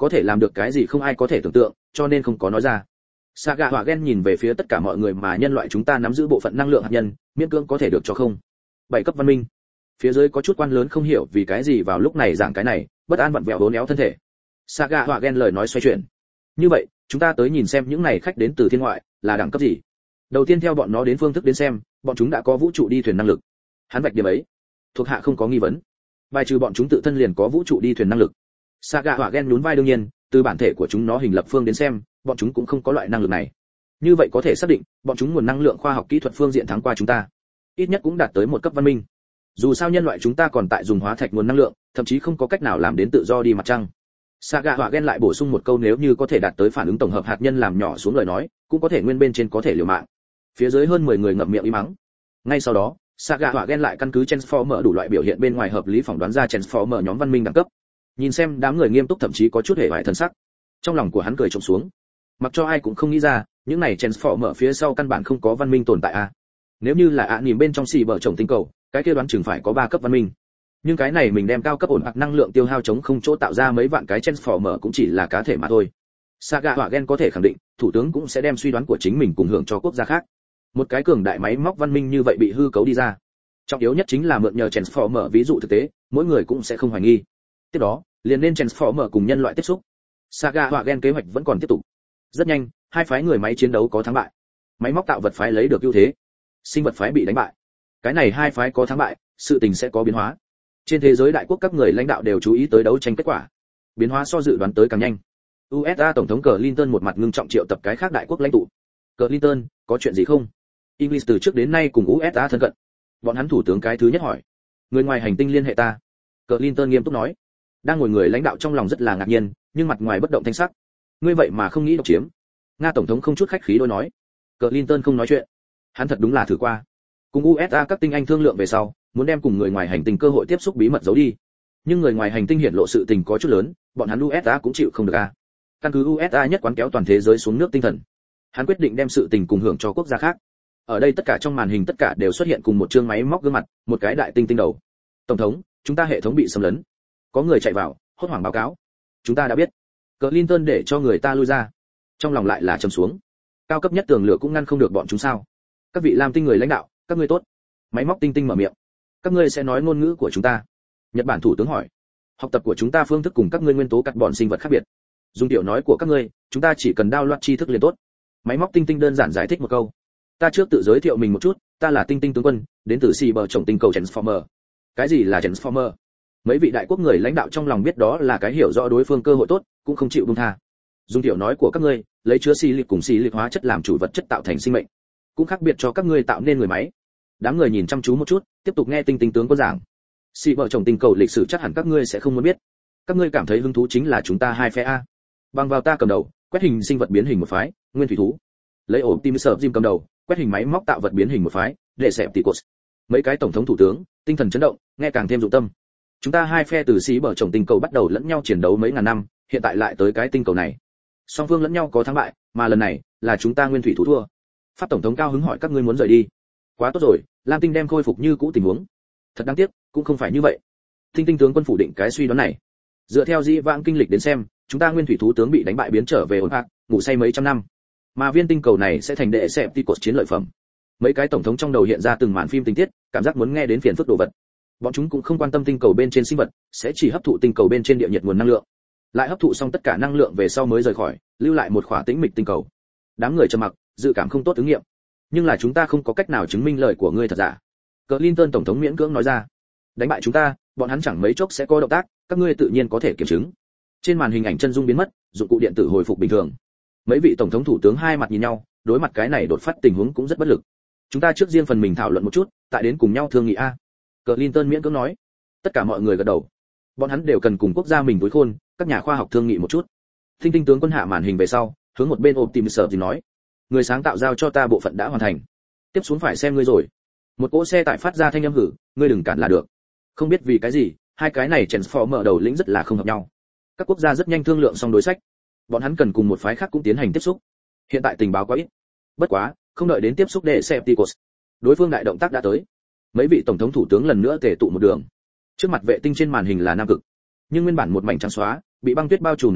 S1: có thể làm được cái gì không ai có thể tưởng tượng, cho nên không có nói ra. Saga hỏa gen nhìn về phía tất cả mọi người mà nhân loại chúng ta nắm giữ bộ phận năng lượng hạt nhân, miễn cưỡng có thể được cho không. 7 cấp văn minh. Phía dưới có chút quan lớn không hiểu vì cái gì vào lúc này giảng cái này, bất an vặn vẹo uốn éo thân thể. Saga hỏa gen lời nói xoay chuyển. Như vậy, chúng ta tới nhìn xem những này khách đến từ thiên ngoại là đẳng cấp gì. Đầu tiên theo bọn nó đến phương thức đến xem, bọn chúng đã có vũ trụ đi thuyền năng lực. Hắn vạch điểm ấy, thuộc hạ không có nghi vấn. Bài trừ bọn chúng tự thân liền có vũ trụ đi thuyền năng lực. Saga hỏa gen nhún vai đương nhiên, từ bản thể của chúng nó hình lập phương đến xem, bọn chúng cũng không có loại năng lực này. Như vậy có thể xác định, bọn chúng nguồn năng lượng khoa học kỹ thuật phương diện thắng qua chúng ta. Ít nhất cũng đạt tới một cấp văn minh. Dù sao nhân loại chúng ta còn tại dùng hóa thạch nguồn năng lượng, thậm chí không có cách nào làm đến tự do đi mặt trăng. Saga hỏa gen lại bổ sung một câu nếu như có thể đạt tới phản ứng tổng hợp hạt nhân làm nhỏ xuống lời nói, cũng có thể nguyên bên trên có thể liều mạng. Phía dưới hơn 10 người ngậm miệng im mắng. Ngay sau đó, Saga hỏa gen lại căn cứ Transformer đủ loại biểu hiện bên ngoài hợp lý phỏng đoán ra Transformer nhóm văn minh đẳng cấp. Nhìn xem đám người nghiêm túc thậm chí có chút hề bại thần sắc. Trong lòng của hắn cười trộm xuống. Mặc cho ai cũng không nghĩ ra, những này Transformer phía sau căn bản không có văn minh tồn tại a. Nếu như là nhìn bên trong xì bờ trồng tinh cầu, cái kia đoán chừng phải có 3 cấp văn minh. Nhưng cái này mình đem cao cấp ổn hoặc năng lượng tiêu hao chống không chỗ tạo ra mấy vạn cái Transformer cũng chỉ là cá thể mà thôi. Saga hỏa gen có thể khẳng định, thủ tướng cũng sẽ đem suy đoán của chính mình cùng hưởng cho quốc gia khác. Một cái cường đại máy móc văn minh như vậy bị hư cấu đi ra. Trọng yếu nhất chính là mượn nhờ Transformer ví dụ thực tế, mỗi người cũng sẽ không hoài nghi. Tiếp đó, liền nên Transformer cùng nhân loại tiếp xúc. Saga hỏa gen kế hoạch vẫn còn tiếp tục. Rất nhanh, hai phái người máy chiến đấu có thắng bại. Máy móc tạo vật phái lấy được ưu thế, sinh vật phái bị đánh bại. Cái này hai phái có thắng bại, sự tình sẽ có biến hóa. Trên thế giới đại quốc các người lãnh đạo đều chú ý tới đấu tranh kết quả. Biến hóa so dự đoán tới càng nhanh. USA tổng thống Clinton một mặt ngưng trọng triệu tập cái khác đại quốc lãnh tụ. Clinton, có chuyện gì không? English từ trước đến nay cùng USA thân cận. Bọn hắn thủ tướng cái thứ nhất hỏi. Người ngoài hành tinh liên hệ ta. Clinton nghiêm túc nói. Đang ngồi người lãnh đạo trong lòng rất là ngạc nhiên, nhưng mặt ngoài bất động thanh sắc. Ngươi vậy mà không nghĩ độc chiếm. Nga tổng thống không chút khách khí đôi nói. Clinton không nói chuyện. Hắn thật đúng là thử qua. Cùng USA các tinh anh thương lượng về sau, muốn đem cùng người ngoài hành tinh cơ hội tiếp xúc bí mật giấu đi. Nhưng người ngoài hành tinh hiển lộ sự tình có chút lớn, bọn hắn USA cũng chịu không được a. Căn cứ USA nhất quán kéo toàn thế giới xuống nước tinh thần. Hắn quyết định đem sự tình cùng hưởng cho quốc gia khác. Ở đây tất cả trong màn hình tất cả đều xuất hiện cùng một chương máy móc gương mặt, một cái đại tinh tinh đầu. Tổng thống, chúng ta hệ thống bị xâm lấn. Có người chạy vào, hốt hoảng báo cáo. Chúng ta đã biết. Clinton để cho người ta lui ra. Trong lòng lại là trầm xuống. Cao cấp nhất tường lửa cũng ngăn không được bọn chúng sao? Các vị lam tinh người lãnh đạo, các ngươi tốt. Máy móc tinh tinh mở miệng. Các ngươi sẽ nói ngôn ngữ của chúng ta. Nhật Bản thủ tướng hỏi. Học tập của chúng ta phương thức cùng các ngươi nguyên tố carbon sinh vật khác biệt. Dùng tiểu nói của các ngươi, chúng ta chỉ cần đao loạt tri thức liền tốt. Máy móc tinh tinh đơn giản giải thích một câu. Ta trước tự giới thiệu mình một chút, ta là tinh tinh tướng quân, đến từ Cyber trồng tinh cầu Transformer. Cái gì là Transformer? Mấy vị đại quốc người lãnh đạo trong lòng biết đó là cái hiểu rõ đối phương cơ hội tốt, cũng không chịu buông tha. Dùng tiểu nói của các ngươi, lấy chứa xi cùng xi hóa chất làm chủ vật chất tạo thành sinh mệnh, cũng khác biệt cho các ngươi tạo nên người máy. Đám người nhìn chăm chú một chút, tiếp tục nghe tinh tinh tướng quân giảng. Cyber trồng tinh cầu lịch sử chắc hẳn các ngươi sẽ không muốn biết. Các ngươi cảm thấy hứng thú chính là chúng ta hai phe a. Bằng vào ta cầm đầu, quét hình sinh vật biến hình một phái, nguyên thủy thú. Lấy Optimus Prime cầm đầu, quét hình máy móc tạo vật biến hình một phái, Decepticons. Mấy cái tổng thống thủ tướng, tinh thần chấn động, nghe càng thêm dụng tâm. Chúng ta hai phe từ xí bờ trồng tinh cầu bắt đầu lẫn nhau chiến đấu mấy ngàn năm, hiện tại lại tới cái tinh cầu này. Song phương lẫn nhau có thắng bại, mà lần này là chúng ta nguyên thủy thú thua. Pháp tổng thống cao hứng hỏi các ngươi muốn rời đi. Quá tốt rồi, Lam Tinh đem khôi phục như cũ tình huống. Thật đáng tiếc, cũng không phải như vậy. Tinh tinh tướng quân phủ định cái suy đoán này. Dựa theo dĩ vãng kinh lịch đến xem, chúng ta nguyên thủy thú tướng bị đánh bại biến trở về ổn ạc, ngủ say mấy trăm năm. Mà viên tinh cầu này sẽ thành Decepticons chiến lợi phẩm. Mấy cái tổng thống trong đầu hiện ra từng màn phim tình tiết, cảm giác muốn nghe đến phiền phức đồ vật. Bọn chúng cũng không quan tâm tinh cầu bên trên sinh vật, sẽ chỉ hấp thụ tinh cầu bên trên địa nhiệt nguồn năng lượng. Lại hấp thụ xong tất cả năng lượng về sau mới rời khỏi, lưu lại một khỏa tĩnh mịch tinh cầu. Đám người trầm mặc, dự cảm không tốt ứng nghiệm. Nhưng là chúng ta không có cách nào chứng minh lời của ngươi thật giả. Clinton tổng thống miễn cưỡng nói ra. Đánh bại chúng ta, bọn hắn chẳng mấy chốc sẽ có động tác, các ngươi tự nhiên có thể kiểm chứng. Trên màn hình ảnh chân dung biến mất, dụng cụ điện tử hồi phục bình thường. Mấy vị tổng thống thủ tướng hai mặt nhìn nhau, đối mặt cái này đột phát tình huống cũng rất bất lực. Chúng ta trước riêng phần mình thảo luận một chút, tại đến cùng nhau thương nghị a. Clinton miễn cưỡng nói. Tất cả mọi người gật đầu. Bọn hắn đều cần cùng quốc gia mình túi khôn, các nhà khoa học thương nghị một chút. Tinh tinh tướng quân hạ màn hình về sau, hướng một bên Optimus gì nói. Người sáng tạo giao cho ta bộ phận đã hoàn thành. Tiếp xuống phải xem ngươi rồi. Một cỗ xe tải phát ra thanh âm hử, ngươi đừng cản là được. Không biết vì cái gì, hai cái này Transformer đầu lĩnh rất là không hợp nhau. Các quốc gia rất nhanh thương lượng xong đối sách. Bọn hắn cần cùng một phái khác cũng tiến hành tiếp xúc. Hiện tại tình báo quá ít. Bất quá, không đợi đến tiếp xúc Decepticons, đối phương đại động tác đã tới. Mấy vị tổng thống thủ tướng lần nữa tề tụ một đường. Trước mặt vệ tinh trên màn hình là Nam Cực, nhưng nguyên bản một mảnh trắng xóa, bị băng tuyết bao trùm Nam Cực,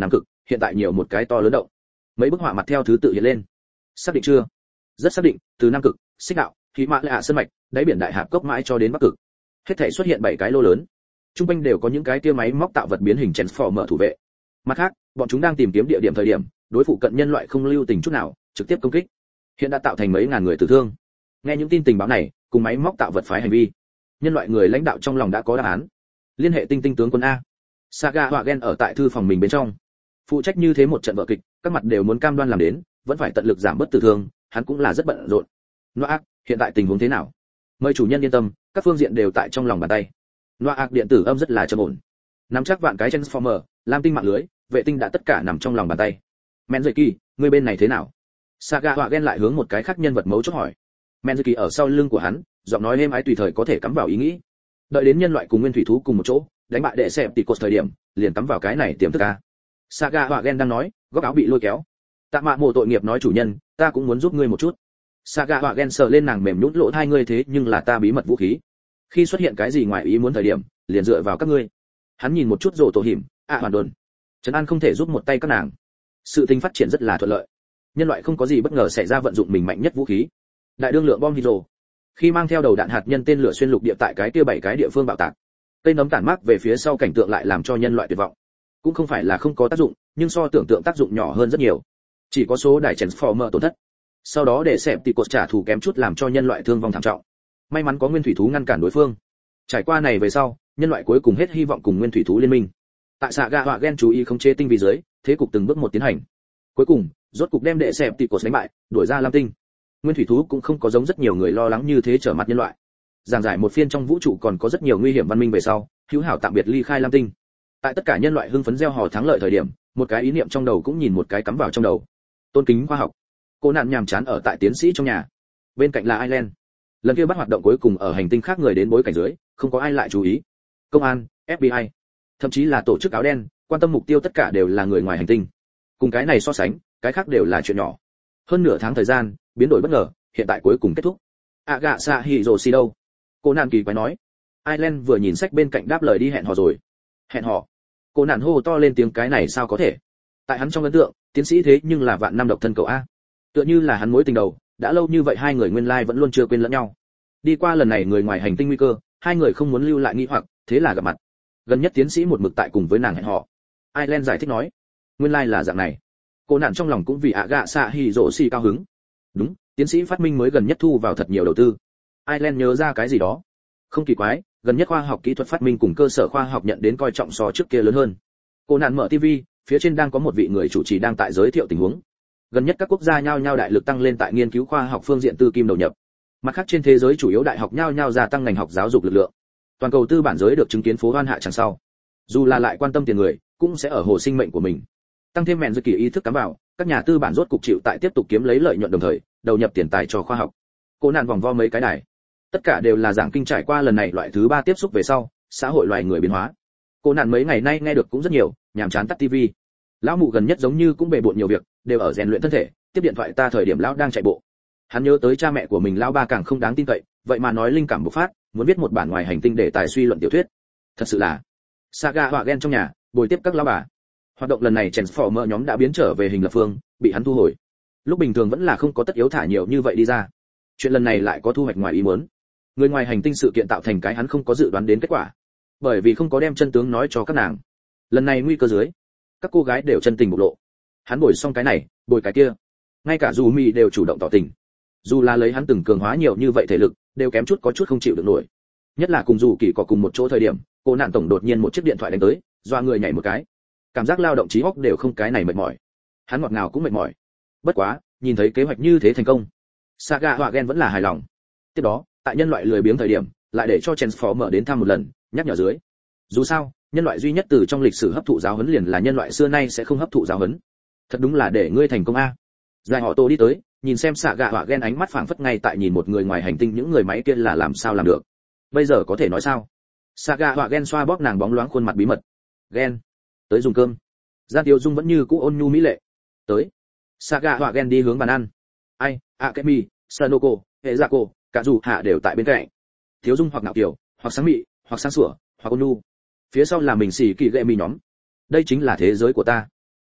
S1: hiện tại nhiều một cái to lớn động. Mấy bức họa mặt theo thứ tự hiện lên. Xác định chưa? Rất xác định, từ Nam Cực, Xích Đạo, Khí Mã Lạ Sơn mạch, đáy biển Đại Hạp Cốc mãi cho đến Bắc Cực. Hết thảy xuất hiện 7 cái lô lớn. Trung quanh đều có những cái kia máy móc tạo vật biến hình Transformer thủ vệ. Mặt khác, bọn chúng đang tìm kiếm địa điểm thời điểm, đối phụ cận nhân loại không lưu tình chút nào, trực tiếp công kích. Hiện đã tạo thành mấy ngàn người tử thương. Nghe những tin tình báo này, cùng máy móc tạo vật phái hành vi, nhân loại người lãnh đạo trong lòng đã có đáp án. Liên hệ tinh tinh tướng quân a. Saga Họa Gen ở tại thư phòng mình bên trong, phụ trách như thế một trận vở kịch, các mặt đều muốn cam đoan làm đến, vẫn phải tận lực giảm bớt tử thương, hắn cũng là rất bận rộn. Noak, hiện tại tình huống thế nào? Mời chủ nhân yên tâm, các phương diện đều tại trong lòng bàn tay. Noak điện tử âm rất là trầm ổn. Nắm chắc vạn cái Transformer, lam tinh mạng lưới, vệ tinh đã tất cả nằm trong lòng bàn tay. Menzuki, người bên này thế nào? Saga Họa Gen lại hướng một cái khác nhân vật mấu chốt hỏi. Menzuki ở sau lưng của hắn, giọng nói êm ái tùy thời có thể cắm vào ý nghĩ. Đợi đến nhân loại cùng nguyên thủy thú cùng một chỗ, đánh bại đệ xẹp tỷ cột thời điểm, liền cắm vào cái này tiềm thức a. Saga Họa Gen đang nói, góc áo bị lôi kéo. Tạ Mạ Mộ tội nghiệp nói chủ nhân, ta cũng muốn giúp ngươi một chút. Saga Họa Gen sờ lên nàng mềm nhũn lỗ hai ngươi thế nhưng là ta bí mật vũ khí. Khi xuất hiện cái gì ngoài ý muốn thời điểm, liền dựa vào các ngươi. Hắn nhìn một chút rồ tổ hiểm, hoàn đồn. Trấn An không thể giúp một tay các nàng. Sự tình phát triển rất là thuận lợi. Nhân loại không có gì bất ngờ xảy ra vận dụng mình mạnh nhất vũ khí. Đại đương lượng bom hydro. Khi mang theo đầu đạn hạt nhân tên lửa xuyên lục địa tại cái kia 7 cái địa phương bạo tạc. Cây nấm tản mát về phía sau cảnh tượng lại làm cho nhân loại tuyệt vọng. Cũng không phải là không có tác dụng, nhưng so tưởng tượng tác dụng nhỏ hơn rất nhiều. Chỉ có số đài Transformer tổn thất. Sau đó để xẹp tỷ cột trả thù kém chút làm cho nhân loại thương vong thảm trọng. May mắn có nguyên thủy thú ngăn cản đối phương. Trải qua này về sau, nhân loại cuối cùng hết hy vọng cùng nguyên thủy thú liên minh. Tại Saga Họa Gen chú ý khống chế tinh vi dưới, thế cục từng bước một tiến hành. Cuối cùng, rốt cục đem đệ xẹp tỷ cột đánh bại, đuổi ra Lam Tinh. Nguyên thủy thú cũng không có giống rất nhiều người lo lắng như thế trở mặt nhân loại. Giảng giải một phiên trong vũ trụ còn có rất nhiều nguy hiểm văn minh về sau, hữu hảo tạm biệt ly khai Lam Tinh. Tại tất cả nhân loại hưng phấn reo hò thắng lợi thời điểm, một cái ý niệm trong đầu cũng nhìn một cái cắm vào trong đầu. Tôn kính khoa học. Cô nạn nhàm chán ở tại tiến sĩ trong nhà. Bên cạnh là Ireland. Lần kia bắt hoạt động cuối cùng ở hành tinh khác người đến bối cảnh dưới, không có ai lại chú ý. Công an, FBI, thậm chí là tổ chức áo đen, quan tâm mục tiêu tất cả đều là người ngoài hành tinh. Cùng cái này so sánh, cái khác đều là chuyện nhỏ. Hơn nửa tháng thời gian, biến đổi bất ngờ, hiện tại cuối cùng kết thúc. Agasa Hiroshi đâu? Cô nạn kỳ quái nói. Ireland vừa nhìn sách bên cạnh đáp lời đi hẹn hò rồi. Hẹn hò? Cô nạn hô to lên tiếng cái này sao có thể? Tại hắn trong ấn tượng, tiến sĩ thế nhưng là vạn năm độc thân cậu a. Tựa như là hắn mối tình đầu, đã lâu như vậy hai người nguyên lai vẫn luôn chưa quên lẫn nhau. Đi qua lần này người ngoài hành tinh nguy cơ, hai người không muốn lưu lại nghi hoặc, thế là gặp mặt. Gần nhất tiến sĩ một mực tại cùng với nàng hẹn hò. Ireland giải thích nói, nguyên lai là dạng này. Cô nạn trong lòng cũng vì Agasa Hiroshi cao hứng. Đúng, tiến sĩ phát minh mới gần nhất thu vào thật nhiều đầu tư. Ireland nhớ ra cái gì đó. Không kỳ quái, gần nhất khoa học kỹ thuật phát minh cùng cơ sở khoa học nhận đến coi trọng so trước kia lớn hơn. Cô nạn mở TV, phía trên đang có một vị người chủ trì đang tại giới thiệu tình huống. Gần nhất các quốc gia nhao nhao đại lực tăng lên tại nghiên cứu khoa học phương diện tư kim đầu nhập. Mặt khác trên thế giới chủ yếu đại học nhao nhao gia tăng ngành học giáo dục lực lượng. Toàn cầu tư bản giới được chứng kiến phố hoan hạ chẳng sau. Dù là lại quan tâm tiền người, cũng sẽ ở hồ sinh mệnh của mình. Tăng thêm mẹn dự kỳ ý thức cắm vào, các nhà tư bản rốt cục chịu tại tiếp tục kiếm lấy lợi nhuận đồng thời, đầu nhập tiền tài cho khoa học. Cô nạn vòng vo mấy cái đài. Tất cả đều là giảng kinh trải qua lần này loại thứ 3 tiếp xúc về sau, xã hội loài người biến hóa. Cô nạn mấy ngày nay nghe được cũng rất nhiều, nhàm chán tắt TV. Lão mụ gần nhất giống như cũng bề bộn nhiều việc, đều ở rèn luyện thân thể, tiếp điện thoại ta thời điểm lão đang chạy bộ. Hắn nhớ tới cha mẹ của mình lão ba càng không đáng tin cậy, vậy mà nói linh cảm bộc phát, muốn viết một bản ngoài hành tinh để tài suy luận tiểu thuyết. Thật sự là Saga Họa Gen trong nhà, bồi tiếp các lão bà. Hoạt động lần này Transformer nhóm đã biến trở về hình lập phương, bị hắn thu hồi. Lúc bình thường vẫn là không có tất yếu thả nhiều như vậy đi ra. Chuyện lần này lại có thu hoạch ngoài ý muốn. Người ngoài hành tinh sự kiện tạo thành cái hắn không có dự đoán đến kết quả. Bởi vì không có đem chân tướng nói cho các nàng. Lần này nguy cơ dưới, các cô gái đều chân tình bộc lộ. Hắn bồi xong cái này, bồi cái kia. Ngay cả dù mì đều chủ động tỏ tình. Dù là lấy hắn từng cường hóa nhiều như vậy thể lực, đều kém chút có chút không chịu được nổi. Nhất là cùng dù kỳ có cùng một chỗ thời điểm, cô nạn tổng đột nhiên một chiếc điện thoại đánh tới, doa người nhảy một cái. Cảm giác lao động trí óc đều không cái này mệt mỏi. Hắn ngọt ngào cũng mệt mỏi. Bất quá, nhìn thấy kế hoạch như thế thành công, Saga Họa Gen vẫn là hài lòng. Tiếp đó, tại nhân loại lười biếng thời điểm, lại để cho Transformer đến thăm một lần, nhắc nhở dưới. Dù sao, nhân loại duy nhất từ trong lịch sử hấp thụ giáo huấn liền là nhân loại xưa nay sẽ không hấp thụ giáo huấn. Thật đúng là để ngươi thành công a. Dài họ Tô đi tới, nhìn xem Saga Họa Gen ánh mắt phảng phất ngay tại nhìn một người ngoài hành tinh những người máy kia là làm sao làm được. Bây giờ có thể nói sao? Saga Họa Gen xoa bóp nàng bóng loáng khuôn mặt bí mật. Gen, tới dùng cơm. Gian Tiêu Dung vẫn như cũ ôn nhu mỹ lệ. Tới. Saga Họa Gen đi hướng bàn ăn. Ai, Akemi, Sanoko, Hezako, cả dù hạ đều tại bên cạnh. Thiếu Dung hoặc ngạo kiều, hoặc sáng mị, hoặc sáng sủa, hoặc ôn nhu. Phía sau là mình xì kỳ gệ mì nhóm. Đây chính là thế giới của ta.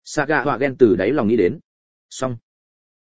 S1: Saga họa ghen từ đáy lòng nghĩ đến. Xong,